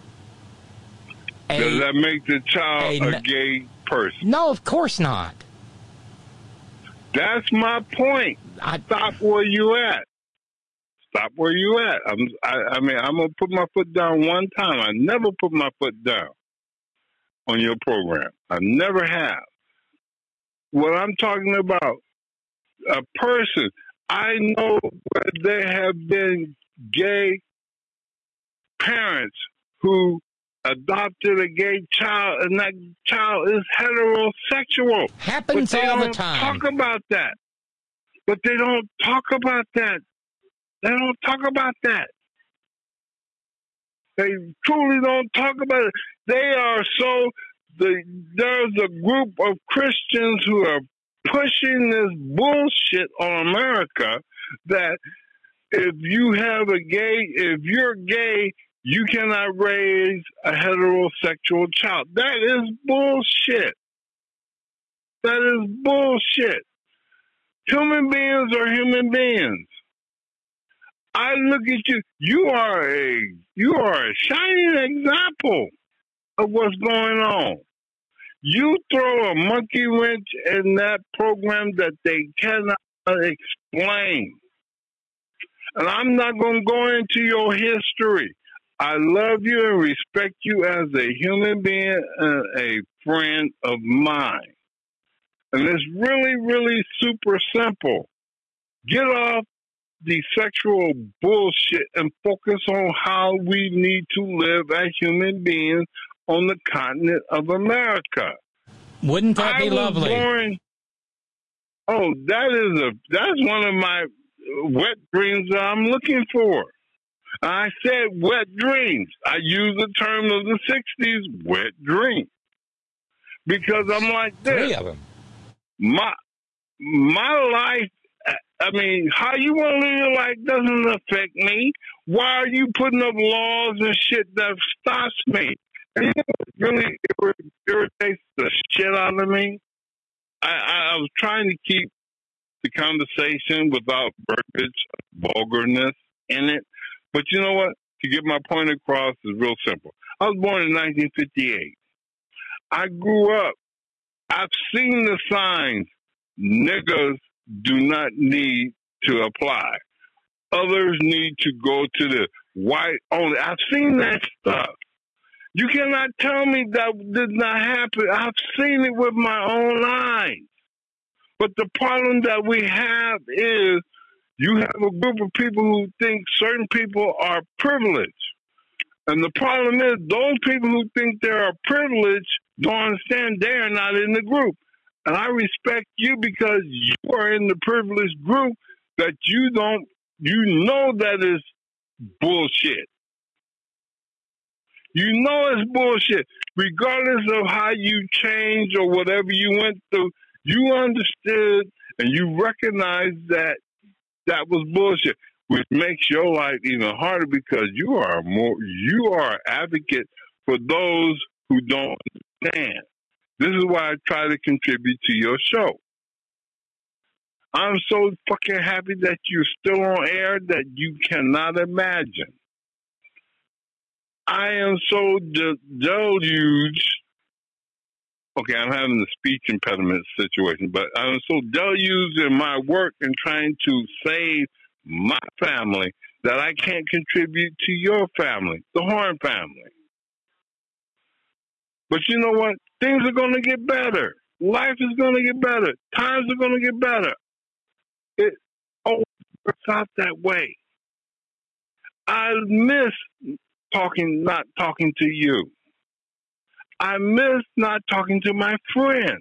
Speaker 17: Does that make the child a gay person?
Speaker 4: No, of course not.
Speaker 17: That's my point. Stop where you at. Stop where you at. I mean, I'm going to put my foot down one time. I never put my foot down on your program. I never have. What I'm talking about, a person, I know where there have been gay parents who adopted a gay child, and that child is heterosexual.
Speaker 4: Happens all the time.
Speaker 17: Talk about that. But they don't talk about that. They don't talk about that. They truly don't talk about it. There's a group of Christians who are pushing this bullshit on America that if you're gay, you cannot raise a heterosexual child. That is bullshit. That is bullshit. Human beings are human beings. I look at you. You are a shining example of what's going on. You throw a monkey wrench in that program that they cannot explain. And I'm not going to go into your history. I love you and respect you as a human being and a friend of mine. And it's really, really super simple. Get off the sexual bullshit and focus on how we need to live as human beings on the continent of America.
Speaker 4: Wouldn't that be lovely?
Speaker 17: That's one of my wet dreams that I'm looking for. I said wet dreams. I use the term of the 60s, wet dream. Because I'm like this.
Speaker 4: 3 of them.
Speaker 17: My life, I mean, how you want to live your life doesn't affect me. Why are you putting up laws and shit that stops me? And it really irritates the shit out of me. I was trying to keep the conversation without verbiage, vulgarness in it. But you know what? To get my point across is real simple. I was born in 1958. I grew up. I've seen the signs. Niggas do not need to apply. Others need to go to the white only. I've seen that stuff. You cannot tell me that did not happen. I've seen it with my own eyes. But the problem that we have is you have a group of people who think certain people are privileged. And the problem is those people who think they are privileged don't understand they are not in the group. And I respect you because you are in the privileged group that you know that is bullshit. You know it's bullshit. Regardless of how you change or whatever you went through, you understood and you recognized that that was bullshit, which makes your life even harder because you are an advocate for those who don't understand. This is why I try to contribute to your show. I'm so fucking happy that you're still on air that you cannot imagine. I am so deluged. Okay, I'm having a speech impediment situation, but I'm so deluged in my work and trying to save my family that I can't contribute to your family, the Horn family. But you know what? Things are going to get better. Life is going to get better. Times are going to get better. It always works out that way. I miss not talking to you. I miss not talking to my friend.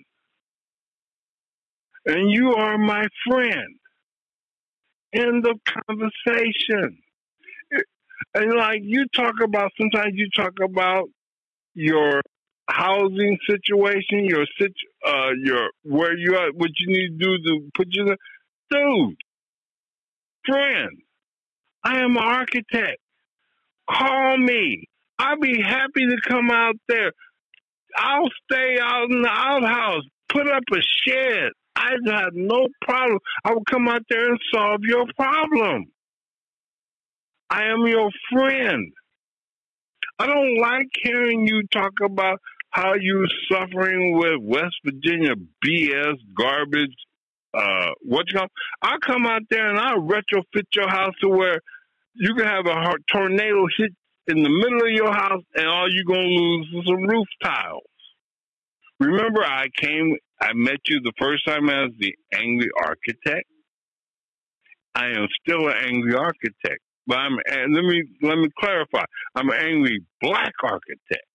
Speaker 17: And you are my friend. End of conversation. And like sometimes you talk about your housing situation, your where you are, what you need to do to put you there. Dude, friend, I am an architect. Call me. I'll be happy to come out there. I'll stay out in the outhouse, put up a shed. I have no problem. I will come out there and solve your problem. I am your friend. I don't like hearing you talk about how you're suffering with West Virginia BS, garbage, I'll come out there and I'll retrofit your house to where you can have a tornado hit in the middle of your house and all you're going to lose is some roof tiles. Remember, I met you the first time as the angry architect. I am still an angry architect, but let me clarify. I'm an angry black architect.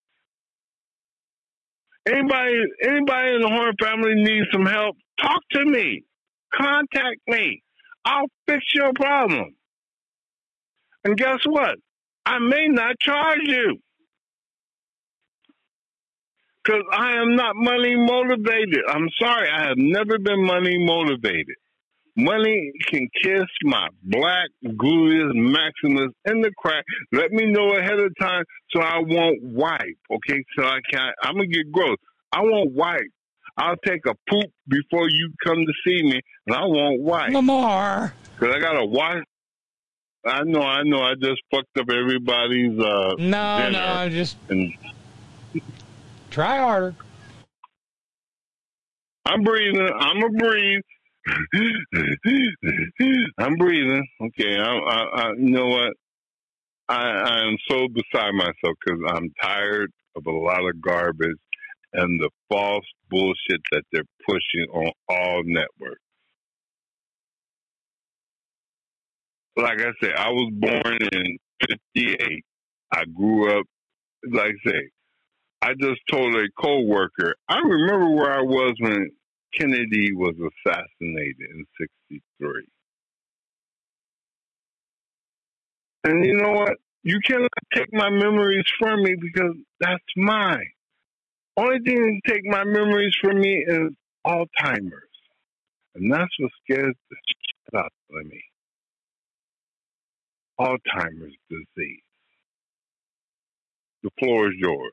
Speaker 17: Anybody in the Horn family needs some help? Talk to me. Contact me. I'll fix your problem. And guess what? I may not charge you. Because I am not money motivated. I'm sorry, I have never been money motivated. Money can kiss my black gluteus maximus in the crack. Let me know ahead of time so I won't wipe. Okay, so I'm gonna get gross. I won't wipe. I'll take a poop before you come to see me, and I won't wipe.
Speaker 4: Lamar.
Speaker 17: Because I gotta wash. I know. I just fucked up everybody's dinner.
Speaker 4: No, try harder.
Speaker 17: I'm breathing. I'm going to breathe. I'm breathing. Okay. You know what? I am so beside myself because I'm tired of a lot of garbage and the false bullshit that they're pushing on all networks. Like I said, I was born in 58. I grew up, like I say, I just told a coworker, I remember where I was when Kennedy was assassinated in 63. And you know what? You cannot take my memories from me because that's mine. Only thing that take my memories from me is Alzheimer's. And that's what scares the shit out of me. Alzheimer's disease. The floor is yours.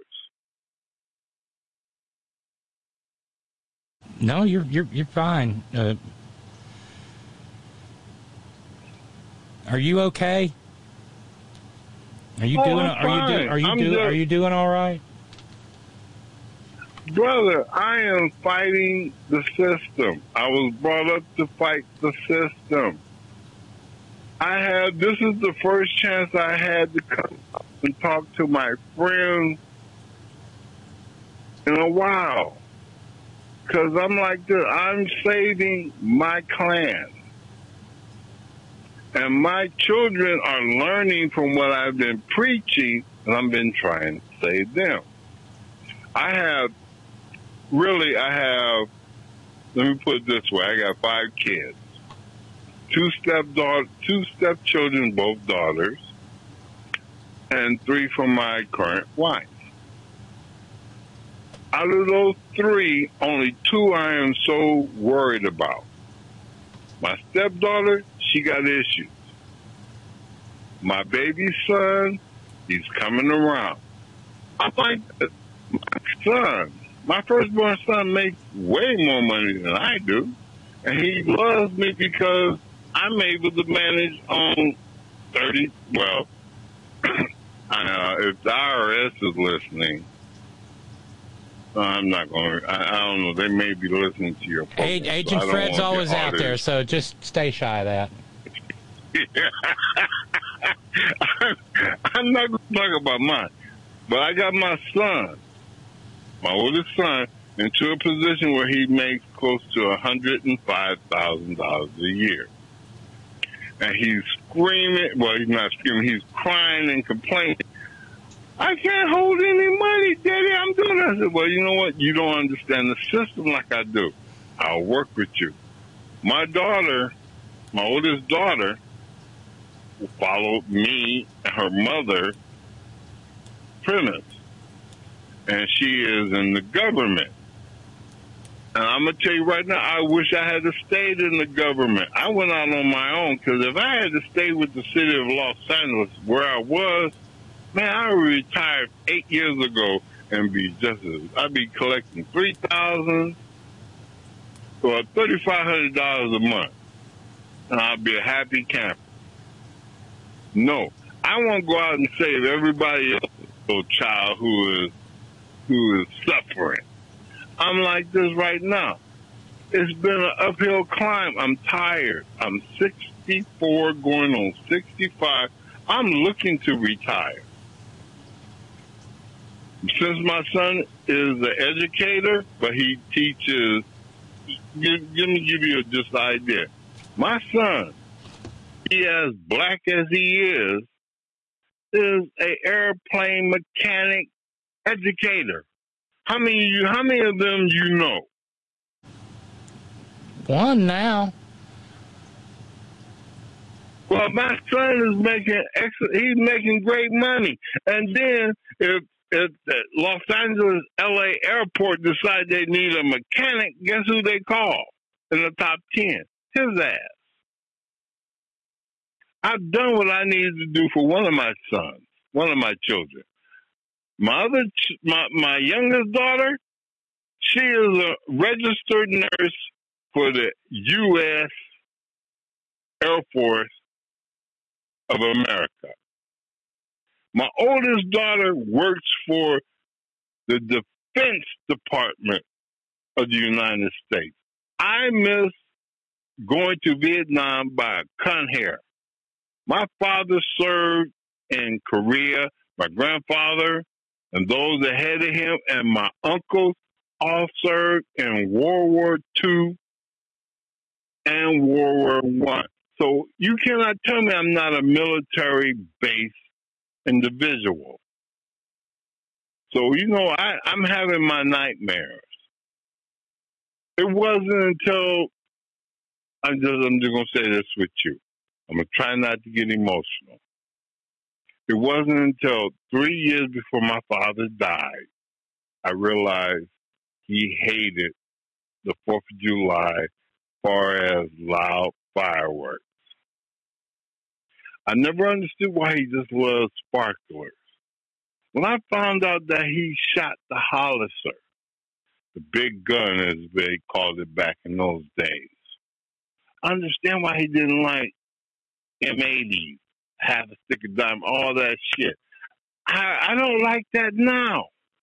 Speaker 4: No, you're fine. Are you okay? Are you doing all right?
Speaker 17: Brother, I am fighting the system. I was brought up to fight the system. This is the first chance I had to come up and talk to my friends in a while. Because I'm like this. I'm saving my clan. And my children are learning from what I've been preaching, and I've been trying to save them. I have, let me put it this way, I got 5 kids. 2 stepchildren, both daughters, and 3 from my current wife. Out of those 3, only 2 I am so worried about. My stepdaughter, she got issues. My baby son, he's coming around. I'm like, my firstborn son makes way more money than I do. And he loves me because I'm able to manage on 30, well, if the IRS is listening, I'm not going to, I don't know, they may be listening to your program.
Speaker 4: Agent Fred's always out there, so just stay shy of that.
Speaker 17: I'm not going to talk about mine, but I got my son, my oldest son, into a position where he makes close to $105,000 a year. And he's screaming, well, he's not screaming, he's crying and complaining. I can't hold any money, Daddy, I'm doing that. I said, well, you know what? You don't understand the system like I do. I'll work with you. My daughter, my oldest daughter, followed me and her mother premise. And she is in the government. And I'm going to tell you right now, I wish I had stayed in the government. I went out on my own, because if I had to stay with the city of Los Angeles where I was, man, I would retire 8 years ago and be I'd be collecting $3,000 or $3,500 a month. And I'd be a happy camper. No, I want to go out and save everybody else's child who is suffering. I'm like this right now. It's been an uphill climb. I'm tired. I'm 64 going on 65. I'm looking to retire. Since my son is an educator, but he teaches, let me give you just an idea. My son, he as black as he is an airplane mechanic educator. How many of them you know?
Speaker 4: One now.
Speaker 17: Well, my son is he's making great money. And then if Los Angeles, LA airport decide they need a mechanic, guess who they call in the top 10? His ass. I've done what I needed to do for one of my sons, one of my children. My youngest daughter, she is a registered nurse for the U.S. Air Force of America. My oldest daughter works for the Defense Department of the United States. I miss going to Vietnam by a cunt hair. My father served in Korea. My grandfather and those ahead of him and my uncles all served in World War II and World War I. So you cannot tell me I'm not a military-based individual. So, I'm having my nightmares. It wasn't until, I'm just going to say this with you. I'm going to try not to get emotional. It wasn't until 3 years before my father died, I realized he hated the 4th of July as far as loud fireworks. I never understood why he just loved sparklers. When I found out that he shot the Hollister, the big gun as they called it back in those days, I understand why he didn't like M80, half a stick of dime, all that shit. I don't like that now.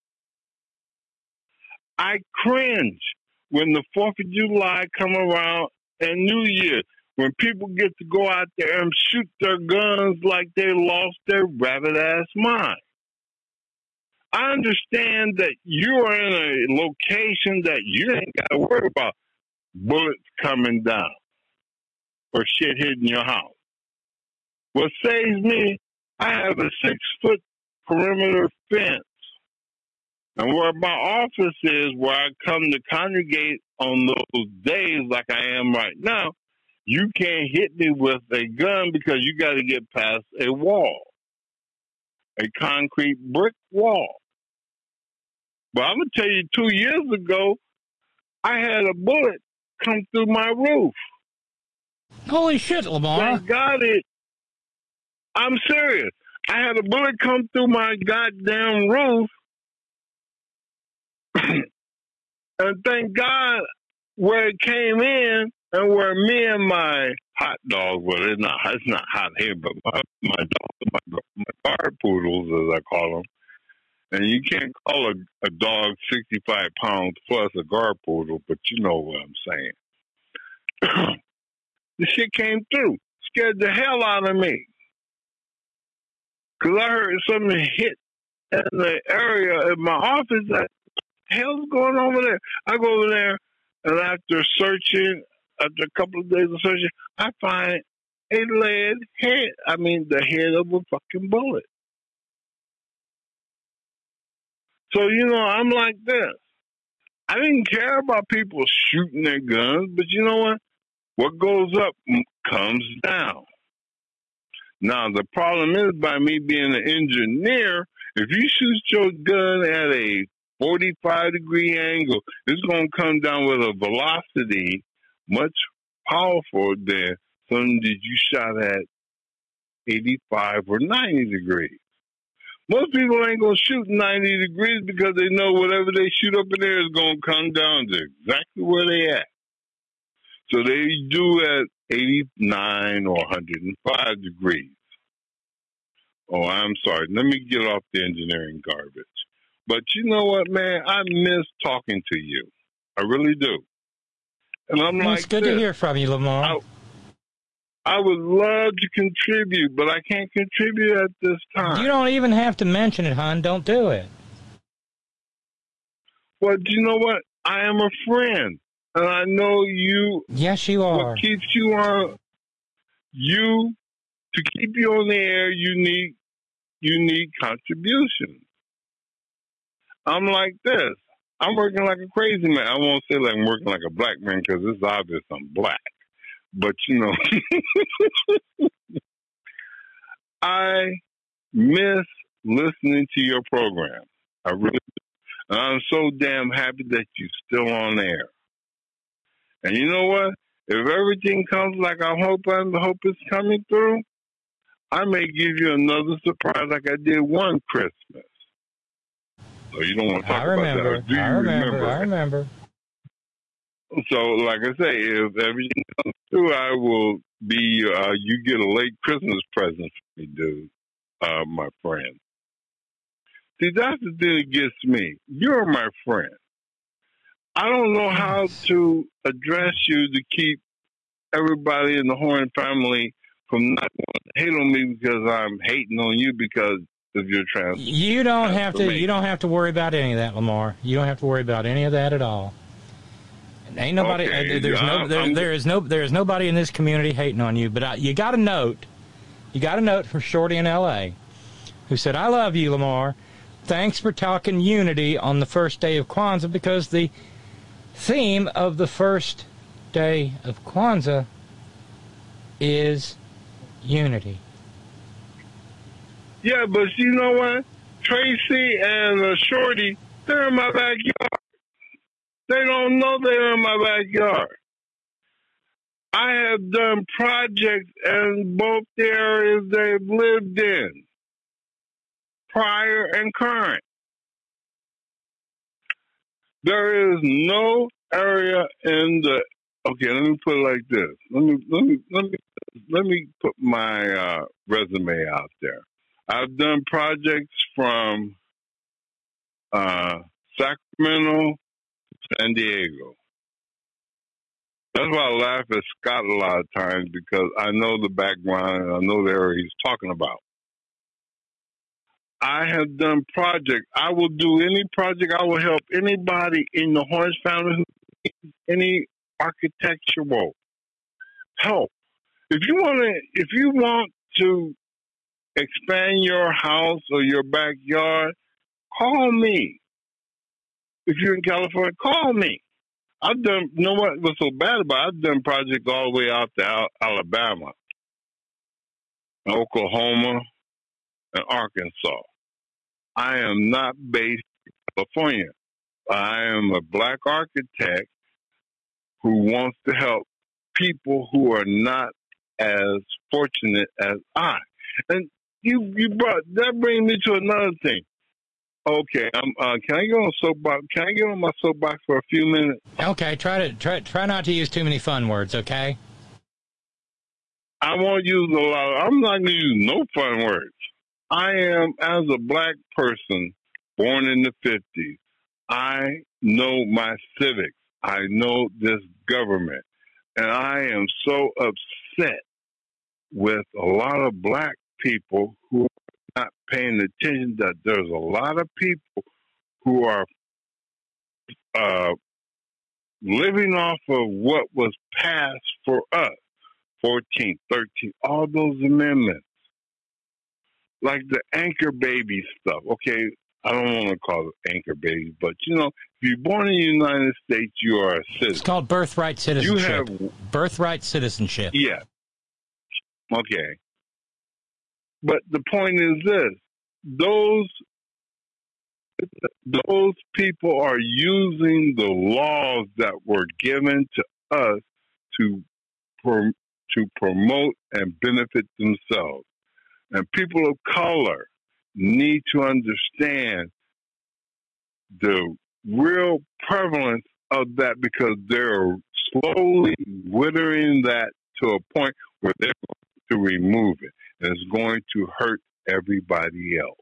Speaker 17: I cringe when the 4th of July come around and New Year, when people get to go out there and shoot their guns like they lost their rabbit-ass mind. I understand that you are in a location that you ain't got to worry about bullets coming down or shit hitting your house. What saves me, I have a 6-foot perimeter fence. And where my office is, where I come to congregate on those days like I am right now, you can't hit me with a gun because you got to get past a wall, a concrete brick wall. But I'm going to tell you, 2 years ago, I had a bullet come through my roof.
Speaker 4: Holy shit, Lamar.
Speaker 17: Thank God I'm serious. I had a bullet come through my goddamn roof. And thank God where it came in and where me and my hot dog, well, it's not hot here, but my dog, my guard poodles, as I call them. And you can't call a dog 65 pounds plus a guard poodle, but you know what I'm saying. The shit came through. Scared the hell out of me. Because I heard something hit in the area in my office. What the hell's going on over there? I go over there, and after a couple of days of searching, I find the head of a fucking bullet. So, I'm like this. I didn't care about people shooting their guns, but you know what? What goes up comes down. Now, the problem is, by me being an engineer, if you shoot your gun at a 45-degree angle, it's going to come down with a velocity much powerful than something that you shot at 85 or 90 degrees. Most people ain't going to shoot 90 degrees because they know whatever they shoot up in there is going to come down to exactly where they at. So they do at 89 or 105 degrees. Oh, I'm sorry. Let me get off the engineering garbage. But you know what, man? I miss talking to you. I really do. And I'm like,
Speaker 4: it's good to hear from you, Lamar.
Speaker 17: I would love to contribute, but I can't contribute at this time.
Speaker 4: You don't even have to mention it, hon. Don't do it.
Speaker 17: Well, do you know what? I am a friend. And I know you.
Speaker 4: Yes, you are.
Speaker 17: What keeps you on? To keep you on the air, you need contributions. I'm like this. I'm working like a crazy man. I won't say like I'm working like a black man because it's obvious I'm black. But, I miss listening to your program. I really do. And I'm so damn happy that you're still on air. And you know what? If everything comes like I hope it's coming through, I may give you another surprise like I did one Christmas. So you don't want to talk about that. Do you remember?
Speaker 4: I remember.
Speaker 17: So, like I say, if everything comes through, I will be, you get a late Christmas present for me, dude, my friend. See, that's the thing that gets me. You're my friend. I don't know how to address you to keep everybody in the Horn family from not wanting to hate on me because I'm hating on you because of your trans.
Speaker 4: You don't have to worry about any of that, Lamar. You don't have to worry about any of that at all. Ain't nobody.
Speaker 17: Okay.
Speaker 4: There is nobody in this community hating on you. But you got a note. You got a note from Shorty in L.A. who said, "I love you, Lamar. Thanks for talking unity on the first day of Kwanzaa because the theme of the first day of Kwanzaa is unity."
Speaker 17: Yeah, but you know what? Tracy and Shorty, they're in my backyard. They don't know they're in my backyard. I have done projects in both the areas they've lived in, prior and current. There is no area in the. Okay, let me put it like this. Let me put my resume out there. I've done projects from Sacramento to San Diego. That's why I laugh at Scott a lot of times because I know the background and I know the area he's talking about. I have done projects. I will do any project. I will help anybody in the Horns family who needs any architectural help. If you want to expand your house or your backyard, call me. If you're in California, call me. I've done, you know what was so bad about it? I've done projects all the way out to Alabama, Oklahoma, and Arkansas. I am not based in California. I am a black architect who wants to help people who are not as fortunate as I. And that brings me to another thing. Okay, can I get on soapbox? Can I get on my soapbox for a few minutes?
Speaker 4: Okay, try not to use too many fun words. Okay.
Speaker 17: I won't use a lot. I'm not going to use no fun words. I am, as a black person born in the 50s, I know my civics. I know this government. And I am so upset with a lot of black people who are not paying attention that there's a lot of people who are living off of what was passed for us, 14, 13, all those amendments. Like the anchor baby stuff. Okay, I don't want to call it anchor baby, but, you know, if you're born in the United States, you are a citizen.
Speaker 4: It's called birthright citizenship.
Speaker 17: You have
Speaker 4: birthright citizenship.
Speaker 17: Yeah. Okay. But the point is this. Those people are using the laws that were given to us to promote and benefit themselves. And people of color need to understand the real prevalence of that, because they're slowly withering that to a point where they're going to remove it. And it's going to hurt everybody else.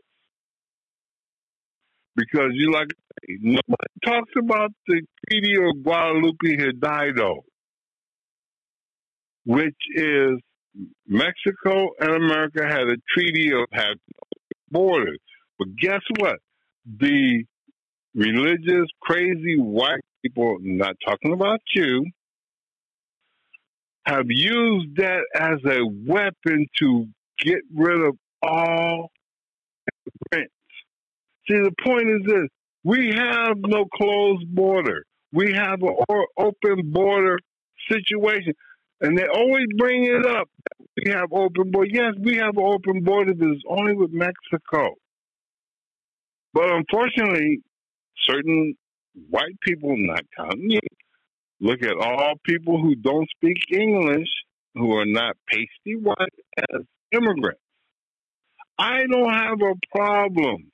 Speaker 17: Because nobody talks about the Treaty of Guadalupe Hidalgo, which is Mexico and America had a treaty of having borders. But guess what? The religious, crazy white people, not talking about you, have used that as a weapon to get rid of all immigrants. See, the point is this. We have no closed border. We have an open border situation. And they always bring it up. We have open border. Yes, we have an open border, but it's only with Mexico. But unfortunately, certain white people, not counting you, look at all people who don't speak English, who are not pasty white, as immigrants. I don't have a problem.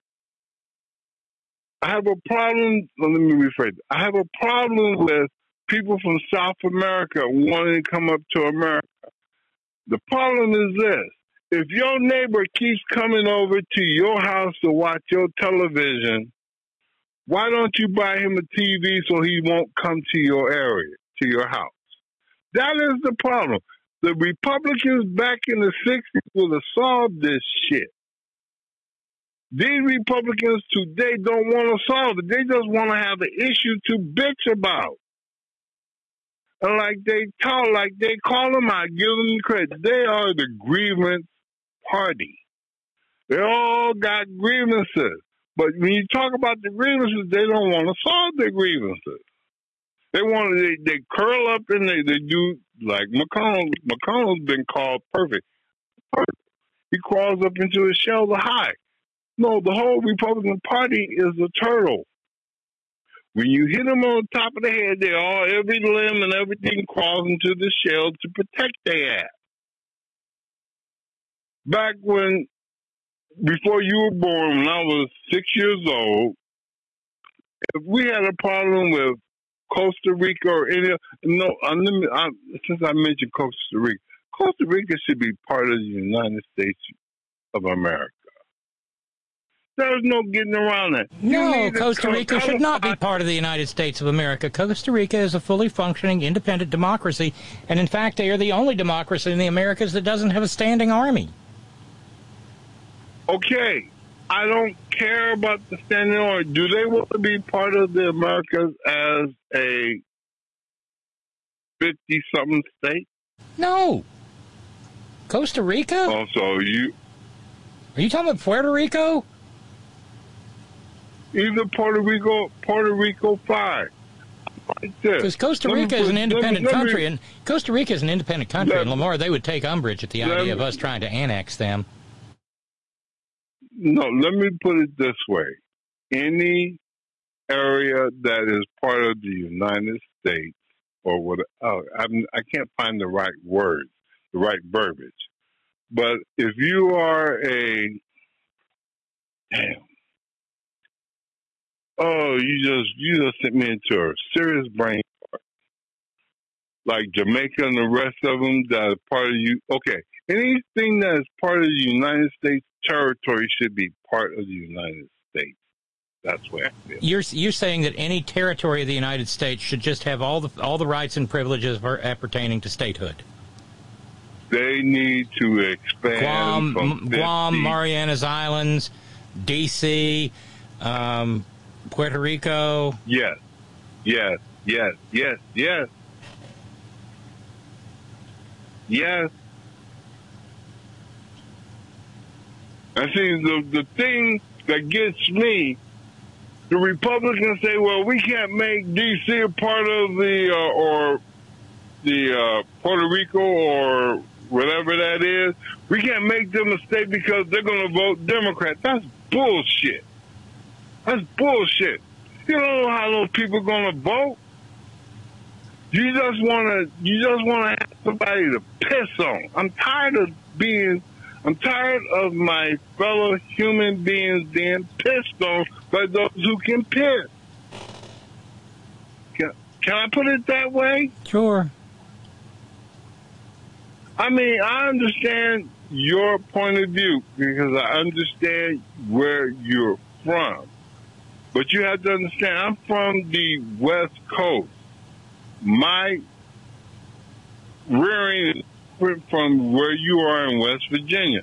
Speaker 17: I have a problem. Let me rephrase it. I have a problem with people from South America wanting to come up to America. The problem is this. If your neighbor keeps coming over to your house to watch your television, why don't you buy him a TV so he won't come to your area, to your house? That is the problem. The Republicans back in the 60s would have solved this shit. These Republicans today don't want to solve it. They just want to have an issue to bitch about. And like they call them out, give them credit. They are the grievance party. They all got grievances. But when you talk about the grievances, they don't want to solve their grievances. They curl up and they do like McConnell. McConnell's been called perfect. He crawls up into his shell to hide. No, the whole Republican Party is a turtle. When you hit them on the top of the head, every limb and everything crawls into the shell to protect their ass. Back before you were born, when I was 6 years old, if we had a problem with Costa Rica or since I mentioned Costa Rica should be part of the United States of America. There's no getting around that.
Speaker 4: No, Costa Rica should not be part of the United States of America. Costa Rica is a fully functioning, independent democracy, and in fact, they are the only democracy in the Americas that doesn't have a standing army.
Speaker 17: Okay, I don't care about the standing order. Do they want to be part of the Americas as a 50-something state?
Speaker 4: No. Costa Rica?
Speaker 17: Oh, so you...
Speaker 4: Are you talking about Puerto Rico?
Speaker 17: Either Puerto Rico 5.
Speaker 4: Because Costa Rica is an independent country, and Costa Rica is an independent country, and Lamar, they would take umbrage at the idea of us trying to annex them.
Speaker 17: No, let me put it this way. Any area that is part of the United States, or what, I can't find the right words, the right verbiage. But if you are you just sent me into a serious brain fart. Like Jamaica and the rest of them that are part of you. Okay, anything that is part of the United States territory should be part of the United States. That's what I feel.
Speaker 4: You're saying that any territory of the United States should just have all the rights and privileges appertaining to statehood.
Speaker 17: They need to expand
Speaker 4: Guam, Marianas Islands, D.C., Puerto Rico.
Speaker 17: Yes. Yes. I see the thing that gets me, the Republicans say, well, we can't make D.C. a part of the Puerto Rico or whatever that is. We can't make them a state because they're going to vote Democrat. That's bullshit. That's bullshit. You don't know how those people are going to vote. You just want to have somebody to piss on. I'm tired of my fellow human beings being pissed on by those who can piss. Can I put it that way?
Speaker 4: Sure.
Speaker 17: I mean, I understand your point of view because I understand where you're from. But you have to understand, I'm from the West Coast. My rearing is different from where you are in West Virginia.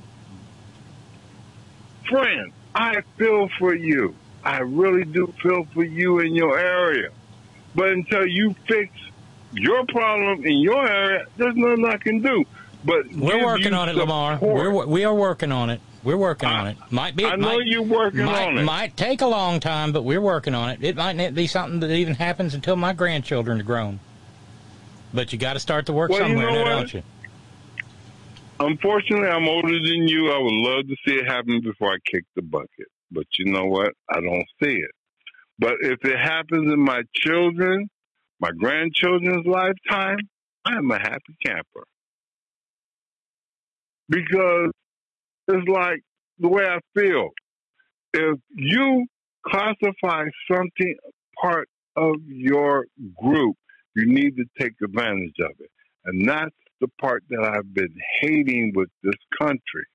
Speaker 17: Friend, I feel for you. I really do feel for you in your area. But until you fix your problem in your area, there's nothing I can do. But
Speaker 4: we're working on it, Lamar. We are working on it. We're working on it.
Speaker 17: You're working on it.
Speaker 4: Might take a long time, but we're working on it. It might not be something that even happens until my grandchildren are grown. But you got to start the work somewhere, don't you?
Speaker 17: Unfortunately, I'm older than you. I would love to see it happen before I kick the bucket. But you know what? I don't see it. But if it happens in my children, my grandchildren's lifetime, I am a happy camper. Because it's like the way I feel. If you classify something part of your group, you need to take advantage of it. And that's the part that I've been hating with this country.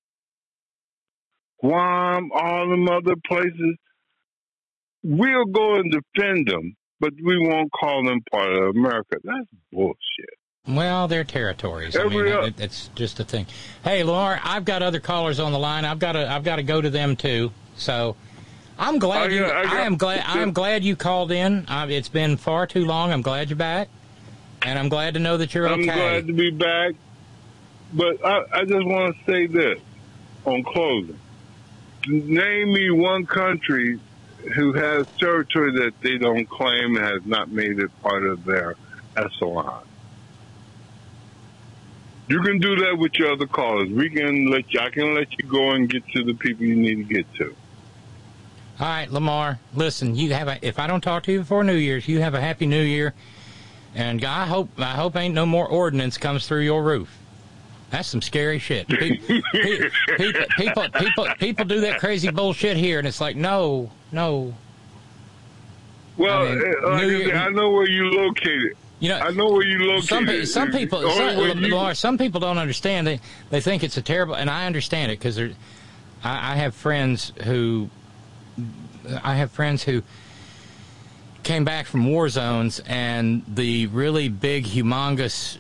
Speaker 17: Guam, all them other places, we'll go and defend them, but we won't call them part of America. That's bullshit.
Speaker 4: Well, they're territories. I mean, it's just a thing. Hey, Lamar, I've got other callers on the line. I've got to go to them too. So I'm glad I am glad you called in. It's been far too long. I'm glad you're back, and I'm glad to know that you're okay.
Speaker 17: I'm glad to be back. But I just want to say this on closing. Name me one country who has territory that they don't claim and has not made it part of their echelon. You can do that with your other callers. I can let you go and get to the people you need to get to.
Speaker 4: All right, Lamar. Listen, if I don't talk to you before New Year's, you have a happy New Year, and I hope ain't no more ordnance comes through your roof. That's some scary shit. People do that crazy bullshit here, and it's like no.
Speaker 17: Well, I know where you located. I know where you located.
Speaker 4: Some people don't understand. They think it's a terrible, and I understand it because I have friends who came back from war zones, and the really big, humongous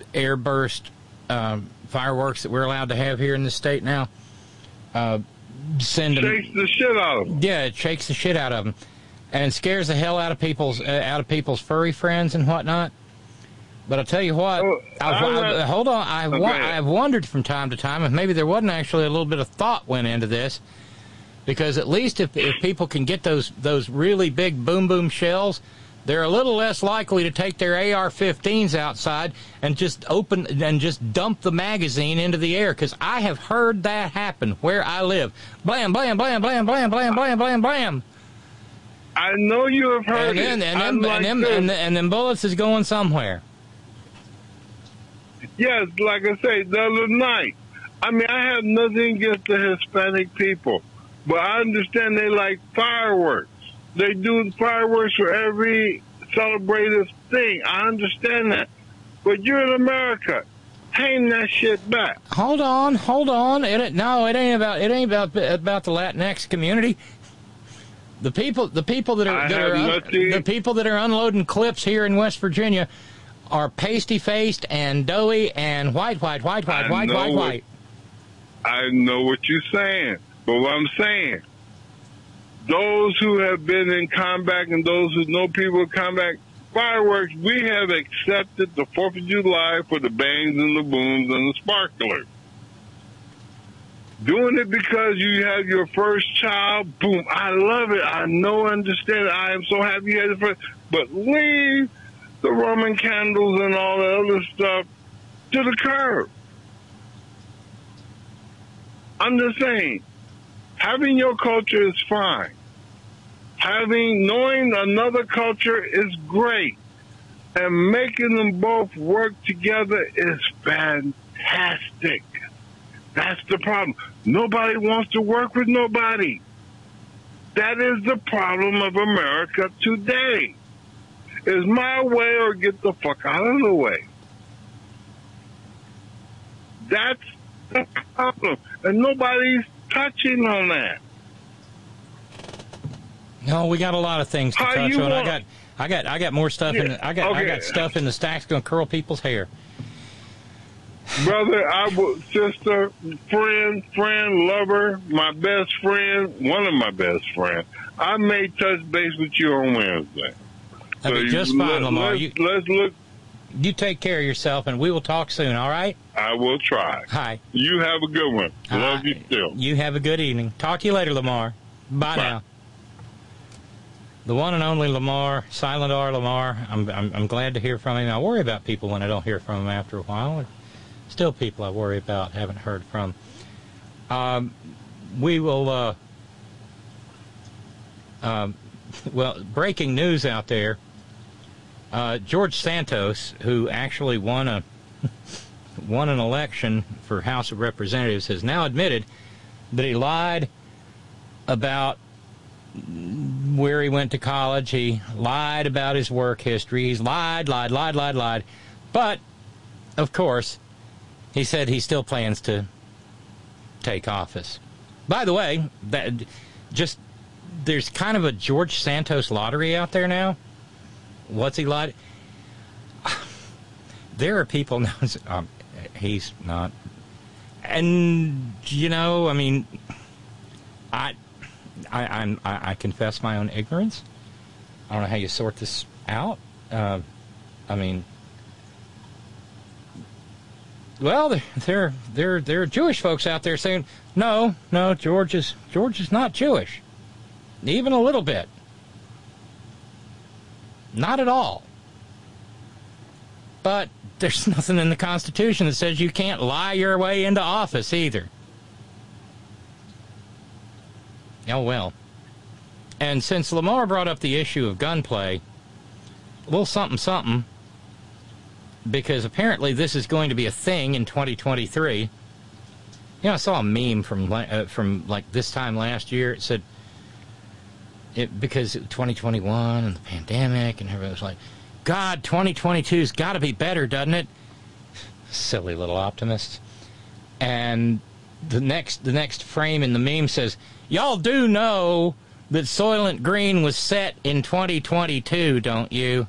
Speaker 4: airburst fireworks that we're allowed to have here in the state now send them.
Speaker 17: Shakes the shit out of them.
Speaker 4: Yeah, it shakes the shit out of them, and scares the hell out of people's furry friends and whatnot. But I'll tell you what, hold on, I've wondered from time to time if maybe there wasn't actually a little bit of thought went into this, because at least if people can get those really big boom shells, they're a little less likely to take their AR-15s outside and just dump the magazine into the air, because I have heard that happen where I live. Blam, blam, blam, blam, blam, blam, blam, blam, blam.
Speaker 17: I know you have heard
Speaker 4: and then bullets is going somewhere.
Speaker 17: Yes, like I say, the other night. I mean, I have nothing against the Hispanic people, but I understand they like fireworks. They do fireworks for every celebrative thing. I understand that. But you're in America. Hang that shit back.
Speaker 4: Hold on. It ain't about the Latinx community. The people that are unloading clips here in West Virginia are pasty-faced and doughy and white.
Speaker 17: I know what you're saying, but what I'm saying, those who have been in combat and those who know people in combat, fireworks, we have accepted the 4th of July for the bangs and the booms and the sparklers. Doing it because you have your first child, boom, I love it. I know, understand it. I am so happy you had it first. But leave the Roman candles and all the other stuff to the curb. I'm just saying, having your culture is fine. Knowing another culture is great. And making them both work together is fantastic. That's the problem. Nobody wants to work with nobody. That is the problem of America today. Is my way or get the fuck out of the way. That's the problem. And nobody's touching on that.
Speaker 4: No, we got a lot of things to touch on. I got more stuff I got stuff in the stacks gonna curl people's hair.
Speaker 17: Brother, sister, friend, lover, my best friend, one of my best friends. I may touch base with you on Wednesday.
Speaker 4: That'd be just fine, Lamar.
Speaker 17: Let's look.
Speaker 4: You take care of yourself, and we will talk soon, all right?
Speaker 17: I will try.
Speaker 4: Hi.
Speaker 17: You have a good one. Love you still.
Speaker 4: You have a good evening. Talk to you later, Lamar. Bye now. The one and only Lamar, Silent R. Lamar. I'm glad to hear from him. I worry about people when I don't hear from him after a while. Still people I worry about, haven't heard from. We will, breaking news out there. George Santos, who actually won an election for House of Representatives, has now admitted that he lied about where he went to college. He lied about his work history. He's lied. But, of course, he said he still plans to take office. By the way, there's kind of a George Santos lottery out there now. What's he lied? There are people now. He's not. And, I mean, I confess my own ignorance. I don't know how you sort this out. Well, there are Jewish folks out there saying, no, George is not Jewish, even a little bit. Not at all. But there's nothing in the Constitution that says you can't lie your way into office either. Oh, well. And since Lamar brought up the issue of gunplay, a little something, because apparently this is going to be a thing in 2023. I saw a meme from like this time last year. It said, because 2021 and the pandemic, and everybody was like, God, 2022's got to be better, doesn't it? Silly little optimists. And the next frame in the meme says, y'all do know that Soylent Green was set in 2022, don't you?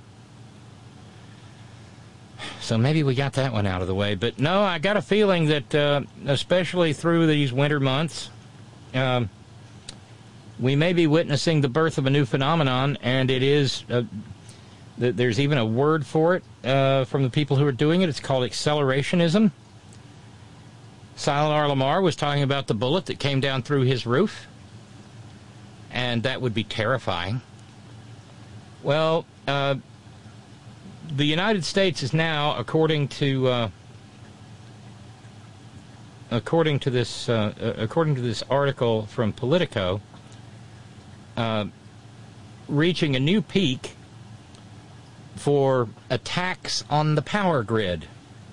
Speaker 4: So maybe we got that one out of the way. But no, I got a feeling that, especially through these winter months, we may be witnessing the birth of a new phenomenon, and it is, there's even a word for it from the people who are doing it. It's called accelerationism. Silent R. Lamar was talking about the bullet that came down through his roof, and that would be terrifying. Well, the United States is now, according to this article from Politico, reaching a new peak for attacks on the power grid.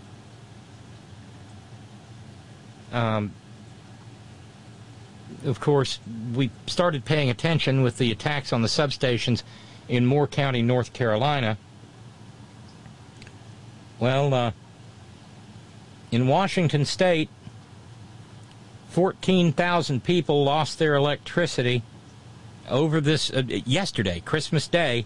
Speaker 4: Of course, we started paying attention with the attacks on the substations in Moore County, North Carolina. Well, in Washington State, 14,000 people lost their electricity over this yesterday, Christmas Day,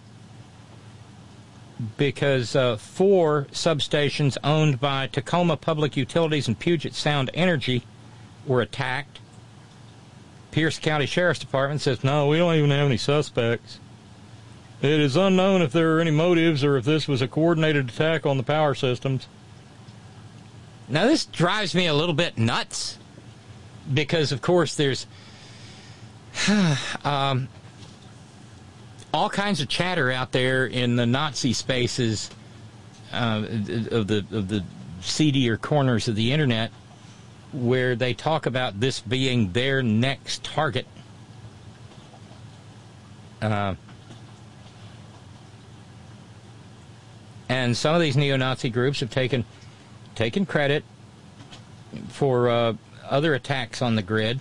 Speaker 4: because 4 substations owned by Tacoma Public Utilities and Puget Sound Energy were attacked. Pierce County Sheriff's Department says, no, we don't even have any suspects. It is unknown if there are any motives or if this was a coordinated attack on the power systems. Now, this drives me a little bit nuts because, of course, there's all kinds of chatter out there in the Nazi spaces of the seedier corners of the internet where they talk about this being their next target. And some of these neo-Nazi groups have taken credit for other attacks on the grid.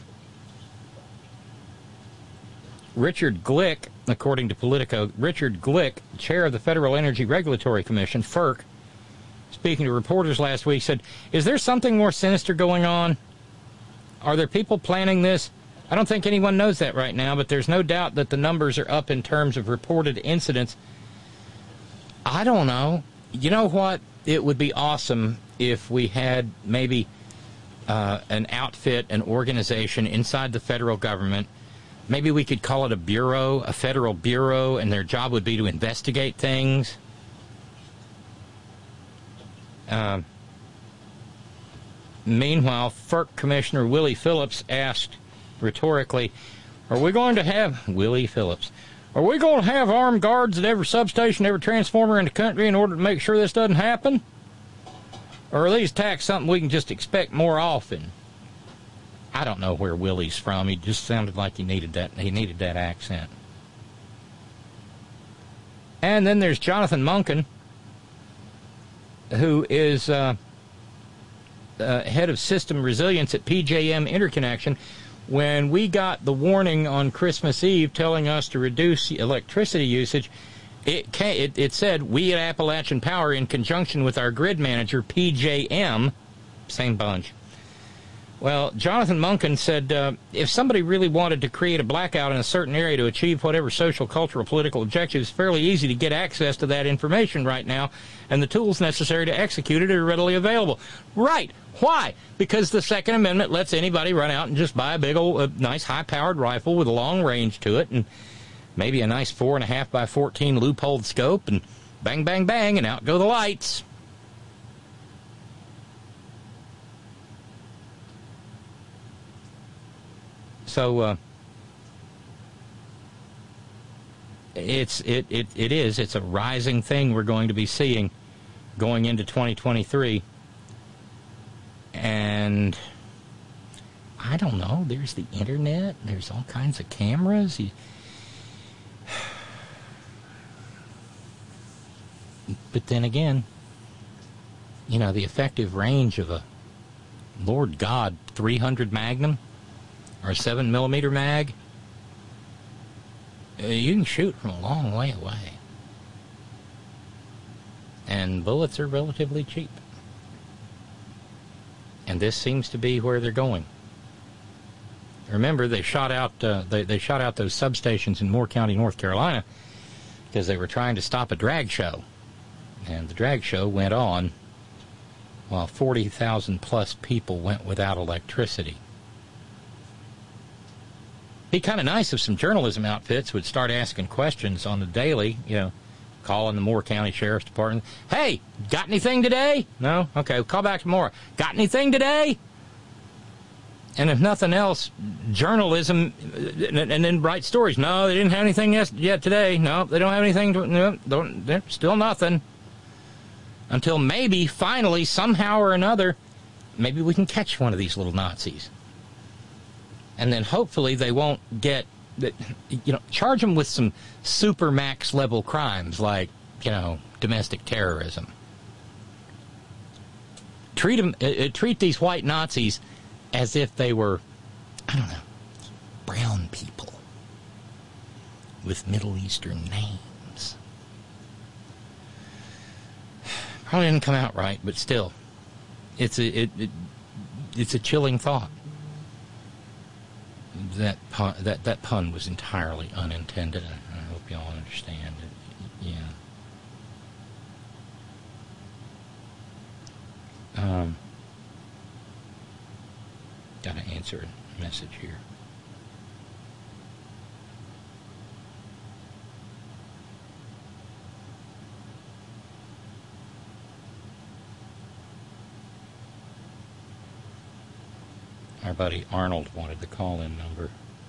Speaker 4: Richard Glick, according to Politico, Richard Glick, chair of the Federal Energy Regulatory Commission, FERC, speaking to reporters last week, said, is there something more sinister going on? Are there people planning this? I don't think anyone knows that right now, but there's no doubt that the numbers are up in terms of reported incidents. I don't know. You know what? It would be awesome if we had maybe an outfit, an organization inside the federal government. Maybe we could call it a bureau, a federal bureau, and their job would be to investigate things. Meanwhile, FERC Commissioner Willie Phillips asked rhetorically, are we going to have armed guards at every substation, every transformer in the country in order to make sure this doesn't happen? Or are these attacks something we can just expect more often? I don't know where Willie's from. He just sounded like he needed that accent. And then there's Jonathan Munkin, who is head of system resilience at PJM Interconnection. When we got the warning on Christmas Eve telling us to reduce electricity usage, it said, we at Appalachian Power, in conjunction with our grid manager, PJM, same bunch. Well, Jonathan Munkin said if somebody really wanted to create a blackout in a certain area to achieve whatever social, cultural, political objectives, it's fairly easy to get access to that information right now, and the tools necessary to execute it are readily available. Right. Why? Because the Second Amendment lets anybody run out and just buy a big old, nice high-powered rifle with a long range to it, and maybe a nice 4.5 by 14 loopholed scope, and bang, bang, bang, and out go the lights. So it's a rising thing we're going to be seeing going into 2023. And I don't know, there's the internet, there's all kinds of cameras. But then again, you know, the effective range of a Lord God 300 Magnum or a 7mm mag, you can shoot from a long way away. And bullets are relatively cheap. And this seems to be where they're going. Remember, they shot out they shot out those substations in Moore County, North Carolina, because they were trying to stop a drag show. And the drag show went on while 40,000 plus people went without electricity. Be kind of nice if some journalism outfits would start asking questions on the daily, calling the Moore County Sheriff's Department. Hey, got anything today? No? Okay, call back tomorrow. Got anything today? And if nothing else, journalism, and then write stories. No, they didn't have anything yet today. No, they don't have anything. They're still nothing. Until maybe, finally, somehow or another, maybe we can catch one of these little Nazis. And then hopefully they won't get, charge them with some super max level crimes like, domestic terrorism. Treat these white Nazis as if they were, brown people with Middle Eastern names. Probably didn't come out right, but still, it's a chilling thought. That pun was entirely unintended. I hope y'all understand it. Yeah. Got to answer a message here. Our buddy Arnold wanted the call-in number.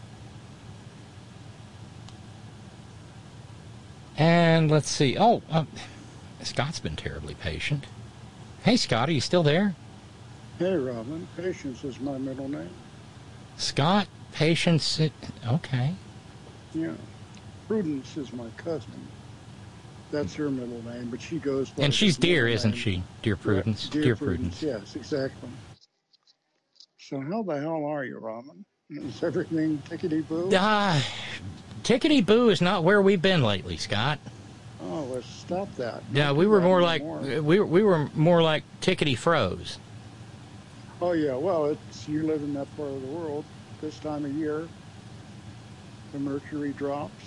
Speaker 4: And let's see. Scott's been terribly patient. Hey, Scott, are you still there?
Speaker 18: Hey, Robin. Patience is my middle name.
Speaker 4: Scott, Patience, okay.
Speaker 18: Yeah. Prudence is my cousin. That's her middle name, but she goes by...
Speaker 4: And she's Dear, isn't she? Dear Prudence.
Speaker 18: Yeah, Dear Prudence. Yes, exactly. So how the hell are you, Robin? Is everything tickety-boo?
Speaker 4: Tickety-boo is not where we've been lately, Scott.
Speaker 18: Oh, let's stop that.
Speaker 4: Yeah, we were more like we were more like tickety-froze.
Speaker 18: Oh yeah, well, you live in that part of the world. This time of year, the mercury drops,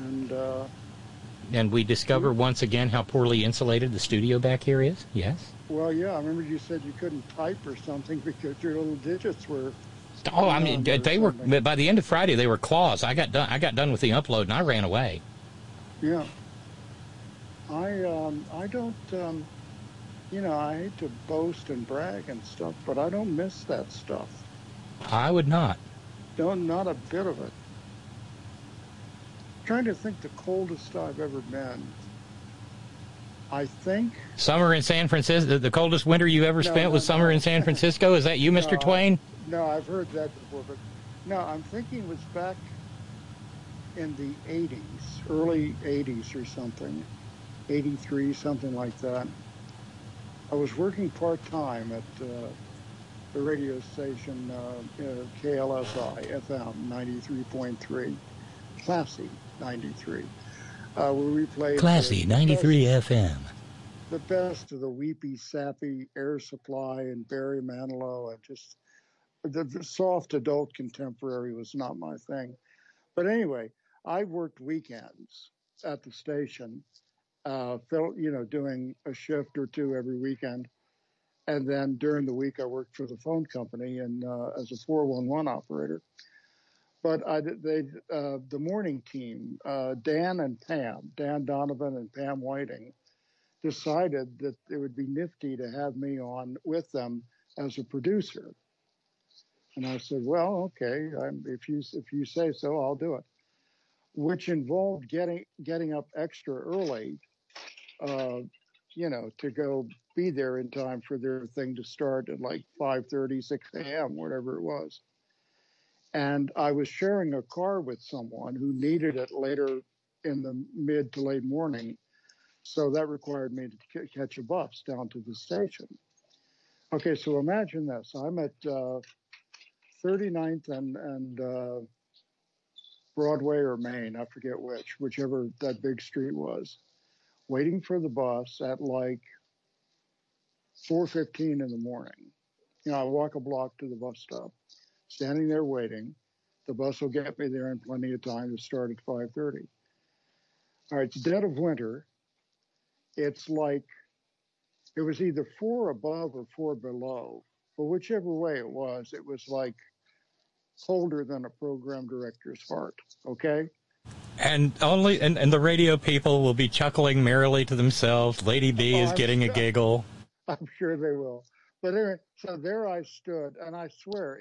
Speaker 4: and we discover once again how poorly insulated the studio back here is. Yes.
Speaker 18: Well, yeah, I remember you said you couldn't type or something because your little digits were...
Speaker 4: Oh, I mean, they were... By the end of Friday, they were claws. I got done with the upload, and I ran away.
Speaker 18: Yeah. I don't... I hate to boast and brag and stuff, but I don't miss that stuff.
Speaker 4: I would not.
Speaker 18: Not a bit of it. I'm trying to think the coldest I've ever been. I think...
Speaker 4: Summer in San Francisco, the coldest winter you ever spent was summer in San Francisco? Is that you, Mr. Twain?
Speaker 18: No, I've heard that before, but no, I'm thinking it was back in the 80s, early 80s or something, 83, something like that. I was working part-time at the radio station KLSI FM 93.3, Classy 93. Where we played
Speaker 4: Classy 93 FM.
Speaker 18: The best of the Weepy, Sappy, Air Supply, and Barry Manilow, and just the soft adult contemporary was not my thing. But anyway, I worked weekends at the station, doing a shift or two every weekend, and then during the week I worked for the phone company and as a 411 operator. But the morning team, Dan Donovan and Pam Whiting, decided that it would be nifty to have me on with them as a producer. And I said, well, okay, if you say so, I'll do it. Which involved getting up extra early, to go be there in time for their thing to start at like 5:30, 6 a.m., whatever it was. And I was sharing a car with someone who needed it later in the mid to late morning. So that required me to catch a bus down to the station. Okay, so imagine this. I'm at 39th and Broadway or Main, I forget whichever that big street was, waiting for the bus at like 4:15 in the morning. I walk a block to the bus stop. Standing there waiting. The bus will get me there in plenty of time to start at 5:30. All right, it's dead of winter. It's like, it was either 4 above or 4 below. But whichever way it was like colder than a program director's heart. Okay.
Speaker 4: And the radio people will be chuckling merrily to themselves. Lady B is getting a giggle.
Speaker 18: I'm sure they will. But anyway, so there I stood, and I swear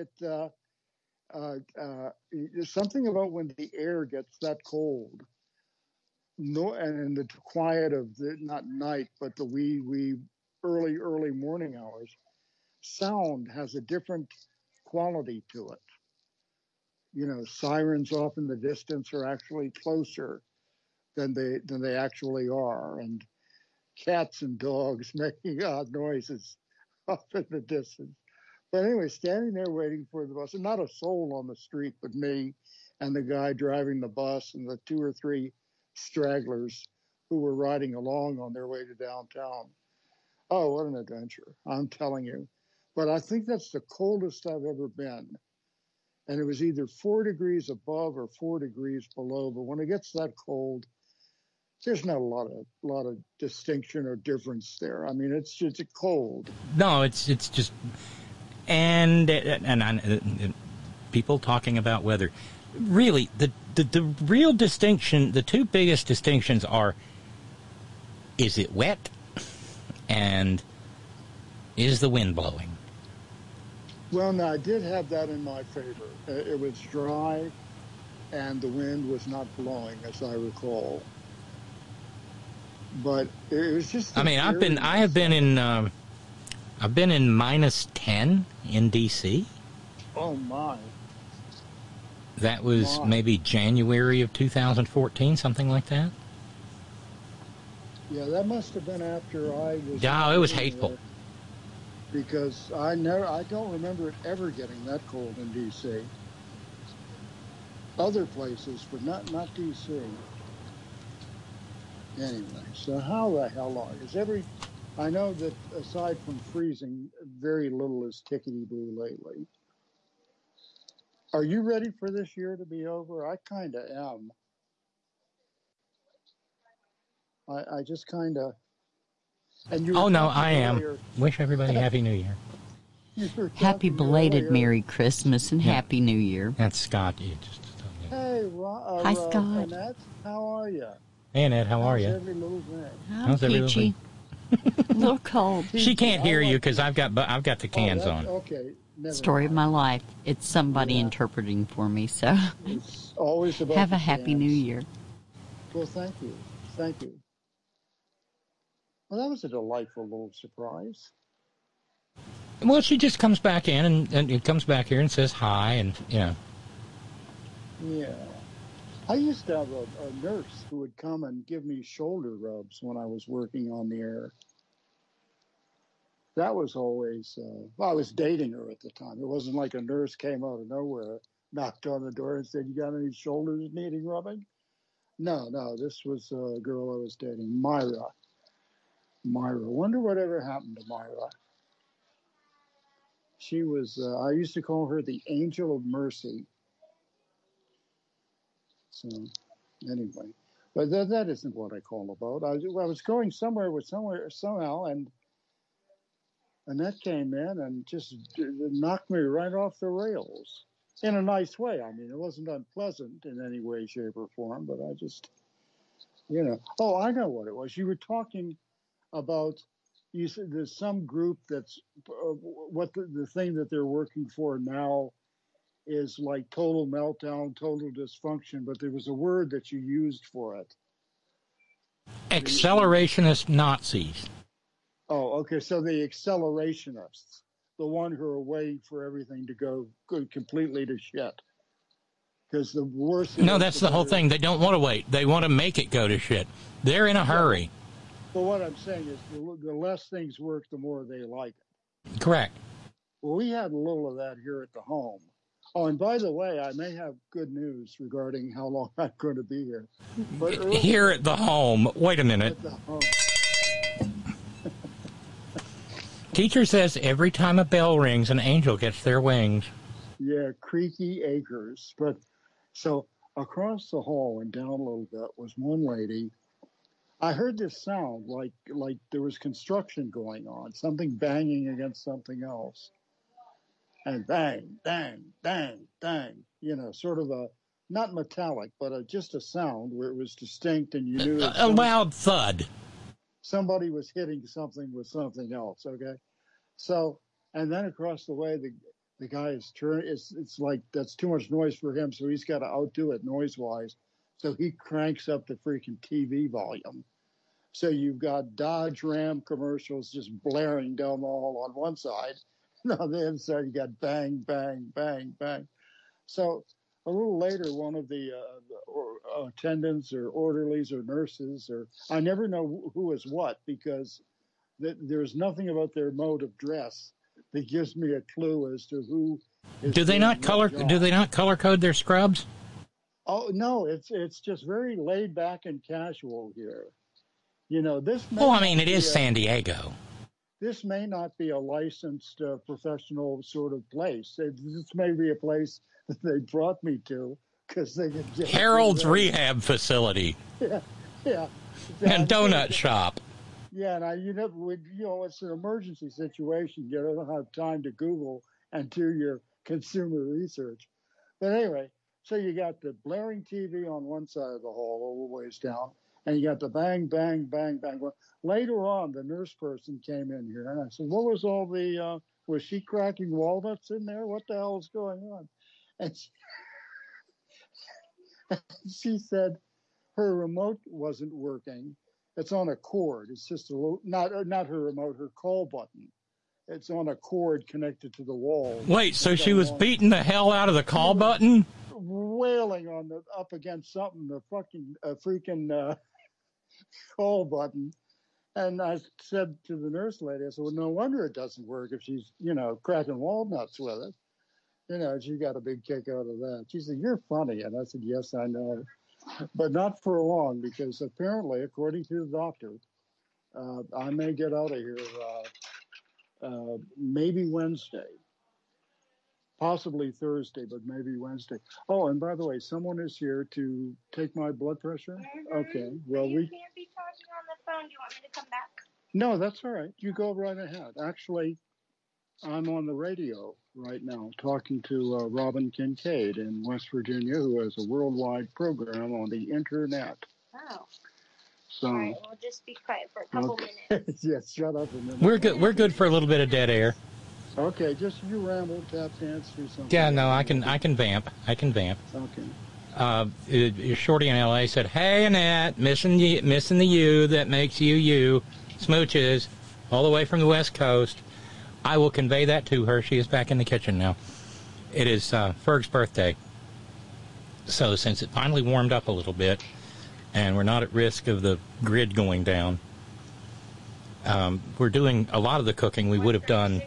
Speaker 18: there's something about when the air gets that cold. No, and in the quiet of the not night, but the wee early morning hours, sound has a different quality to it. You know, sirens off in the distance are actually closer than they actually are, and cats and dogs making odd noises off in the distance. But anyway, standing there waiting for the bus, and not a soul on the street but me and the guy driving the bus and the 2 or 3 stragglers who were riding along on their way to downtown. Oh, what an adventure, I'm telling you. But I think that's the coldest I've ever been. And it was either 4 degrees above or 4 degrees below. But when it gets that cold, there's not a lot of distinction or difference there. I mean, it's just cold.
Speaker 4: No, it's just, and people talking about weather. Really, the real distinction, the two biggest distinctions are: is it wet, and is the wind blowing?
Speaker 18: Well, no, I did have that in my favor. It was dry, and the wind was not blowing, as I recall. But it was just. I mean,
Speaker 4: I've been in -10 in D.C.
Speaker 18: Oh my!
Speaker 4: That was maybe January of 2014, something like that.
Speaker 18: Yeah, that must have been after I was.
Speaker 4: Yeah, it was hateful.
Speaker 18: Because I don't remember it ever getting that cold in D.C. Other places, but not D.C. Anyway, so how the hell is I know that aside from freezing, very little is tickety-boo lately. Are you ready for this year to be over? I kind of am. I just kind of.
Speaker 4: Oh, no, I am. Wish everybody Happy New Year.
Speaker 19: Happy belated Merry Christmas and Happy New Year.
Speaker 4: That's Scott.
Speaker 18: Hey,
Speaker 19: hi, Scott.
Speaker 18: Annette, how are you?
Speaker 4: Hey, Annette, how are you?
Speaker 18: How's every little thing?
Speaker 19: How's every little thing? A little cold.
Speaker 4: She can't hear you because I've got the cans on.
Speaker 18: Okay.
Speaker 19: Story of my life. It's somebody interpreting for me, so
Speaker 18: it's always about
Speaker 19: have a Happy New Year.
Speaker 18: Well, thank you. Thank you. Well, that was a delightful little surprise.
Speaker 4: Well, she just comes back in and it comes back here and says hi, and
Speaker 18: Yeah. I used to have a nurse who would come and give me shoulder rubs when I was working on the air. That was always, I was dating her at the time. It wasn't like a nurse came out of nowhere, knocked on the door and said, "You got any shoulders needing rubbing?" No, this was a girl I was dating, Myra. Wonder whatever happened to Myra. She was, I used to call her the Angel of Mercy. So, anyway, but that isn't what I call about. I was going somehow, and Annette came in and just knocked me right off the rails in a nice way. I mean, it wasn't unpleasant in any way, shape, or form, but I just, Oh, I know what it was. You were talking about, you said there's some group that's, what the thing that they're working for now is like total meltdown, total dysfunction, but there was a word that you used for it.
Speaker 4: Accelerationist Nazis.
Speaker 18: Oh, okay. So the accelerationists, the one who are waiting for everything to go completely to shit. Because the worst.
Speaker 4: No, that's the whole thing. They don't want to wait. They want to make it go to shit. They're in a hurry.
Speaker 18: But what I'm saying is the less things work, the more they like it.
Speaker 4: Correct.
Speaker 18: Well, we had a little of that here at the home. Oh, and by the way, I may have good news regarding how long I'm going to be here. But
Speaker 4: here at the home. Wait a minute.
Speaker 18: At the home.
Speaker 4: Teacher says every time a bell rings, an angel gets their wings.
Speaker 18: Yeah, creaky acres. But so across the hall and down a little bit was one lady. I heard this sound like there was construction going on, something banging against something else. and bang, bang, bang, bang. You know, sort of a not metallic, but just a sound where it was distinct, and you knew
Speaker 4: a loud thud.
Speaker 18: Somebody was hitting something with something else. Okay, so and then across the way, the guy is turning. It's like that's too much noise for him, so he's got to outdo it noise wise. So he cranks up the freaking TV volume. So you've got Dodge Ram commercials just blaring down the hall on one side. And on the other side, you got bang, bang, bang, bang. So a little later, one of the attendants or orderlies or nurses, or I never know who is what, because there's nothing about their mode of dress that gives me a clue as to who is
Speaker 4: Do they not color code their scrubs?
Speaker 18: Oh no, it's just very laid back and casual here. You know, this.
Speaker 4: Well, I mean, it is San Diego.
Speaker 18: This may not be a licensed professional sort of place. This may be a place that they brought me to because they could get
Speaker 4: Harold's Rehab Facility.
Speaker 18: Yeah, yeah.
Speaker 4: And donut shop.
Speaker 18: Yeah, and it's an emergency situation. You don't have time to Google and do your consumer research. But anyway. So you got the blaring TV on one side of the hall, all the ways down, and you got the bang, bang, bang, bang. Well, later on, the nurse person came in here, and I said, what was all the, was she cracking walnuts in there? What the hell is going on? And she said her remote wasn't working. It's on a cord. It's just a little, not her remote, her call button. It's on a cord connected to the wall.
Speaker 4: Wait, so she was beating the hell out of the call button?
Speaker 18: Wailing on up against something, the freaking call button. And I said to the nurse lady, I said, well, no wonder it doesn't work if she's, cracking walnuts with it. She got a big kick out of that. She said, you're funny. And I said, yes, I know. But not for long, because apparently, according to the doctor, I may get out of here maybe Wednesday. Possibly Thursday, but maybe Wednesday. Oh, and by the way, someone is here to take my blood pressure.
Speaker 20: Mm-hmm.
Speaker 18: Okay. Well,
Speaker 20: you can't be talking on the phone. Do you want me to come back?
Speaker 18: No, that's all right. You go right ahead. Actually, I'm on the radio right now talking to Robin Kincaid in West Virginia, who has a worldwide program on the internet.
Speaker 20: Oh.
Speaker 18: So,
Speaker 20: all right, we'll just be quiet for a couple minutes.
Speaker 18: Yes, shut up a minute.
Speaker 4: We're good. We're good for a little bit of dead air.
Speaker 18: Okay, just you ramble, tap dance, do something.
Speaker 4: Yeah, no, I can vamp.
Speaker 18: Okay.
Speaker 4: Shorty in L.A. said, "Hey, Annette, missing the you that makes you. Smooches, all the way from the West Coast." I will convey that to her. She is back in the kitchen now. It is Ferg's birthday. So since it finally warmed up a little bit, and we're not at risk of the grid going down, we're doing a lot of the cooking we would have done.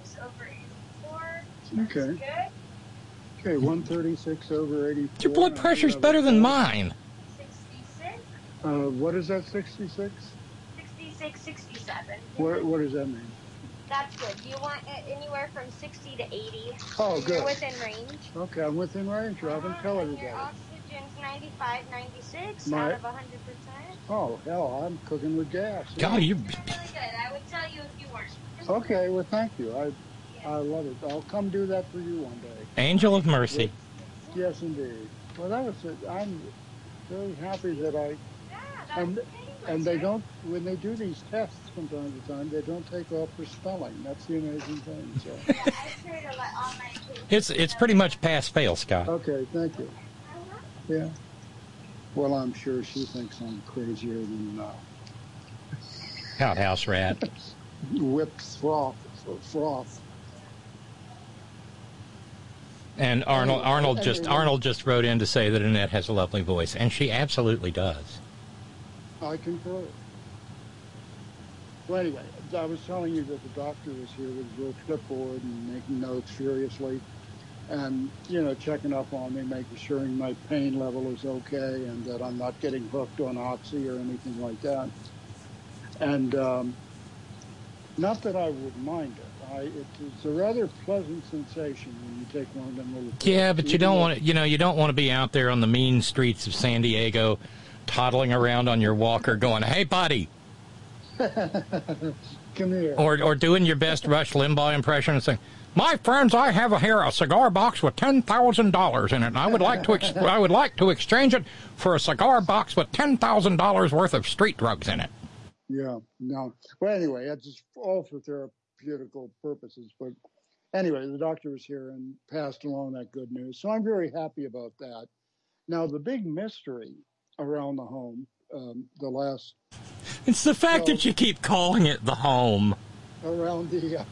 Speaker 18: Okay. Okay, 136 over 84.
Speaker 4: Your blood pressure's better than mine.
Speaker 20: 66?
Speaker 18: What is that, 66?
Speaker 20: 66, 67.
Speaker 18: What does that mean?
Speaker 20: That's good. You want it anywhere from 60 to 80.
Speaker 18: Oh, good.
Speaker 20: You're within range.
Speaker 18: Okay, I'm within range, Robin. Tell everybody.
Speaker 20: Your oxygen's 95, 96
Speaker 18: My-
Speaker 20: out of 100%.
Speaker 18: Oh, hell, I'm cooking with gas.
Speaker 4: God, you...
Speaker 20: Really good. I would tell you if you weren't.
Speaker 18: Okay, well, thank you. I love it. I'll come do that for you one day.
Speaker 4: Angel of Mercy.
Speaker 18: Yes, indeed. Well, that was it. I'm very happy that and they don't, when they do these tests from time to time, they don't take off for spelling. That's the amazing thing. So.
Speaker 4: It's pretty much pass-fail, Scott.
Speaker 18: Okay, thank you. Yeah. Well, I'm sure she thinks I'm crazier than
Speaker 4: Outhouse rat.
Speaker 18: Whipped froth.
Speaker 4: And Arnold just wrote in to say that Annette has a lovely voice, and she absolutely does.
Speaker 18: I concur. Well, anyway, I was telling you that the doctor was here with his little clipboard and making notes furiously, and checking up on me, making sure my pain level is okay, and that I'm not getting hooked on Oxy or anything like that. And not that I would mind it. It's a rather pleasant sensation when you take one of them little pills.
Speaker 4: Yeah, but you don't want to, you don't want to be out there on the mean streets of San Diego, toddling around on your walker, going, "Hey, buddy."
Speaker 18: Come here.
Speaker 4: Or doing your best Rush Limbaugh impression and saying, "My friends, I have here a cigar box with $10,000 in it, and I would like to exchange it for a cigar box with $10,000 worth of street drugs in it."
Speaker 18: Yeah, no. Well, anyway, that's just all for therapeutical purposes. But anyway, the doctor was here and passed along that good news. So I'm very happy about that. Now, the big mystery around the home,
Speaker 4: It's the fact that you keep calling it the home.
Speaker 18: Around the...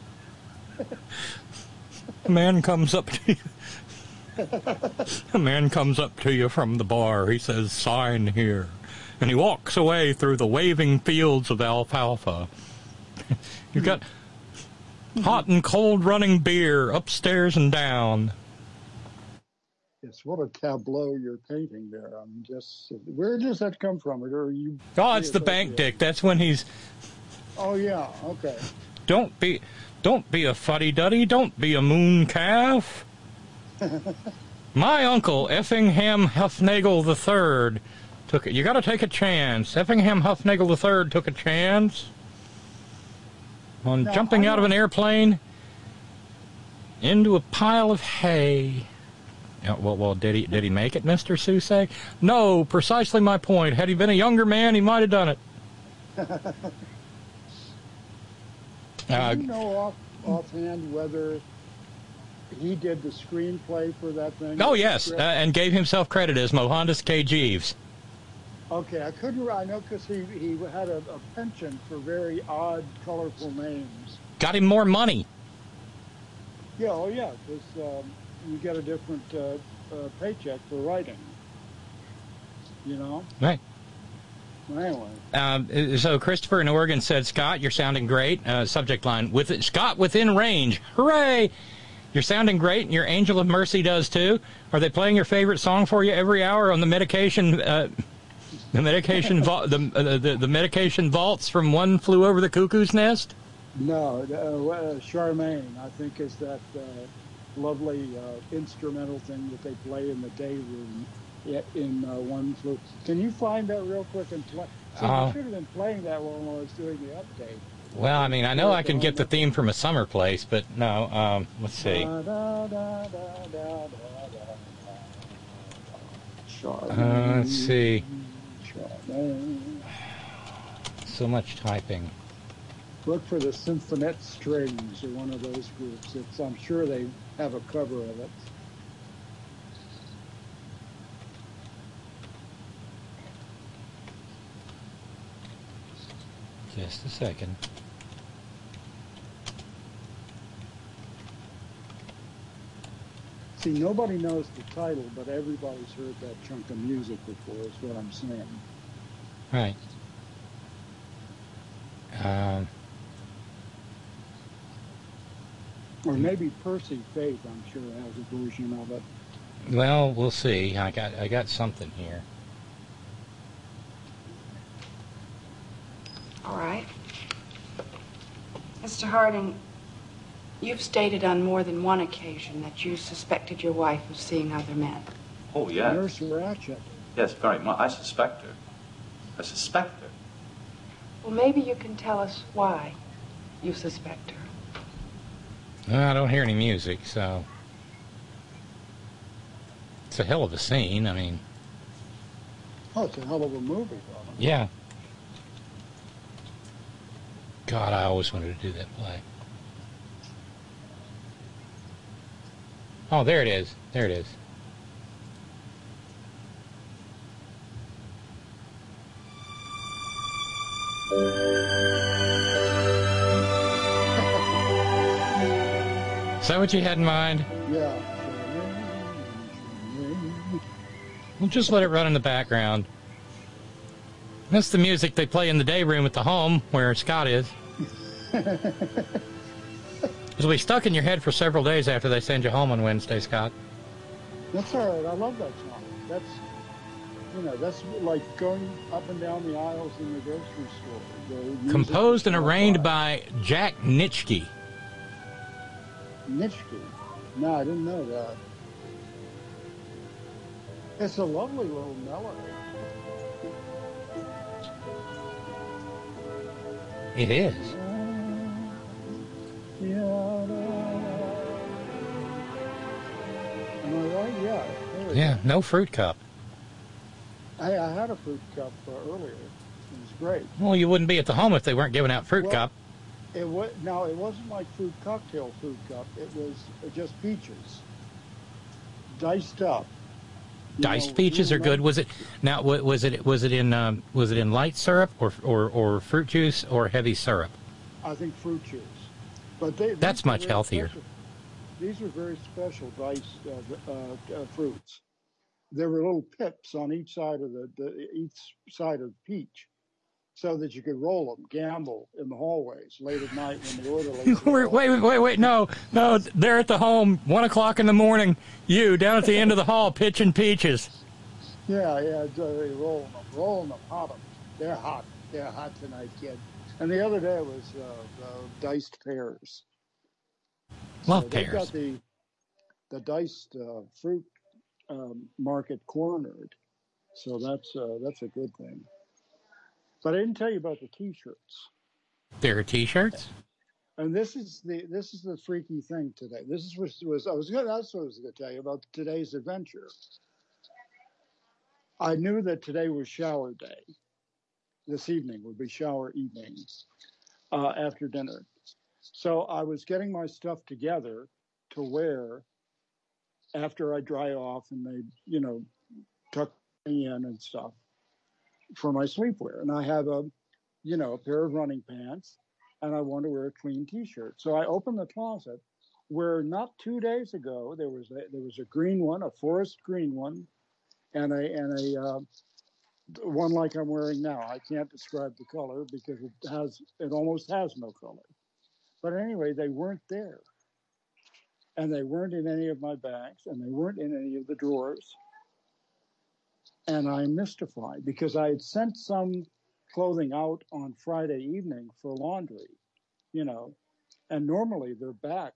Speaker 4: A man comes up to you. A man comes up to you from the bar. He says, "Sign here." And he walks away through the waving fields of alfalfa. You've got hot and cold running beer upstairs and down.
Speaker 18: Yes, what a tableau you're painting there. Where does that come from? Or are you?
Speaker 4: Oh, it's the bank dick. That's when he's...
Speaker 18: Oh, yeah, okay.
Speaker 4: Don't be a fuddy-duddy. Don't be a moon calf. My uncle, Effingham Huffnagel III, took it. You got to take a chance. Effingham Huffnagel III took a chance on jumping out of an airplane into a pile of hay. Yeah, well, did he make it, Mr. Soucy? No, precisely my point. Had he been a younger man, he might have done it.
Speaker 18: Do you know offhand whether he did the screenplay for that thing?
Speaker 4: Oh, yes, and gave himself credit as Mohandas K. Jeeves.
Speaker 18: Okay, I know because he had a penchant for very odd, colorful names.
Speaker 4: Got him more money.
Speaker 18: Yeah, because you get a different paycheck for writing. You know?
Speaker 4: Right.
Speaker 18: Anyway.
Speaker 4: So Christopher in Oregon said, "Scott, you're sounding great." Subject line, "Scott within range. Hooray! You're sounding great, and your Angel of Mercy does too. Are they playing your favorite song for you every hour on the medication? The medication vaults from One Flew Over the Cuckoo's Nest?"
Speaker 18: No, Charmaine, I think, is that lovely instrumental thing that they play in the day room in One Flew. Can you find that real quick and play? I should have been playing that while I was doing the update.
Speaker 4: Well, I mean, I know I can get the theme from A Summer Place, but no. Let's see. Let's see. So much typing.
Speaker 18: Look for the Symphonet Strings or one of those groups. I'm sure they have a cover of it.
Speaker 4: Just a second.
Speaker 18: See, nobody knows the title, but everybody's heard that chunk of music before, is what I'm saying.
Speaker 4: Right.
Speaker 18: Or maybe Percy Faith, I'm sure, has a version of it.
Speaker 4: Well, we'll see. I got something here.
Speaker 21: All right. Mr. Harding, you've stated on more than one occasion that you suspected your wife of seeing other men.
Speaker 22: Oh, yes.
Speaker 18: Nurse Ratchet.
Speaker 22: Yes, very much. I suspect her. I suspect her.
Speaker 21: Well, maybe you can tell us why you suspect her.
Speaker 4: Well, I don't hear any music, so... It's a hell of a scene, I mean...
Speaker 18: Oh, it's a hell of a movie, though.
Speaker 4: Yeah. God, I always wanted to do that play. Oh, there it is. There it is. Is that what you had in mind?
Speaker 18: Yeah.
Speaker 4: Well, just let it run in the background. That's the music they play in the day room at the home where Scott is. It'll be stuck in your head for several days after they send you home on Wednesday, Scott.
Speaker 18: That's all right. I love that song. That's like going up and down the aisles in the grocery store.
Speaker 4: Composed and arranged by Jack Nitschke.
Speaker 18: Nitschke? No, I didn't know that. It's a lovely little melody.
Speaker 4: It is.
Speaker 18: Am I right? Yeah.
Speaker 4: Yeah, no fruit cup.
Speaker 18: I had a fruit cup earlier. It was great.
Speaker 4: Well, you wouldn't be at the home if they weren't giving out fruit cup.
Speaker 18: It wasn't like fruit cocktail fruit cup. It was just peaches, diced up.
Speaker 4: Diced peaches are good. Was it now? Was it in light syrup or fruit juice or heavy syrup?
Speaker 18: I think fruit juice. But
Speaker 4: that's much healthier.
Speaker 18: These are very special diced fruits. There were little pips on each side of each side of the peach, so that you could roll them, gamble in the hallways late at night when the orderlies.
Speaker 4: Wait! No! They're at the home, 1 o'clock in the morning. You down at the end of the hall pitching peaches.
Speaker 18: Yeah, they rolling them, hot them. They're hot tonight, kid. And the other day it was diced pears.
Speaker 4: Love pears.
Speaker 18: Got the diced fruit market cornered, so that's a good thing. But I didn't tell you about the T-shirts.
Speaker 4: There are T-shirts,
Speaker 18: and this is the freaky thing today. That's what I was going to tell you about today's adventure. I knew that today was shower day. This evening would be shower evening after dinner. So I was getting my stuff together to wear after I dry off and they, tuck me in and stuff for my sleepwear. And I have a pair of running pants and I want to wear a clean T-shirt. So I opened the closet where not 2 days ago there was a green one, a forest green one, and a one like I'm wearing now. I can't describe the color because it almost has no color. But anyway, they weren't there. And they weren't in any of my bags, and they weren't in any of the drawers. And I'm mystified because I had sent some clothing out on Friday evening for laundry, and normally they're back,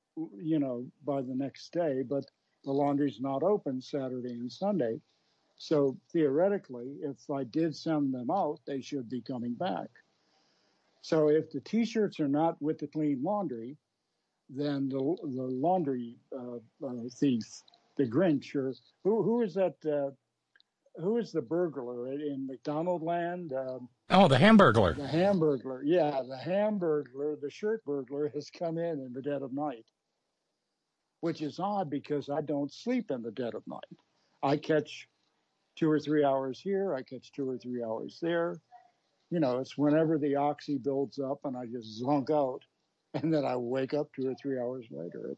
Speaker 18: by the next day, but the laundry's not open Saturday and Sunday. So theoretically, if I did send them out, they should be coming back. So if the T-shirts are not with the clean laundry, then the laundry thief, the Grinch, or who is that? Who is the burglar in McDonald Land?
Speaker 4: The Hamburglar.
Speaker 18: The Hamburglar, yeah, the Hamburglar, the shirt burglar has come in the dead of night, which is odd because I don't sleep in the dead of night. I catch 2 or 3 hours here, I catch 2 or 3 hours there. It's whenever the oxy builds up and I just zonk out. And then I wake up 2 or 3 hours later.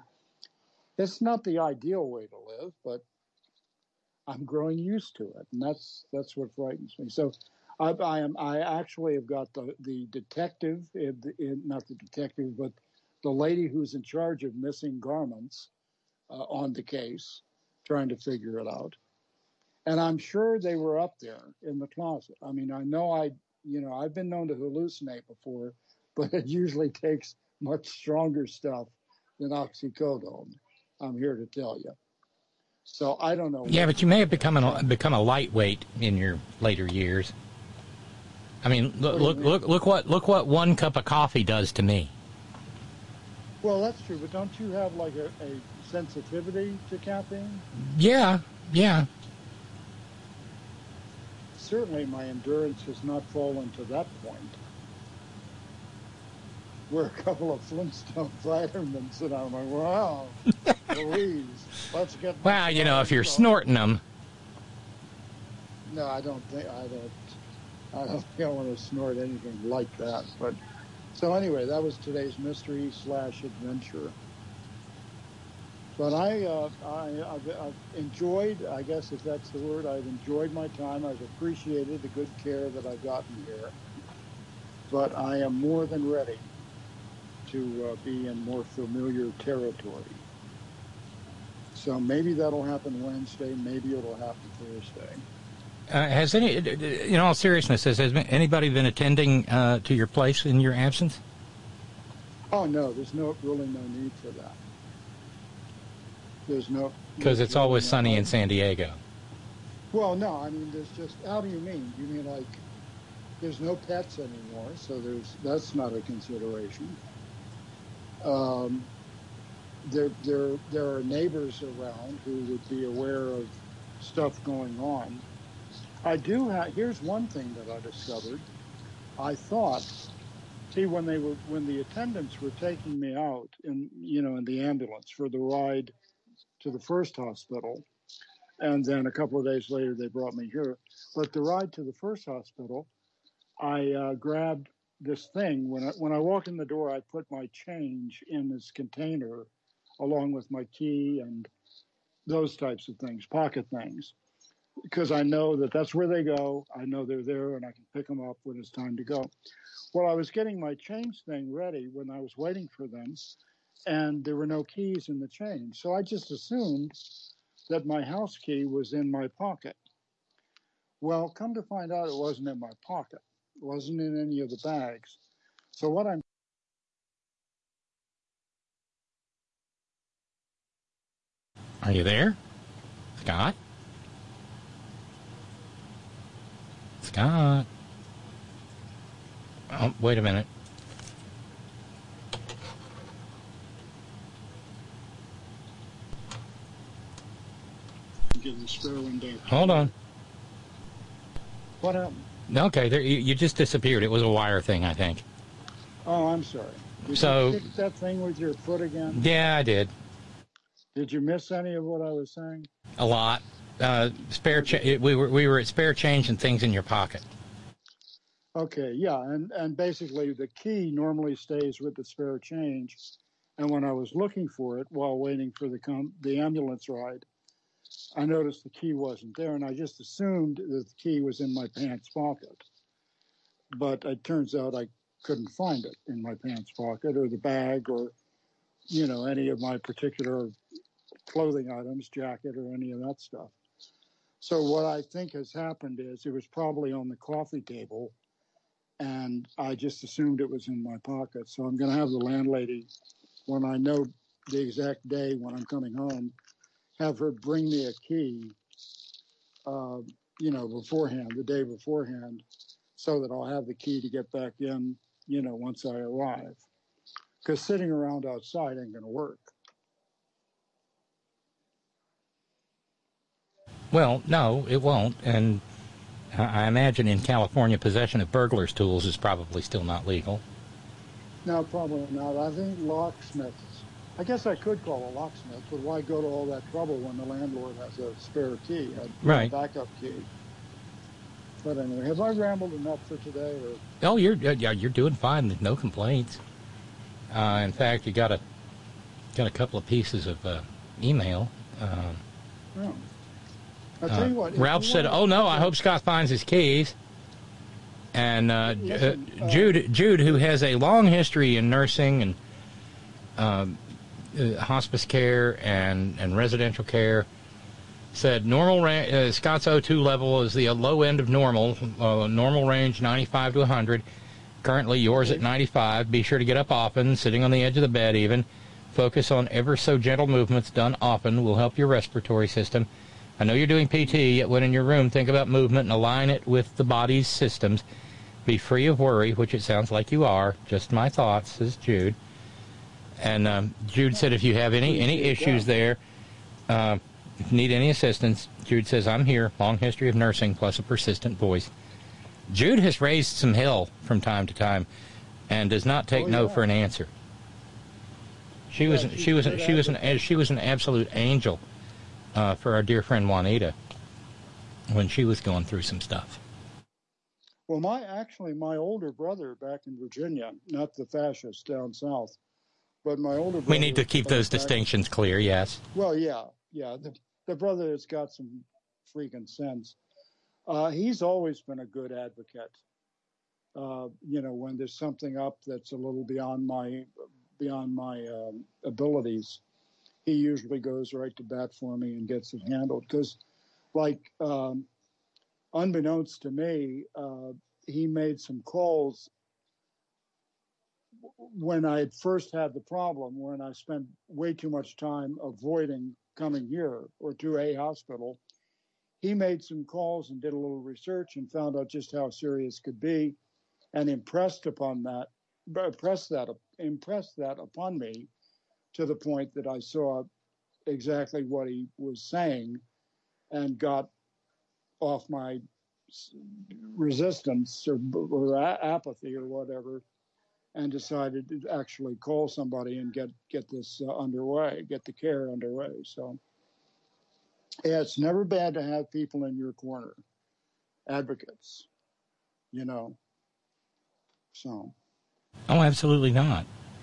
Speaker 18: It's not the ideal way to live, but I'm growing used to it, and that's what frightens me. So I actually have got the detective, not the detective, but the lady who's in charge of missing garments on the case, trying to figure it out. And I'm sure they were up there in the closet. I mean, I know I've been known to hallucinate before, but it usually takes much stronger stuff than oxycodone. I'm here to tell you. So I don't know.
Speaker 4: Yeah, but you may have become a lightweight in your later years. I mean, look what 1 cup of coffee does to me.
Speaker 18: Well, that's true, but don't you have like a sensitivity to caffeine?
Speaker 4: Yeah.
Speaker 18: Certainly, my endurance has not fallen to that point. We're a couple of Flintstone vitamins, and I'm like, wow, Louise, let's get.
Speaker 4: Well, if you're snorting them.
Speaker 18: No, I don't think I want to snort anything like that. But so anyway, that was today's mystery/adventure. But I've enjoyed, I guess if that's the word, I've enjoyed my time. I've appreciated the good care that I've gotten here. But I am more than ready to be in more familiar territory. So maybe that'll happen Wednesday. Maybe it'll happen Thursday.
Speaker 4: Has in all seriousness, has anybody been attending to your place in your absence?
Speaker 18: Oh, no, there's really no need for that. There's no...
Speaker 4: Because it's always sunny in San Diego.
Speaker 18: Well, no, I mean, there's just... How do you mean? You mean like There's no pets anymore, so that's not a consideration. There are neighbors around who would be aware of stuff going on. Here's one thing that I discovered. I thought, when the attendants were taking me out in the ambulance for the ride to the first hospital, and then a couple of days later they brought me here. But the ride to the first hospital, I grabbed this thing. When I walk in the door, I put my change in this container along with my key and those types of things, pocket things, because I know that's where they go. I know they're there and I can pick them up when it's time to go. Well, I was getting my change thing ready when I was waiting for them, and there were no keys in the change. So I just assumed that my house key was in my pocket. Well, come to find out, it wasn't in my pocket. It wasn't in any of the bags. So what I'm
Speaker 4: Are you there, Scott? Scott? Oh, wait a minute.
Speaker 18: getting the spare window.
Speaker 4: Hold on.
Speaker 18: What happened?
Speaker 4: Okay, there, you just disappeared. It was a wire thing, I think.
Speaker 18: Oh, I'm sorry. Did you kick that thing with your foot again?
Speaker 4: Yeah, I did.
Speaker 18: Did you miss any of what I was saying?
Speaker 4: A lot. We were at spare change and things in your pocket.
Speaker 18: Okay, yeah, and basically the key normally stays with the spare change, and when I was looking for it while waiting for the ambulance ride, I noticed the key wasn't there, and I just assumed that the key was in my pants pocket. But it turns out I couldn't find it in my pants pocket or the bag or, any of my particular clothing items, jacket or any of that stuff. So what I think has happened is it was probably on the coffee table, and I just assumed it was in my pocket. So I'm going to have the landlady, when I know the exact day when I'm coming home, have her bring me a key, beforehand, the day beforehand, so that I'll have the key to get back in, once I arrive. Because sitting around outside ain't going to work.
Speaker 4: Well, no, it won't. And I imagine in California, possession of burglar's tools is probably still not legal.
Speaker 18: No, probably not. I think locksmiths. I guess I could call a locksmith, but why go to all that trouble when the landlord has a spare key, a backup key? But anyway, have I rambled enough for today? Or?
Speaker 4: Oh, you're doing fine. No complaints. In fact, you got a couple of pieces of email.
Speaker 18: I'll tell you what.
Speaker 4: Ralph said, "Oh no, I hope Scott finds his keys." And Jude, who has a long history in nursing and hospice care and residential care, said Scott's O2 level is the low end of normal. Normal range 95 to 100. Currently yours at 95. Be sure to get up often, sitting on the edge of the bed even. Focus on ever so gentle movements done often will help your respiratory system. I know you're doing PT, yet when in your room, think about movement and align it with the body's systems. Be free of worry, which it sounds like you are. Just my thoughts, says Jude. And Jude said if you have any issues there, if you need any assistance, Jude says, I'm here. Long history of nursing plus a persistent voice. Jude has raised some hell from time to time and does not take no for an answer. She was an absolute angel for our dear friend Juanita when she was going through some stuff.
Speaker 18: Well, my older brother back in Virginia, not the fascist down south, but my older brother.
Speaker 4: We need to keep those distinctions clear, yes.
Speaker 18: Well, yeah. The brother has got some freaking sense. He's always been a good advocate. When there's something up that's a little beyond my abilities, he usually goes right to bat for me and gets it handled. Because, unbeknownst to me, he made some calls when I had first had the problem, when I spent way too much time avoiding coming here or to a hospital. he made some calls and did a little research and found out just how serious it could be, and impressed that upon me to the point that I saw exactly what he was saying and got off my resistance or apathy or whatever, and decided to actually call somebody and get this underway, get the care underway. So, yeah, it's never bad to have people in your corner, advocates, you know. So.
Speaker 4: Oh, absolutely not.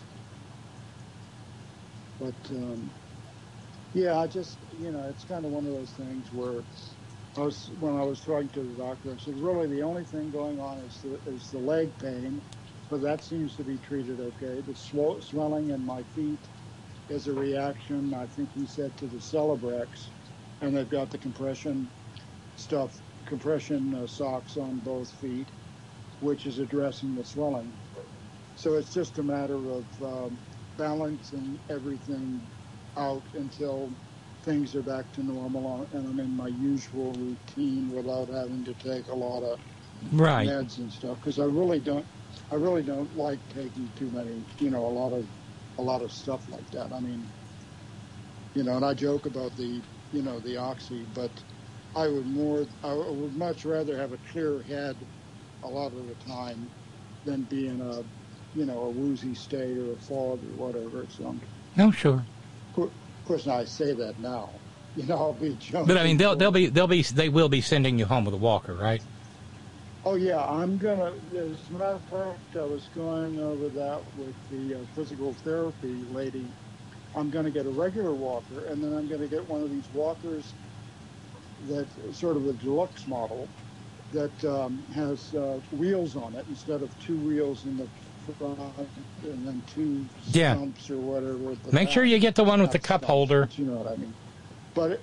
Speaker 18: But, yeah, I just, you know, it's kind of one of those things where when I was talking to the doctor, I said, really the only thing going on is the leg pain, but that seems to be treated okay. The swelling in my feet is a reaction, I think he said, to the Celebrex, and they've got the compression socks on both feet, which is addressing the swelling. So it's just a matter of balancing everything out until things are back to normal and I'm in my usual routine without having to take a lot of meds and stuff. Because I really don't like taking too many, you know, a lot of stuff like that. I mean, you know, and I joke about the oxy, but I would much rather have a clear head a lot of the time than be in a woozy state or a fog or whatever. So.
Speaker 4: No, sure.
Speaker 18: Of course, I say that now. You know, I'll be joking.
Speaker 4: But I mean, they will be sending you home with a walker, right?
Speaker 18: Oh yeah, I'm gonna. As a matter of fact, I was going over that with the physical therapy lady. I'm gonna get a regular walker, and then I'm gonna get one of these walkers that sort of a deluxe model that has wheels on it instead of two wheels in the front and then two stumps or whatever.
Speaker 4: Make sure you get the one with the cup holder.
Speaker 18: You know what I mean? But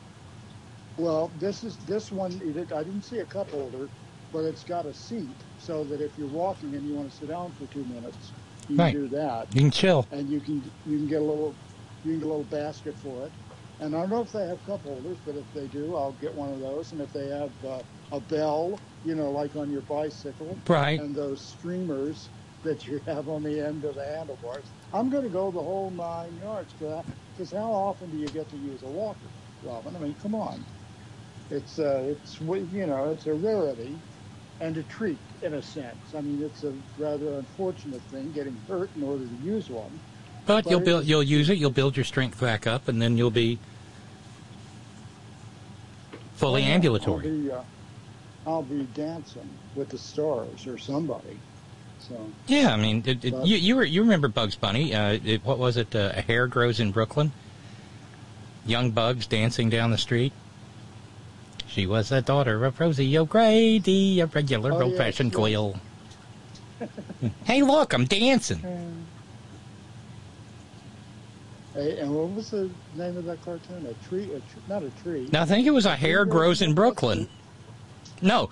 Speaker 18: this one. I didn't see a cup holder, but it's got a seat so that if you're walking and you want to sit down for 2 minutes, you can do that.
Speaker 4: You can chill,
Speaker 18: and you can get a little basket for it. And I don't know if they have cup holders, but if they do, I'll get one of those. And if they have a bell, you know, like on your bicycle, and those streamers that you have on the end of the handlebars, I'm going to go the whole 9 yards for that. Because how often do you get to use a walker, Robin? I mean, come on. It's a rarity and a treat in a sense. I mean, it's a rather unfortunate thing getting hurt in order to use one.
Speaker 4: But you'll use it. You'll build your strength back up, and then you'll be fully ambulatory.
Speaker 18: I'll be dancing with the stars or somebody. So
Speaker 4: yeah, I mean, you remember Bugs Bunny? What was it? A Hair Grows in Brooklyn. Young bugs dancing down the street. She was the daughter of Rosie O'Grady, a regular old-fashioned quill. Hey, look, I'm dancing.
Speaker 18: Hey, and what was the name of that cartoon? Not a tree.
Speaker 4: No, I think it was A Hair Grows in Brooklyn. No,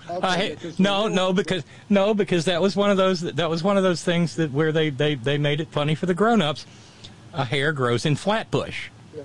Speaker 4: because that was one of those things where they made it funny for the grown-ups. A hair grows in Flatbush.
Speaker 18: Yeah.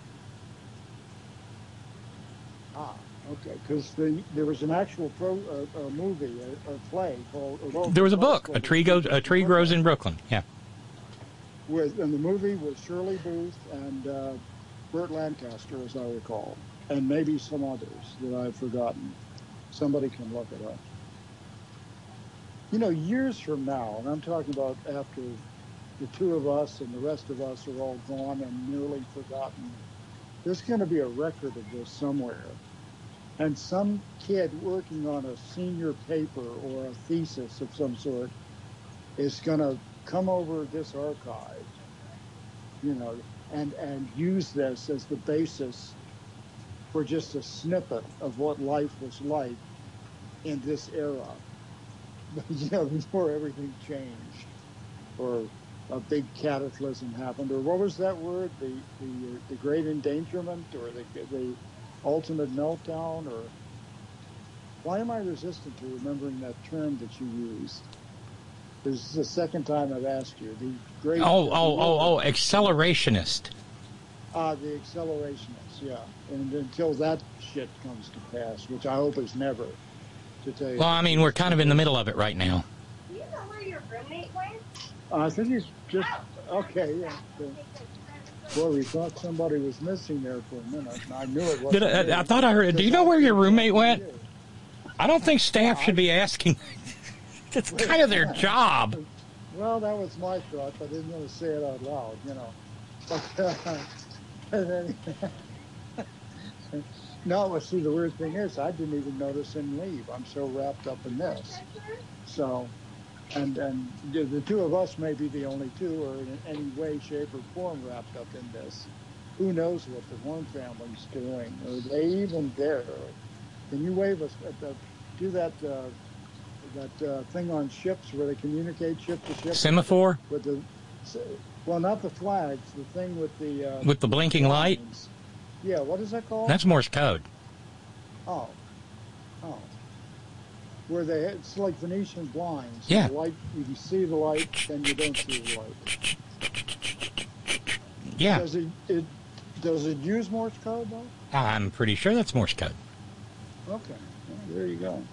Speaker 18: Okay, because there was an actual movie, a play called.
Speaker 4: There was a book. A tree grows in Brooklyn. Yeah.
Speaker 18: And the movie was Shirley Booth and Burt Lancaster, as I recall, and maybe some others that I've forgotten. Somebody can look it up. You know, years from now, and I'm talking about after the two of us and the rest of us are all gone and nearly forgotten, there's going to be a record of this somewhere. And some kid working on a senior paper or a thesis of some sort is going to come over this archive, you know, and use this as the basis for just a snippet of what life was like in this era, you know, before everything changed or a big cataclysm happened, or what was that word, the great endangerment, or the ultimate meltdown, or why am I resistant to remembering that term that you used? This is the second time I've asked you. The great
Speaker 4: accelerationist.
Speaker 18: The accelerationists, yeah. And until that shit comes to pass, which I hope is never, to tell you.
Speaker 4: Well, I mean, we're kind of in the middle of it right now.
Speaker 20: Do you know where your roommate went?
Speaker 18: I think he's just, okay, yeah. Boy, we thought somebody was missing there for a minute, and I knew it wasn't.
Speaker 4: I thought I heard, do you know where your roommate went? I don't think staff should be asking. It's kind of their job.
Speaker 18: Well, that was my thought, but I didn't want to say it out loud, you know. But no, see, the weird thing is, I didn't even notice him leave. I'm so wrapped up in this. So, and the two of us may be the only two who are in any way, shape, or form wrapped up in this. Who knows what the Horn family's doing? Are they even there? Can you wave us at the, do that thing on ships where they communicate ship to ship?
Speaker 4: Semaphore?
Speaker 18: With the, well, not the flags, the thing with the
Speaker 4: blinking light?
Speaker 18: Yeah, what is that called?
Speaker 4: That's Morse code.
Speaker 18: Oh. Where it's like Venetian blinds.
Speaker 4: Yeah.
Speaker 18: The light, you can see the light, then you don't see the light.
Speaker 4: Yeah.
Speaker 18: Does it use Morse code, though?
Speaker 4: I'm pretty sure that's Morse code.
Speaker 18: Okay. Well, there you go.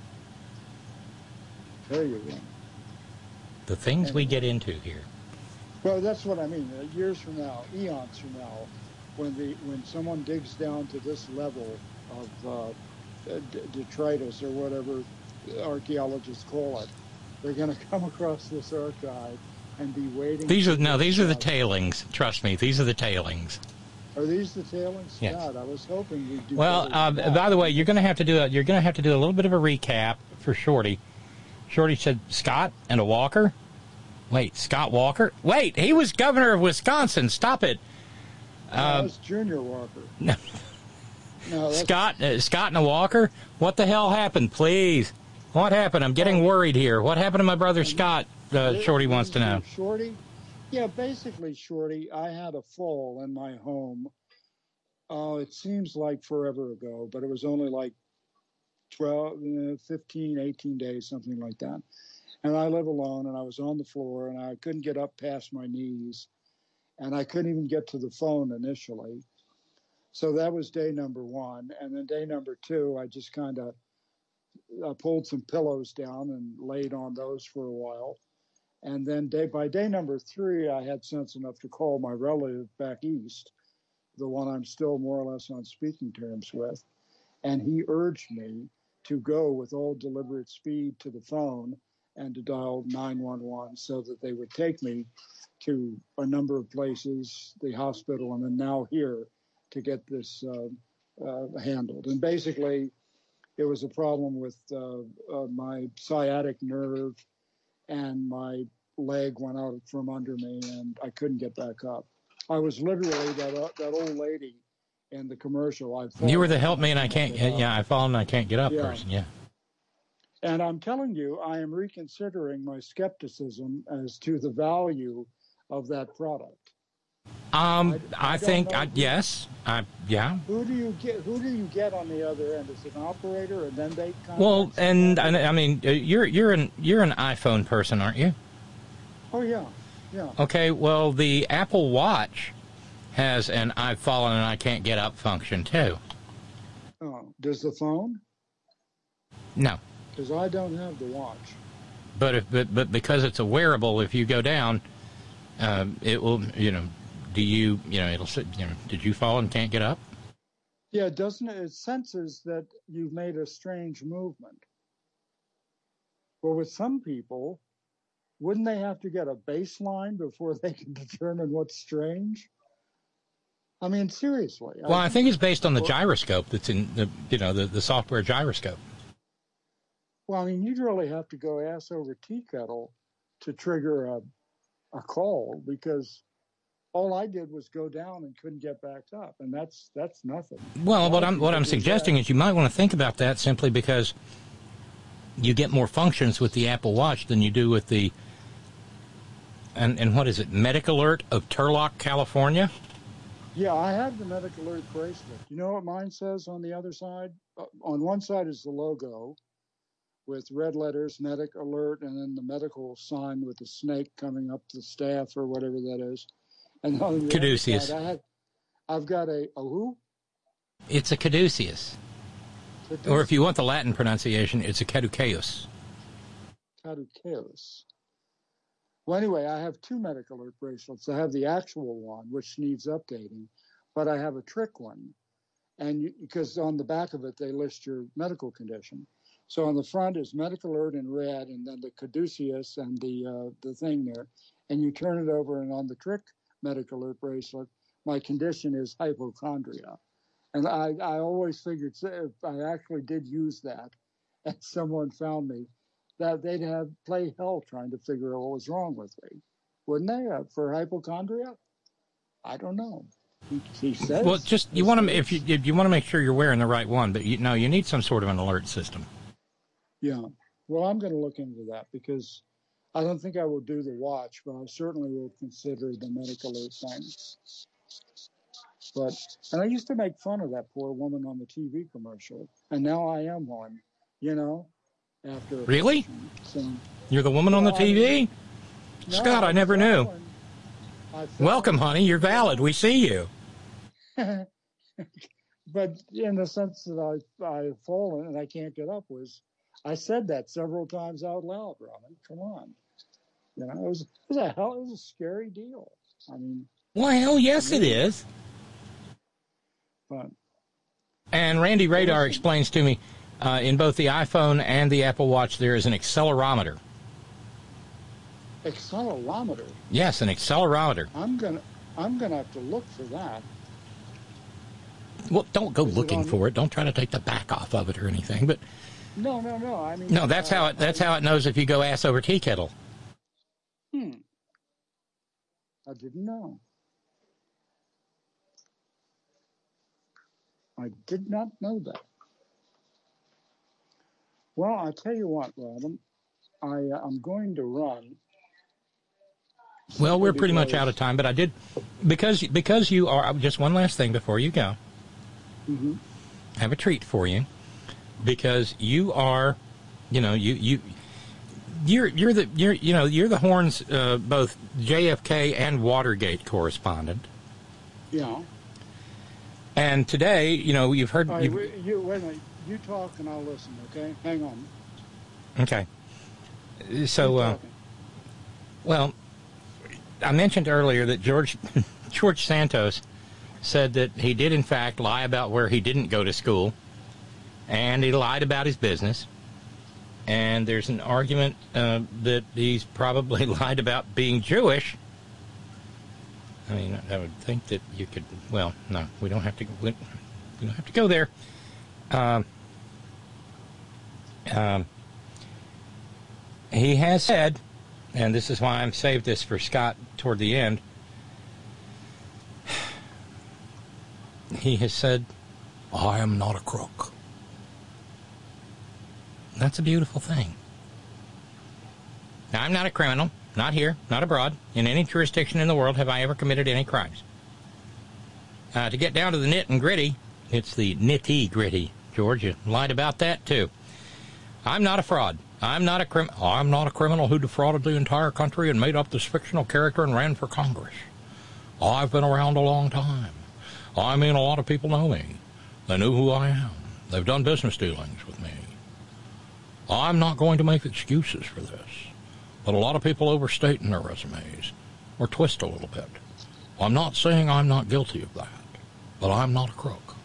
Speaker 18: There you go.
Speaker 4: The things we get into here.
Speaker 18: Well, that's what I mean. Years from now, eons from now, when someone digs down to this level of detritus or whatever archaeologists call it, they're going to come across this archive and be waiting.
Speaker 4: These are the tailings. Trust me, these are the tailings.
Speaker 18: Are these the tailings?
Speaker 4: Yes.
Speaker 18: God, I was hoping we'd do.
Speaker 4: Well, by the way, you're going to have to do a little bit of a recap for Shorty. Shorty said Scott and a Walker. Wait, Scott Walker? Wait, he was governor of Wisconsin. Stop it.
Speaker 18: That's Junior Walker.
Speaker 4: No.
Speaker 18: No,
Speaker 4: Scott and a Walker? What the hell happened, please? What happened? I'm getting worried here. What happened to my brother Scott? Shorty wants to know.
Speaker 18: Shorty? Yeah, basically, Shorty, I had a fall in my home. It seems like forever ago, but it was only like 12, 15, 18 days, something like that. And I live alone, and I was on the floor, and I couldn't get up past my knees, and I couldn't even get to the phone initially. So that was day number one. And then day number two, I just kind of pulled some pillows down and laid on those for a while. And then by day number three, I had sense enough to call my relative back east, the one I'm still more or less on speaking terms with. And he urged me to go with all deliberate speed to the phone and to dial 911 so that they would take me to a number of places, the hospital, and then now here to get this handled. And basically, it was a problem with my sciatic nerve, and my leg went out from under me, and I couldn't get back up. I was literally that old lady in the commercial.
Speaker 4: You were the help me and I can't. Yeah, I fall and I can't get up person. Yeah.
Speaker 18: And I'm telling you, I am reconsidering my skepticism as to the value of that product.
Speaker 4: I think yes. Yeah.
Speaker 18: Who do you get on the other end? Is it an operator, and then they?
Speaker 4: Well, and I mean, you're an iPhone person, aren't you?
Speaker 18: Oh yeah, yeah.
Speaker 4: Okay. Well, the Apple Watch has an "I've fallen and I can't get up" function too.
Speaker 18: Oh, does the phone?
Speaker 4: No.
Speaker 18: Because I don't have the watch.
Speaker 4: But because it's a wearable, if you go down, it will. It'll say, did you fall and can't get up?
Speaker 18: Yeah, doesn't it? It senses that you've made a strange movement. Well, with some people, wouldn't they have to get a baseline before they can determine what's strange? I mean, seriously.
Speaker 4: Well, I think it's based on the gyroscope that's in the software gyroscope.
Speaker 18: Well, I mean, you'd really have to go ass over tea kettle to trigger a call, because all I did was go down and couldn't get back up, and that's nothing.
Speaker 4: Well, what I'm suggesting is you might want to think about that, simply because you get more functions with the Apple Watch than you do with the and what is it, Medic Alert of Turlock, California?
Speaker 18: Yeah, I have the Medic Alert bracelet. You know what mine says on the other side? On one side is the logo with red letters, Medic Alert, and then the medical sign with the snake coming up the staff or whatever that is. And on the other side, I've got a who?
Speaker 4: It's a caduceus. Or if you want the Latin pronunciation, it's a caduceus.
Speaker 18: Caduceus. Well, anyway, I have two medical alert bracelets. I have the actual one, which needs updating, but I have a trick one. And because on the back of it, they list your medical condition. So on the front is medical alert in red, and then the caduceus and the thing there. And you turn it over, and on the trick medical alert bracelet, my condition is hypochondria. And I always figured if I actually did use that and someone found me, that they'd have play hell trying to figure out what was wrong with me. Wouldn't they? For hypochondria? I don't know. He says.
Speaker 4: Well, just you want to if you want to make sure you're wearing the right one, but you need some sort of an alert system.
Speaker 18: Yeah. Well, I'm going to look into that because I don't think I will do the watch, but I certainly will consider the medical alert thing. And I used to make fun of that poor woman on the TV commercial, and now I am one, after.
Speaker 4: Really? So, you're the woman on the TV? Scott, I never knew. Welcome, honey. You're valid. We see you.
Speaker 18: But in the sense that I've fallen and I can't get up I said that several times out loud, Robin. Come on. It was a scary deal. I mean.
Speaker 4: Well, yes, it is.
Speaker 18: But.
Speaker 4: And Randy Radar explains to me, in both the iPhone and the Apple Watch, there is an accelerometer.
Speaker 18: Accelerometer?
Speaker 4: Yes, an accelerometer.
Speaker 18: I'm gonna have to look for that.
Speaker 4: Well, don't go looking for it. Don't try to take the back off of it or anything. But
Speaker 18: no. I mean,
Speaker 4: no, that's how it knows if you go ass over tea kettle.
Speaker 18: I didn't know. I did not know that. Well, I'll tell you what, Robin. I'm going to run.
Speaker 4: Well, we're pretty much out of time, but I did because you are just one last thing before you go.
Speaker 18: Mm-hmm.
Speaker 4: I have a treat for you because you are, you're the Horn's both JFK and Watergate correspondent.
Speaker 18: Yeah.
Speaker 4: And today, you've heard.
Speaker 18: Right, wait a minute. You talk and I'll listen. Okay, hang on.
Speaker 4: Okay. So, well, I mentioned earlier that George Santos said that he did, in fact, lie about where he didn't go to school, and he lied about his business. And there's an argument that he's probably lied about being Jewish. I mean, I would think that you could. Well, no, we don't have to. We don't have to go there. He has said, and this is why I'm saved this for Scott toward the end. He has said, "I am not a crook." That's a beautiful thing. Now, I'm not a criminal. Not here, not abroad. In any jurisdiction in the world have I ever committed any crimes. To get down to the nit and gritty, it's the nitty-gritty. George, you lied about that, too. I'm not a fraud. I'm not a criminal who defrauded the entire country and made up this fictional character and ran for Congress. I've been around a long time. I mean, a lot of people know me. They know who I am. They've done business dealings with me. I'm not going to make excuses for this. But a lot of people overstate in their resumes or twist a little bit. I'm not saying I'm not guilty of that, but I'm not a crook.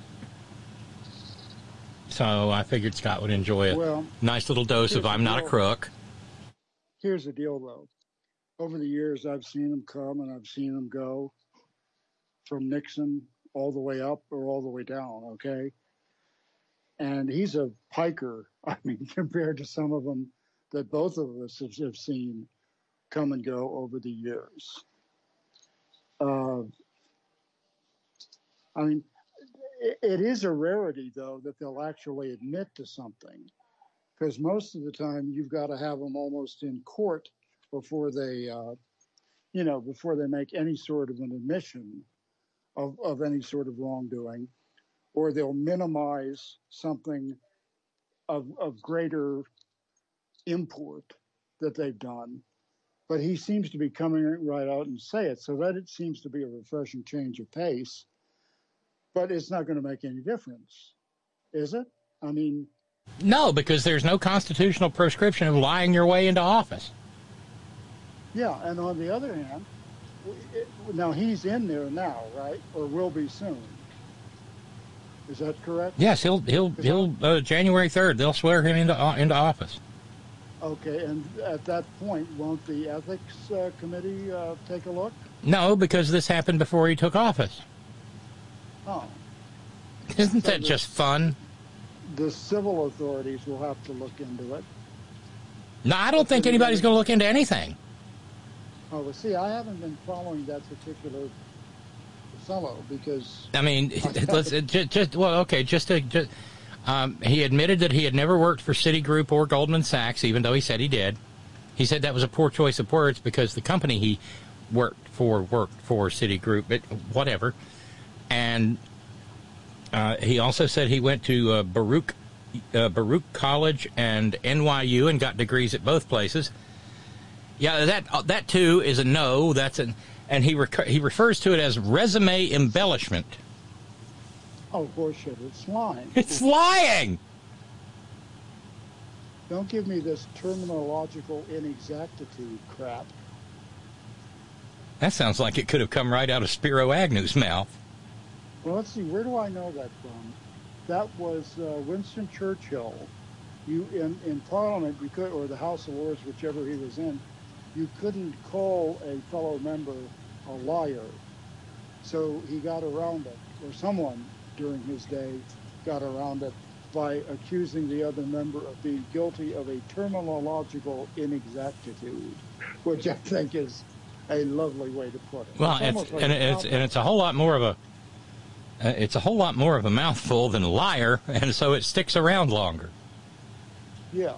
Speaker 4: So I figured Scott would enjoy a nice little dose of I'm not a crook.
Speaker 18: Here's the deal, though. Over the years, I've seen him come and I've seen him go from Nixon all the way up or all the way down, okay? And he's a piker, I mean, compared to some of them that both of us have seen come and go over the years. I mean, it is a rarity, though, that they'll actually admit to something, because most of the time you've got to have them almost in court before they, before they make any sort of an admission of any sort of wrongdoing, or they'll minimize something of greater import that they've done But he seems to be coming right out and say it, so that it seems to be a refreshing change of pace. But it's not going to make any difference, is it? I mean...
Speaker 4: No, because there's no constitutional prescription of lying your way into office.
Speaker 18: Yeah, and on the other hand, now he's in there now, right? Or will be soon. Is that correct?
Speaker 4: Yes, he'll January 3rd, they'll swear him into office.
Speaker 18: Okay, and at that point, won't the ethics committee take a look?
Speaker 4: No, because this happened before he took office.
Speaker 18: Oh.
Speaker 4: Isn't that just fun?
Speaker 18: The civil authorities will have to look into it.
Speaker 4: No, I don't think anybody's going to look into anything.
Speaker 18: Oh, well, see, I haven't been following that particular fellow because...
Speaker 4: I mean, he admitted that he had never worked for Citigroup or Goldman Sachs, even though he said he did. He said that was a poor choice of words because the company he worked for Citigroup, but whatever. And he also said he went to Baruch College and NYU and got degrees at both places. Yeah, that too is a no. And he refers to it as resume embellishment.
Speaker 18: Oh, bullshit! It's lying.
Speaker 4: It's lying.
Speaker 18: Don't give me this terminological inexactitude crap.
Speaker 4: That sounds like it could have come right out of Spiro Agnew's mouth.
Speaker 18: Well, let's see. Where do I know that from? That was Winston Churchill. In Parliament, you could, or the House of Lords, whichever he was in, you couldn't call a fellow member a liar. So he got around it, or someone during his day got around it by accusing the other member of being guilty of a terminological inexactitude, which I think is a lovely way to put it.
Speaker 4: Well, it's a whole lot more of a mouthful than liar, and so it sticks around longer.
Speaker 18: Yeah,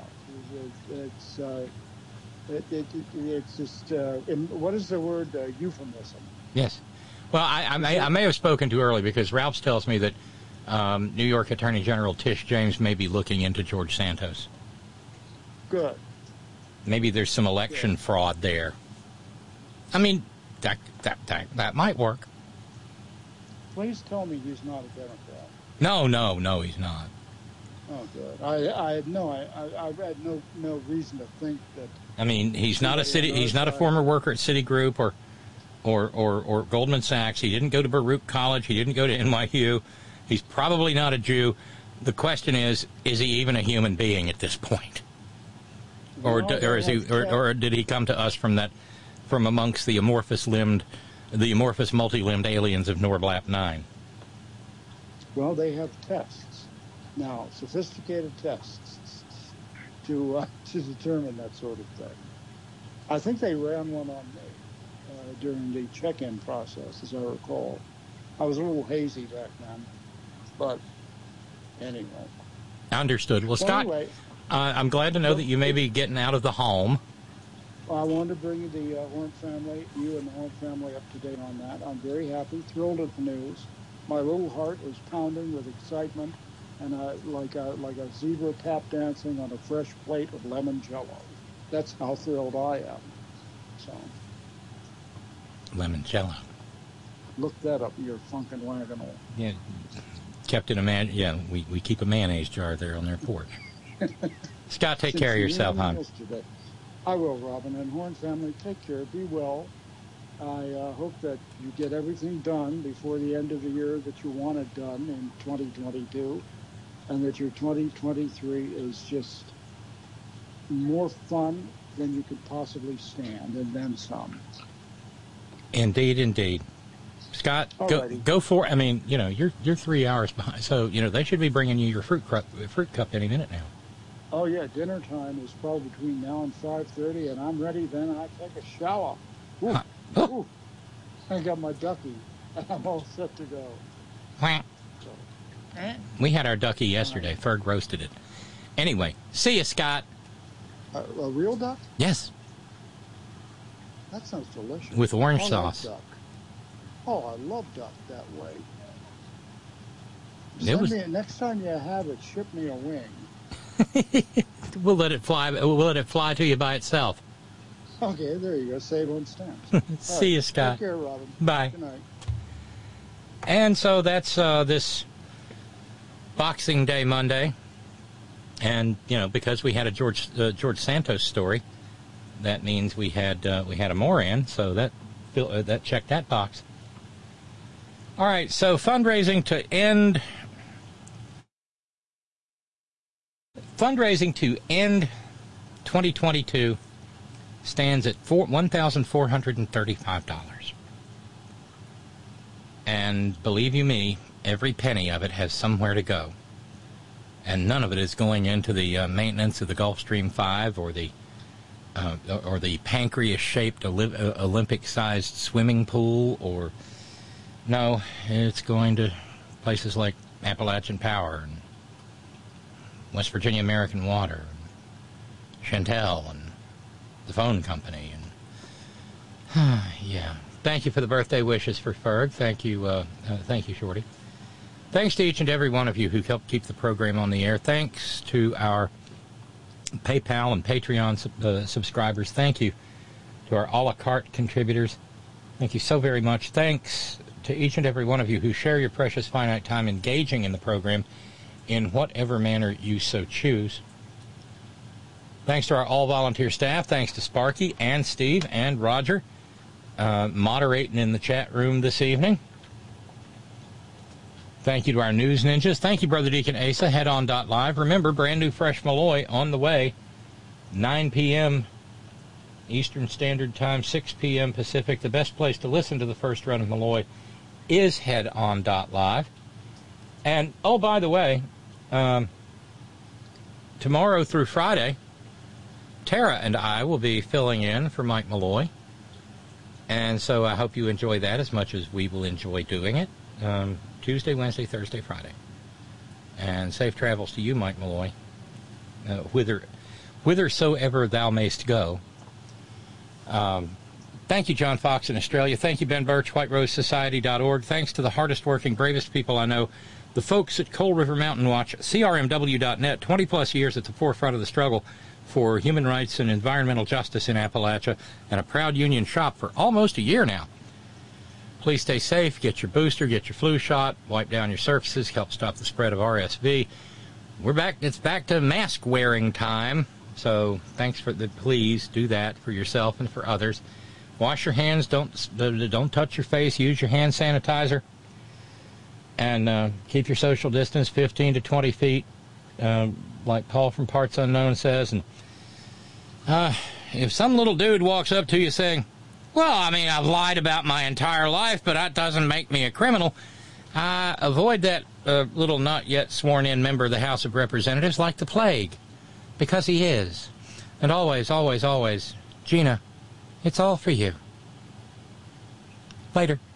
Speaker 18: it's just what is the word? Euphemism.
Speaker 4: Yes. Well, I may have spoken too early because Ralphs tells me that New York Attorney General Tish James may be looking into George Santos.
Speaker 18: Good.
Speaker 4: Maybe there's some election fraud there. I mean, that might work.
Speaker 18: Please tell me he's not a Democrat.
Speaker 4: No, he's not.
Speaker 18: Oh, good. I had no reason to think that.
Speaker 4: I mean, he's not a former worker at Citigroup or Goldman Sachs. He didn't go to Baruch College. He didn't go to NYU. He's probably not a Jew. The question is he even a human being at this point? Or did he come to us from amongst the amorphous multi-limbed aliens of Norblap 9?
Speaker 18: Well, they have tests now, sophisticated tests to determine that sort of thing. I think they ran one on me during the check-in process, as I recall. I was a little hazy back then, but anyway.
Speaker 4: Understood. Well, Scott, anyway, I'm glad to know that you may be getting out of the home.
Speaker 18: I wanted to bring you the Horn family, you and the Horn family, up to date on that. I'm very happy, thrilled at the news. My little heart is pounding with excitement, and like a zebra tap dancing on a fresh plate of lemon jello. That's how thrilled I am. So.
Speaker 4: Lemon jello.
Speaker 18: Look that up, your funkin' wagon.
Speaker 4: Yeah, kept in we keep a mayonnaise jar there on their porch. Scott, take care of yourself, hon.
Speaker 18: I will, Robin. And Horn family, take care. Be well. I hope that you get everything done before the end of the year that you want it done in 2022, and that your 2023 is just more fun than you could possibly stand, and then some.
Speaker 4: Indeed. Scott, go for it. I mean, you're 3 hours behind, so they should be bringing you your fruit cup any minute now.
Speaker 18: Oh yeah, dinner time is probably between now and 5:30, and I'm ready. Then I take a shower. Ooh. I got my ducky, and I'm all set to go.
Speaker 4: We had our ducky yesterday. Ferg roasted it. Anyway, see you, Scott.
Speaker 18: A real duck?
Speaker 4: Yes.
Speaker 18: That sounds delicious.
Speaker 4: With orange sauce.
Speaker 18: Duck. Oh, I love duck that way. Next time you have it, ship me a wing.
Speaker 4: We'll let it fly. We'll let it fly to you by itself.
Speaker 18: Okay, there you go. Save on stamps.
Speaker 4: See you, Scott.
Speaker 18: Take care, Robin.
Speaker 4: Bye.
Speaker 18: Good night.
Speaker 4: And so that's this Boxing Day Monday. And, because we had a George Santos story, that means we had a Moran, so that checked that box. All right, so fundraising to end 2022 stands at $1,435. And believe you me, every penny of it has somewhere to go. And none of it is going into the maintenance of the Gulfstream 5 or the pancreas-shaped Olympic-sized swimming pool. No, it's going to places like Appalachian Power and West Virginia American Water, and Chantel, and the phone company. And yeah. Thank you for the birthday wishes for Ferg. Thank you, Shorty. Thanks to each and every one of you who helped keep the program on the air. Thanks to our PayPal and Patreon subscribers. Thank you to our a la carte contributors. Thank you so very much. Thanks to each and every one of you who share your precious finite time engaging in the program in whatever manner you so choose. Thanks to our all-volunteer staff. Thanks to Sparky and Steve and Roger moderating in the chat room this evening. Thank you to our news ninjas. Thank you, Brother Deacon Asa. Headon.live. Remember, brand new Fresh Malloy on the way. 9 p.m. Eastern Standard Time, 6 p.m. Pacific. The best place to listen to the first run of Malloy is Headon.live. And, oh, by the way, tomorrow through Friday, Tara and I will be filling in for Mike Malloy. And so I hope you enjoy that as much as we will enjoy doing it. Tuesday, Wednesday, Thursday, Friday. And safe travels to you, Mike Malloy, whithersoever thou mayst go. Thank you, John Fox in Australia. Thank you, Ben Birch, WhiteRoseSociety.org. Thanks to the hardest working, bravest people I know, the folks at Coal River Mountain Watch, CRMW.net, 20-plus years at the forefront of the struggle for human rights and environmental justice in Appalachia, and a proud union shop for almost a year now. Please stay safe, get your booster, get your flu shot, wipe down your surfaces, help stop the spread of RSV. We're back. It's back to mask wearing time, so thanks for please do that for yourself and for others. Wash your hands, don't touch your face, use your hand sanitizer, and keep your social distance 15 to 20 feet, like Paul from Parts Unknown says. And if some little dude walks up to you saying, well, I mean, I've lied about my entire life, but that doesn't make me a criminal, avoid that little not yet sworn-in member of the House of Representatives like the plague, because he is. And always, always, always, Gina, it's all for you. Later.